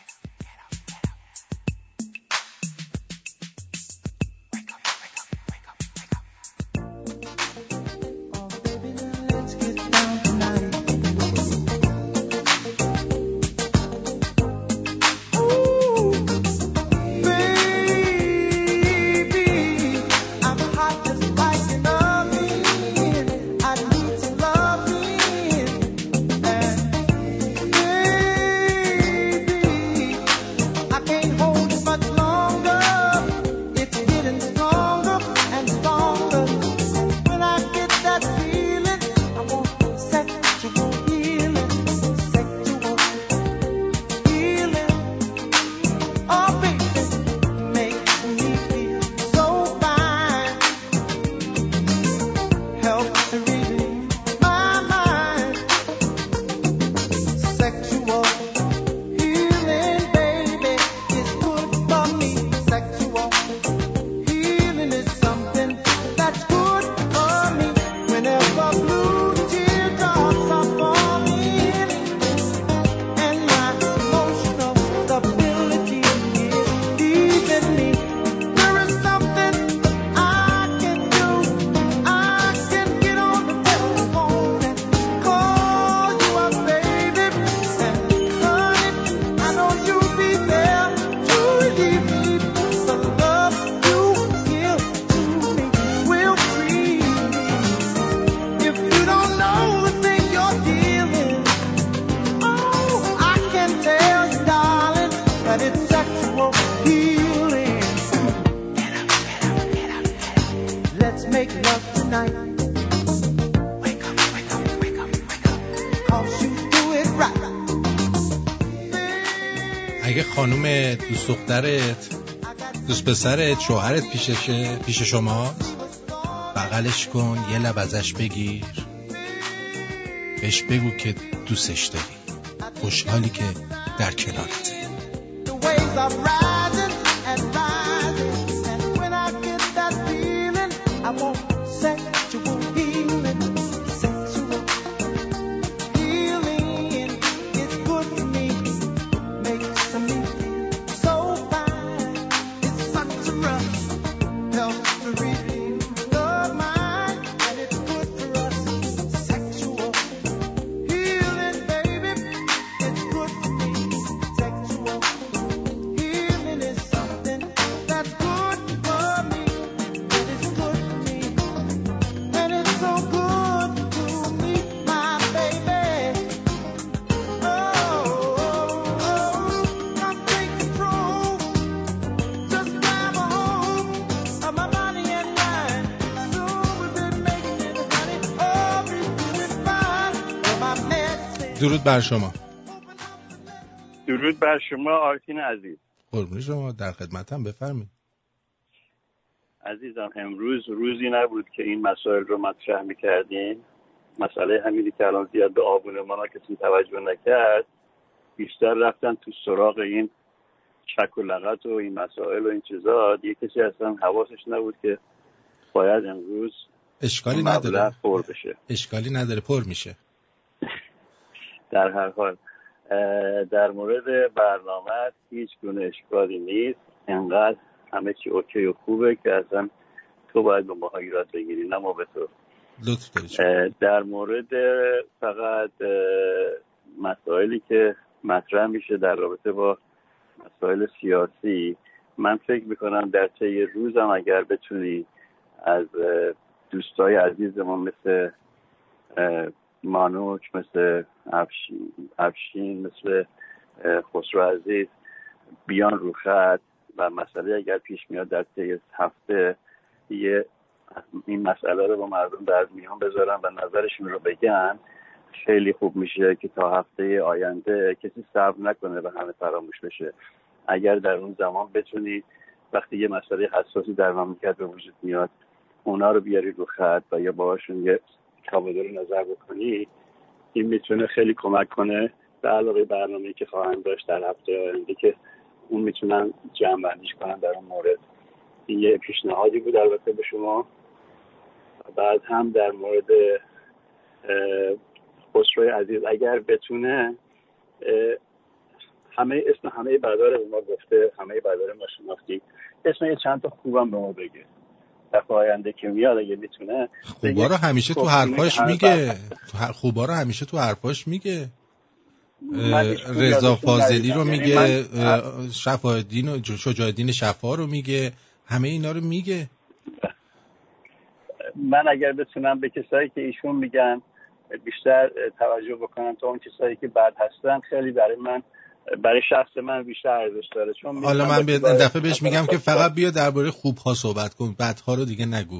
خانوم دوست دخترت، دوست پسرت، شوهرت پیش شماست، بغلش کن، یه لب ازش بگیر، بهش بگو که دوستش داری، خوشحالی که در کنارته. درود بر شما. درود بر شما آرتین عزیز. قربون شما، در خدمتم، بفرمایید. عزیزم امروز روزی نبود که این مسائل رو مطرح می‌کردین. مسئله همینی که الان زیاد به آبون ما کسی توجه نکرد، بیشتر رفتن تو سراغ این چک و لغت و این مسائل و این چیزا. دیگه کسی اصلا حواسش نبود که باید امروز اشکالی نداره پر بشه. اشکالی نداره، پر میشه. در هر حال در مورد برنامه هیچ گونه اشکالی نیست، انقدر همه چی اوکی و خوبه که اصلا تو باید به ما ایراد بگیری نه ما به تو. لطف دارید. در مورد فقط مسائلی که مطرح میشه در رابطه با مسائل سیاسی، من فکر میکنم در طی روزم اگر بتونی از دوستای عزیزمون مثل مانوچ، مثل افشین، مثل خسرو عزیز بیان رو خط و مسئله اگر پیش میاد در طی هفته این مسئله رو با مردم در میان بذارن و نظرشون رو بگن، خیلی خوب میشه که تا هفته آینده کسی صبر نکنه و همه فراموش بشه. اگر در اون زمان بتونی وقتی یه مسئله حساسی در مملکت به وجود میاد اونا رو بیاری رو خط و یا باهاشون یه تبادل نظر بکنی، این میتونه خیلی کمک کنه به علاوه برنامه‌ای که خواهند داشت در هفته آینده که اون میتونن جمع بندیش کنن در اون مورد. این یه پیشنهادی بود البته به شما. بعد هم در مورد خسروی عزیز اگر بتونه اسم همه برادر به ما گفته، همه برادر ما شناختی، اسم یه چند تا خوبم به ما بگه در آینده که میاد اگه میتونه. خوبا رو همیشه تو حرفاش میگه، خوبا رو همیشه تو حرفاش میگه. رضا فاضلی رو میگه، شفاعالدین و شجاعالدین شفا رو میگه، همه اینا رو میگه. من اگر بتونم به کسایی که ایشون میگن بیشتر توجه بکنم تا اون کسایی که بد هستن، خیلی برای شخص من بیشتر ارزش داره. چون حالا من به دفعه بهش میگم که فقط بیا درباره خوب‌ها صحبت کن، بدها رو دیگه نگو.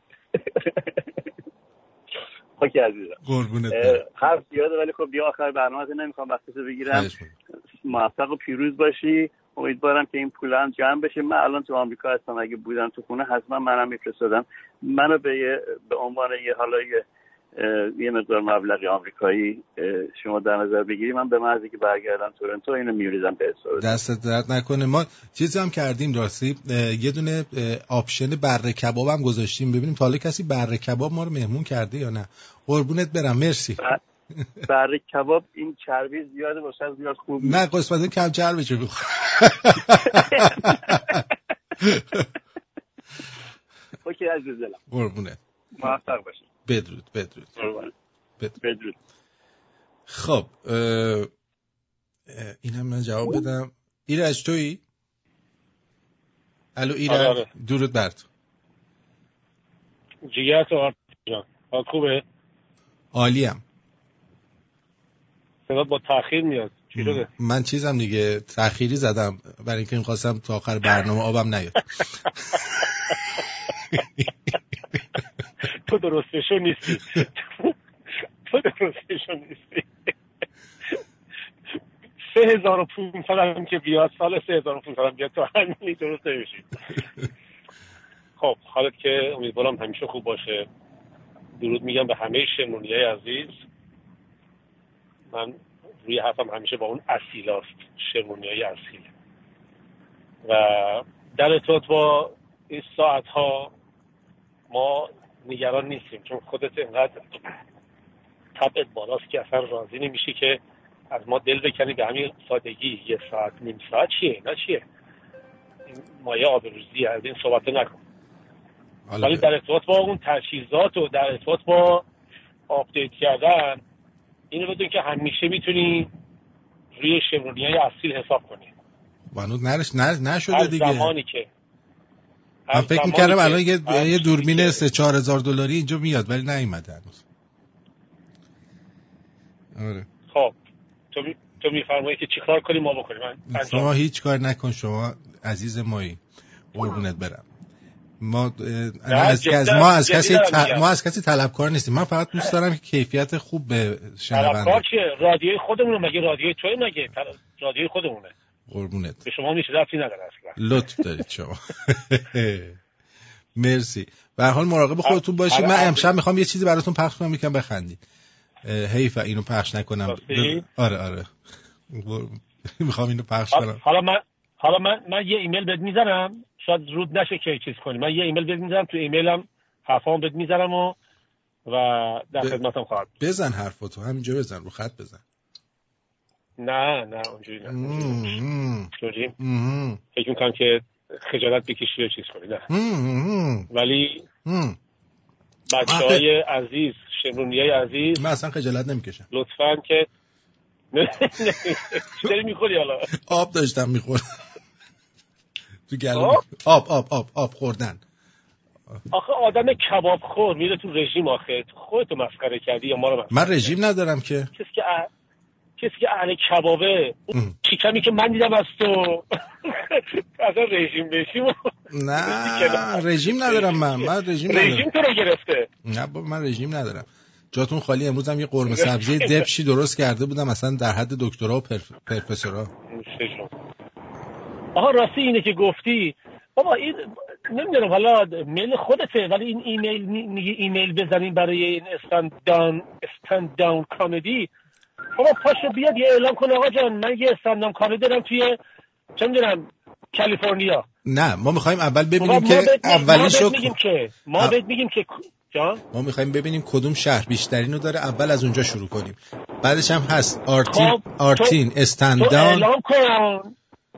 اوکی عزیزم، قربونت. حرف زیاده ولی خب بیا آخر برنامه نمیخوام وقتتو بگیرم. موفق و پیروز باشی. امیدوارم که این پول هم جمع بشه. من الان تو آمریکا هستم، اگه بودم تو خونه حتما منم میفرستادم. منو به عنوان یه مقدار مبلغی آمریکایی شما در نظر بگیری، من به محضی که برگردم تورنتو اینو میریزم به حساب. دستت درد نکنه. ما چیزی هم کردیم راستی، یه دونه آپشن بره کباب هم گذاشتیم، ببینیم تا حالا کسی بره کباب ما رو مهمون کرده یا نه. قربونت برم، مرسی. بره کباب این چربی زیاده واسه زیاد خوب نه، قسمت کم چربی چه بخور. اوکی عزیزم، قربونت، موفق باشی. بدرود. خب اینم من جواب بدم. ایرج تویی؟ الو ایرج، درود بر تو. جیگر تو جان، حال خوبه؟ عالیم. صدا با تأخیر میاد، چی شده؟ من چیزم دیگه تأخیری زدم برای اینکه می‌خواستم تا آخر برنامه آبم نیاد. تو درستشو نیستی. 3500 هم که بیاد، سال 3500 هم بیاد، تو همینی درست نمیشید. خب حالت که امیدوارم همیشه خوب باشه. درود میگم به همه شمرونیای عزیز. من روی حرفم همیشه با اون اصیل هست، شمرونیای اصیل. و در ارتباط با این ساعت ها ما نگران نیستیم، چون خودت اینقدر طبعت بالاست که اصلا راضی نمیشی که از ما دل بکنی به همین سادگی. 1 ساعت نیم ساعت چیه؟ نه چیه؟ این مایه آبروزی از این صحبت نکن. ولی در ارتباط با اون تجهیزات و در ارتباط با آپدیت کردن، اینو بدون که همیشه میتونی روی شمرونیای اصیل حساب کنی. وانو نشده دیگه. زمانی که من فکر می‌کردم الان یه دوربین 3-4 هزار دلاری اینجا میاد ولی نیومده هنوز. آره. خب تو میفرمایی که چیکار کنیم ما بکنیم. شما هیچ کار نکن، شما عزیز مایی، قربونت برم. ما از کسی طلبکار نیستیم. من فقط دوست دارم که کیفیت خوب به شنونده. طلبکار چیه؟ رادیوی خودمونه مگه؟ رادیوی توئه مگه؟ رادیوی خودمونه. قربونت. به شما میشه ربطی نداره اصلا. لطف دارید شما. مرسی. به هر حال مراقب خودتون باشید. من امشب میخوام یه چیزی براتون پخش کنم یکم بخندید. حیفه اینو پخش نکنم. آره. میخوام اینو پخش کنم. حالا من یه ایمیل بهت میزنم، شاید رود نشه که چیز کنی. من یه ایمیل بهت میزنم، تو ایمیلم حرفامو بهت میزنم و در خدمتم خواهم. بزن حرفاتو همینجا بزن، رو خط بزن. نه اونجوری نه. فکر میکنم که خجالت بکشی و چیز کنی. نه ولی بچه‌های عزیز، شمرونیای عزیز، من اصلا خجالت نمیکشم. لطفاً که چی داری میخوری حالا؟ آب داشتم میخورم تو گلوم. آب خوردن. آخه آدم کباب خور میره تو رژیم، آخه خودتو مسخره کردی یا ما رو مسخره؟ من رژیم ندارم که. کسی که اهل کبابه شکمی که من دیدم از تو اصلا رژیم بشیم. نه رژیم ندارم. من رژیم تو رو گرفته. نه من رژیم ندارم. جاتون خالی. امروز هم یه قرمه سبزی دبشی درست کرده بودم، اصلا در حد دکترا و پروفسورا. آها راستی اینه که گفتی بابا، این نمیدونم حالا میل خودته، ولی این ایمیل بزنیم برای این استند داون کامدی. بابا پاشو بیاد یه اعلام کنه آقا جان من یه استند داون کامدی دارم توی چه میدونم کالیفرنیا. نه ما میخوایم اول ببینیم که اولیشو ما بهت میگیم که جان ما میخوایم ببینیم کدوم شهر بیشترینو داره، اول از اونجا شروع کنیم. بعدش هم هست آرتین استند داون. اعلام کن.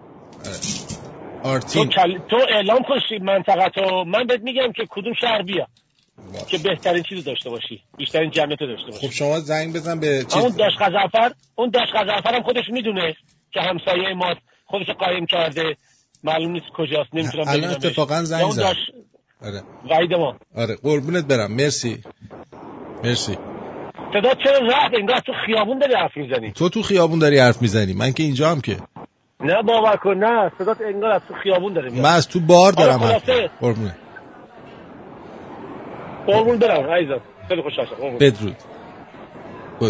آرتین تو اعلام کن منطقه‌تو، من بهت میگم که کدوم شهر بیا که بهترین چیزو داشته باشی، بیشترین جمعیتو داشته باشی. خب شما زنگ بزن به چیز. اون داش غزنفر هم خودش میدونه که همسایه ما خودش قایم کرده، معلوم نیست کجاست، نمیتونم ببینم. الان اتفاقا زنگ زد. آره وعید ما. آره قربونت برم. مرسی. صدا چرا رفت؟ انگار تو خیابون داری حرف میزنی. تو خیابون داری حرف میزنی، من که اینجا هم که. نه باور کن، نه صدات انگار از تو خیابون داره میاد. من از تو بار دارم حرف. قربون برم عزیزم، خیلی خوشحال شدم. بدرود. بود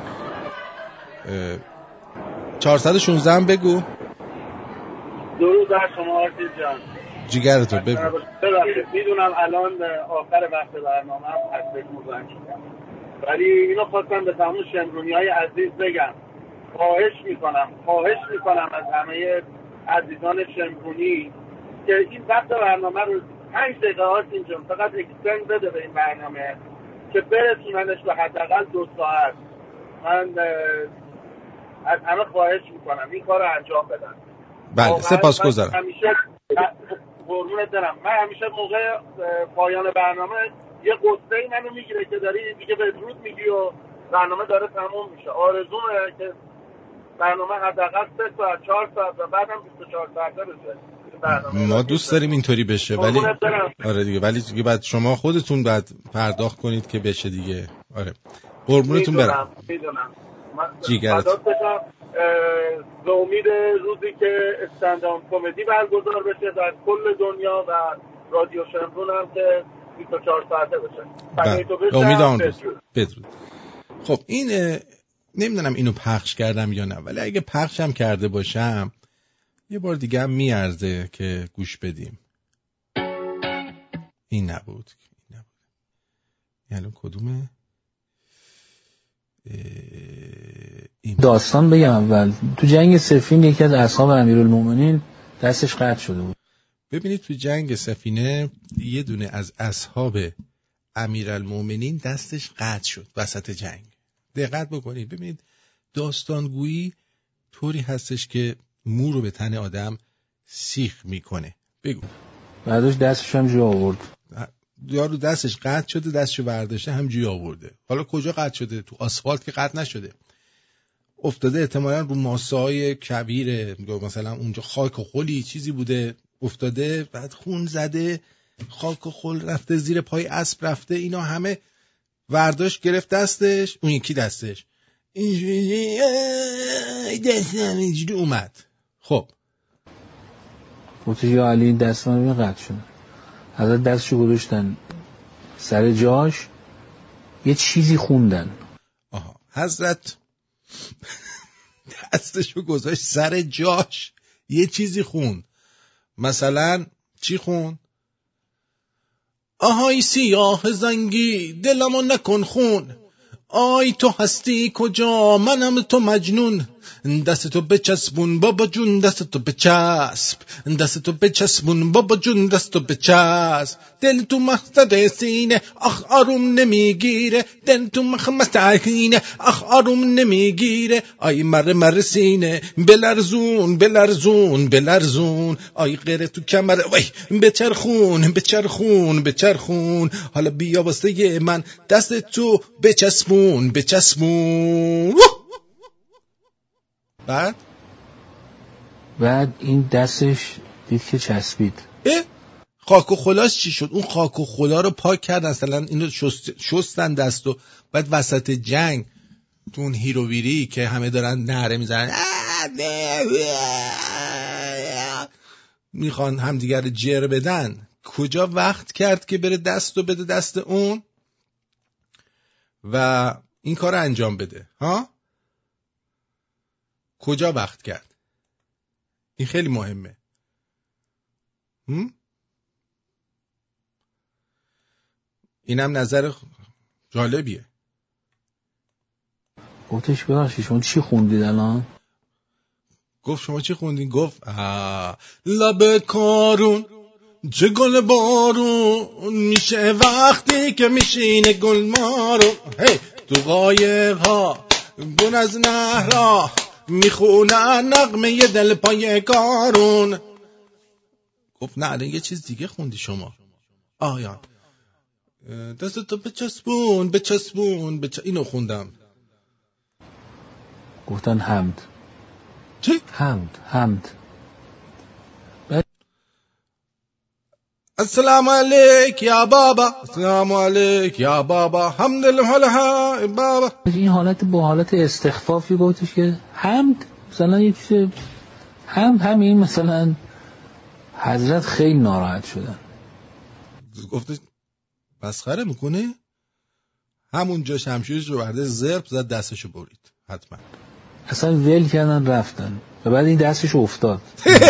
416 هم بگو. درود بر شما آرتین جان. جیگرتو بگو. میدونم الان آخر وقت برنامه هم هستش مزاحم شدم، ولی اینو خواستم به تمام شمرونی‌های عزیز بگم. خواهش میکنم از همه عزیزان شمرونی که این وقت برنامه رو 5 دقیقه اینجا فقط اکستند بده به این برنامه که برسوننش به حداقل 2 ساعت. من از همه خواهش میکنم این کار رو انجام بدن. بله سپاسگزارم. همیشه قربونت برم. من همیشه موقع پایان برنامه یه قصه منو میگیره که داری دیگه بدرود میگی و برنامه داره تموم میشه. آرزومه که برنامه حداقل 3 ساعت 4 ساعت و بعدم 24 ساعته بشه. ما دوست داریم اینطوری بشه، ولی آره دیگه، ولی دیگه بعد شما خودتون بعد پرداخت کنید که بشه دیگه. آره قربونتون برم. میدونم. جیگرت. به امید روزی که استند داون کمدی برگزار بشه در کل دنیا و رادیو شمرون هم که 24 ساعته بشه. امید آن روز. بدرود. خب این نمیدونم اینو پخش کردم یا نه، ولی اگه پخشم کرده باشم یه بار دیگه هم میارزه که گوش بدیم. این نبود. یعنی کدومه؟ داستان بگم اول. تو جنگ سفین یکی از اصحاب امیرالمومنین دستش قطع شده بود. ببینید تو جنگ سفینه یه دونه از اصحاب امیرالمومنین دستش قطع شد وسط جنگ. دقت بکنید ببینید داستانگویی طوری هستش که مو رو به تن آدم سیخ میکنه. بگو. بعدش دستش هم جا آورد. یارو دستش قطع شده، دستشو برداشته هم جوی آورده. حالا کجا قطع شده؟ تو آسفالت که قطع نشده، افتاده احتمالاً رو ماسه‌های کبیره، مثلا اونجا خاک و خلی چیزی بوده افتاده، بعد خون زده، خاک و خل رفته زیر پای اسب رفته، اینا همه ورداشت گرفت دستش، اون یکی دستش اینجوری دستم اینجوری اومد. خب گفت یا علی دستم قطع شد. حضرت دستشو گذاشتن سر جاش، یه چیزی خوندن. آها، حضرت دستشو گذاشت سر جاش، یه چیزی خوند. مثلا چی خوند؟ آهای سیاه زنگی دلمو نکن خون، آی تو هستی کجا منم تو مجنون، دستتو بچسبون بابا جون دستتو بچسب، دستتو بچسبون بابا جون دستتو بچسب، دل تو مقصد سینه آخ آروم نمیگیره، دل تو مقصد سینه آخ آروم نمیگیره، آی مر سینه بلرزون بلرزون بلرزون، آی غیره تو کمر وای بچرخون بچرخون بچرخون، حالا بیا واسه من دست تو بچسبون بچسبون. بعد این دستش دید که چسبید. خاک و خلاش چی شد؟ اون خاک و خلا رو پاک کرد، مثلا اینو شستن دستو. بعد وسط جنگ تو اون هیروویری که همه دارن نعره میزنن میخوان همدیگر جر بدن، کجا وقت کرد که بره دستو بده دست اون و این کار انجام بده؟ ها؟ کجا وقت کرد؟ این خیلی مهمه. اینم نظر جالبیه. گفتش ببخشید شما چی خوندید الان؟ گفت شما چی خوندین؟ گفت لب کارون چه گل بارون میشه وقتی که میشینه گل مارون، هی تو قایق ها گل از نهرها میخونن نغمه ی دل پای کارون. گفت نه الان یه چیز دیگه خوندی شما. آیان دستتو بچسبون بچسبون اینو خوندم. گفتن حمد. چی؟ حمد. السلام علیک یا بابا، السلام علیک یا بابا، حمد لله بابا. این حالت با حالت استخفافی گفتش که حمد مثلا یه چیز همین مثلا. حضرت خیلی ناراحت شدن. گفتش مسخره میکنه؟ همونجا شمشیرش رو برده ضرب زد دستشو برید. حتما اصلا ول کردن رفتن و بعد این دستش افتاد.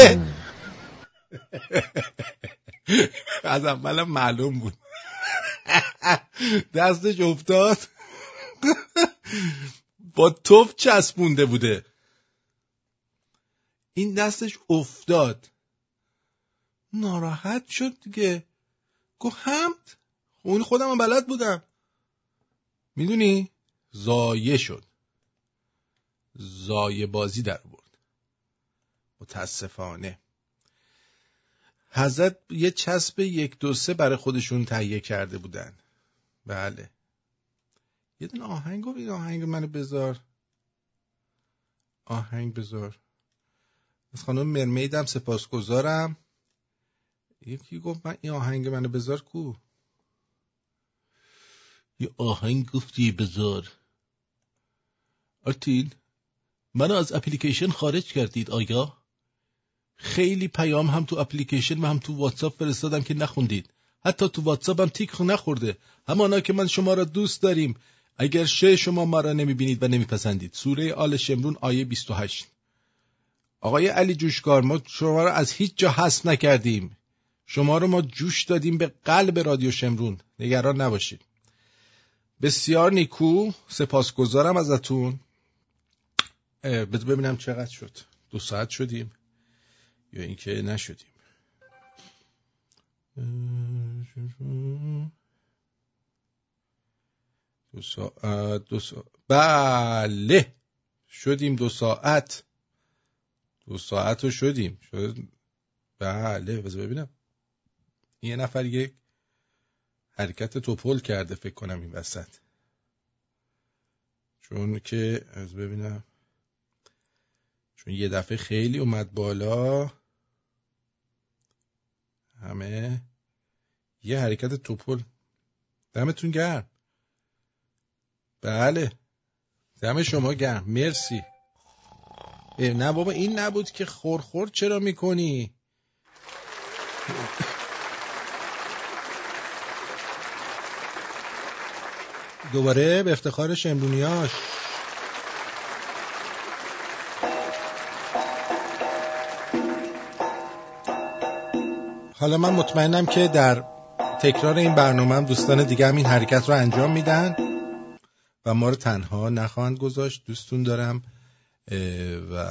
از اولم معلوم بود دستش افتاد. با توف چسبونده بوده. این دستش افتاد، ناراحت شد دیگه. گفت حمد، اون خودم بلد بودم. میدونی زایه شد، زایه بازی در برد. متاسفانه حضرت یه چسب 1 2 3 برای خودشون تهیه کرده بودن. بله یه دونه آهنگ گفت، این آهنگ منو بذار، آهنگ بذار. از خانم مرمیدم سپاسگزارم. یکی گفت من این آهنگ منو بذار کو؟ یه آهنگ گفتی بذار. آرتین منو از اپلیکیشن خارج کردید آیا؟ خیلی پیام هم تو اپلیکیشن و هم تو واتساپ فرستادم که نخوندید. حتی تو واتساپ هم تیک نخورده. همانا که من شما را دوست داریم. اگر شما ما را نمیبینید و نمیپسندید. سوره آل شمرون آیه 28. آقای علی جوشکار ما شما را از هیچ جا حذف نکردیم. شما رو ما جوش دادیم به قلب رادیو شمرون. نگران نباشید. بسیار نیکو، سپاسگزارم ازتون. ببینم چقدر شد. 2 ساعت شدیم یا اینکه نشدیم. 2 ساعت. بله شدیم 2 ساعت. 2 ساعت رو شدیم. بله بذار ببینم. یه نفر یک حرکت توپل کرده فکر کنم این وسط. چون که از ببینم، چون یه دفعه خیلی اومد بالا، همه یه حرکت توپل. دمتون گرم. بله دم شما گرم، مرسی. نه بابا این نبود که خورخور چرا میکنی؟ دوباره به افتخار شمرونیاش. حالا من مطمئنم که در تکرار این برنامه هم دوستان دیگه هم این حرکت رو انجام میدن و ما رو تنها نخواهند گذاشت. دوستون دارم و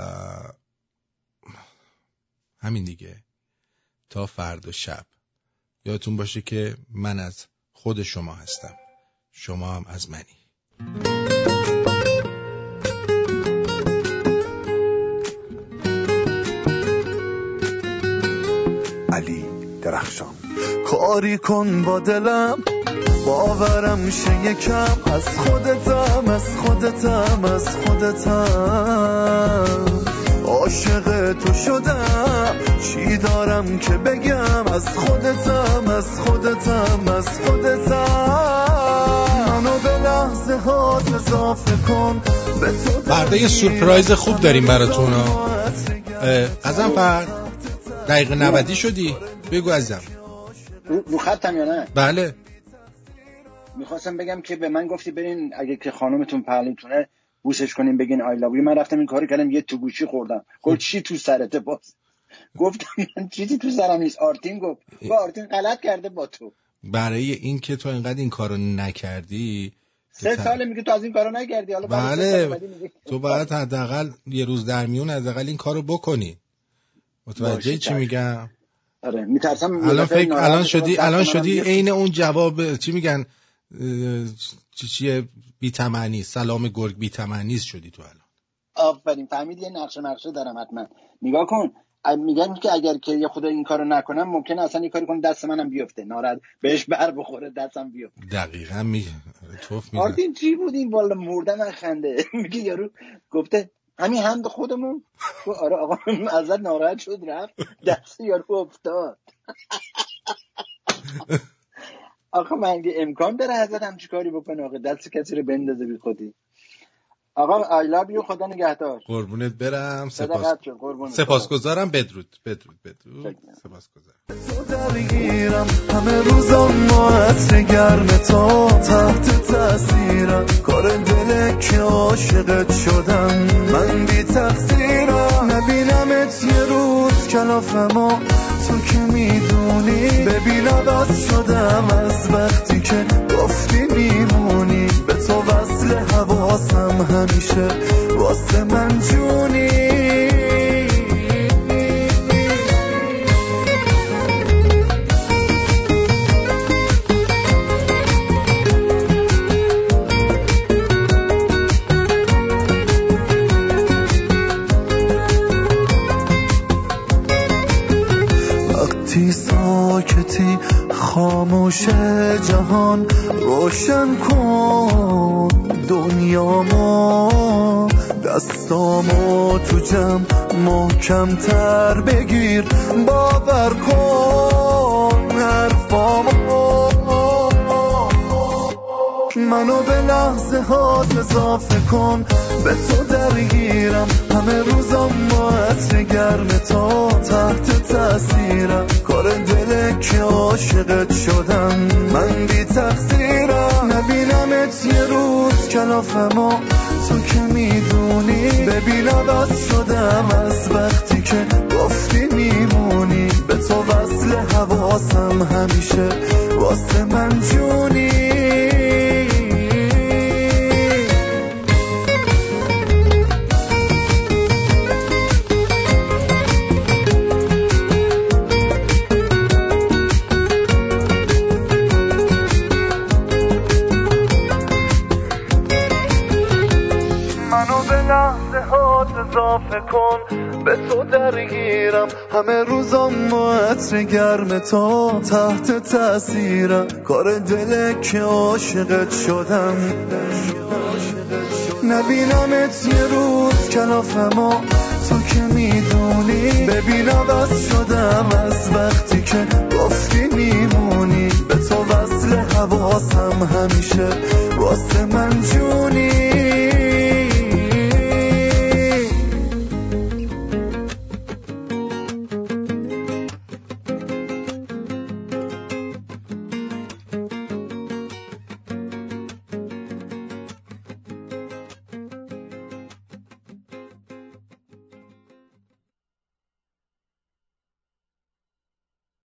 همین دیگه. تا فردا شب یادتون باشه که من از خود شما هستم، شما هم از منی. علی درخشان. کاری کن با دلم باورم شه یکم، از خودتم از خودتم از خودتم، عاشق تو شدم چی دارم که بگم، از خودتم از خودتم از خودتم، منو به لحظه ها اضافه کن به تو. فردا یه سورپرایز خوب داریم براتون. غزنفر دقیقه 90 شدی، بگو عزیزم. رو خطم یا نه؟ بله. میخواستم بگم که به من گفتی برین اگه که خانومتون پهلوتونه بوسش کنین بگین آی لاو یو. من رفتم این کارو کردم، یه تو گوشی خوردم. گفت چی تو سرته؟ باز گفتم من چیزی تو سرم نیست. آرتین گفت با آرتین غلط کرده با تو. برای این که تو اینقدر این کارو نکردی 3 ساله میگه تو از این کارو نکردی، حالا بله تو باید حداقل یه روز در میون حداقل این کارو بکنی. متوجه چی میگم؟ آره میترسم الان شدی عین اون جواب چی میگن چیه بی‌تمعنی، سلام گرگ بی‌تمعنی شدی تو الان. آفرین فهمید. یه نقشه دارم حتما. نگاه کن میگم که اگر که یه خدا این کارو نکنم ممکنه اصلا این کاری کنم دست منم بیفته، ناراحت بهش بر بخوره دستم بیفته. دقیقاً توف میزنه. آرتین چی بود این؟ والا مردم از خنده. میگه یارو گفته همین هم خودمون. آره آقا ازت ناراحت شد رفت دست یارو افتاد. آقا من امکان داره حضرت همچی کاری بکنه؟ آقا دست کسی رو بندازه بی خودی. آقا I love you. خدا نگهدار. قربونت برم. سپاسگزارم. بدرود. سپاسگزارم. تو درگیرم همه روزم ما عطر گرم تا تحت تاثیرم، کار دل که عاشقت شدم من بی تقصیرم، نبینمت یه روز کلافما تو که میدونی، ببینم بس شدم از وقتی که گفتی میمونی، به تو وصل حواسم همیشه واسه من جونی. وقتی ساکتی خاموش جهان روشن کن دنیامو، دستامو تو جمع محکم تر بگیر، باور کن حرفامو، منو به لحظه ها اضافه کن به تو درگیرم، همه روزم با عطر گرم تا تحت تاثیرم، کار دل که عاشقت شدم من بی تقصیرم، نبینمت یه روز کلافما تو که میدونی، ببینم بس شدم از وقتی که گفتی میمونی، به تو وصل حواسم همیشه واسه من جونی. اضافه کن به تو درگیرم، همه روزم با عطر گرم تا تحت تاثیرم، کار دل که عاشقت شدم، نبینمت یه روز کلافما تو که میدونی، ببینم بس شدم از وقتی که گفتی میمونی، به تو وصل حواسم همیشه واسه من جونی.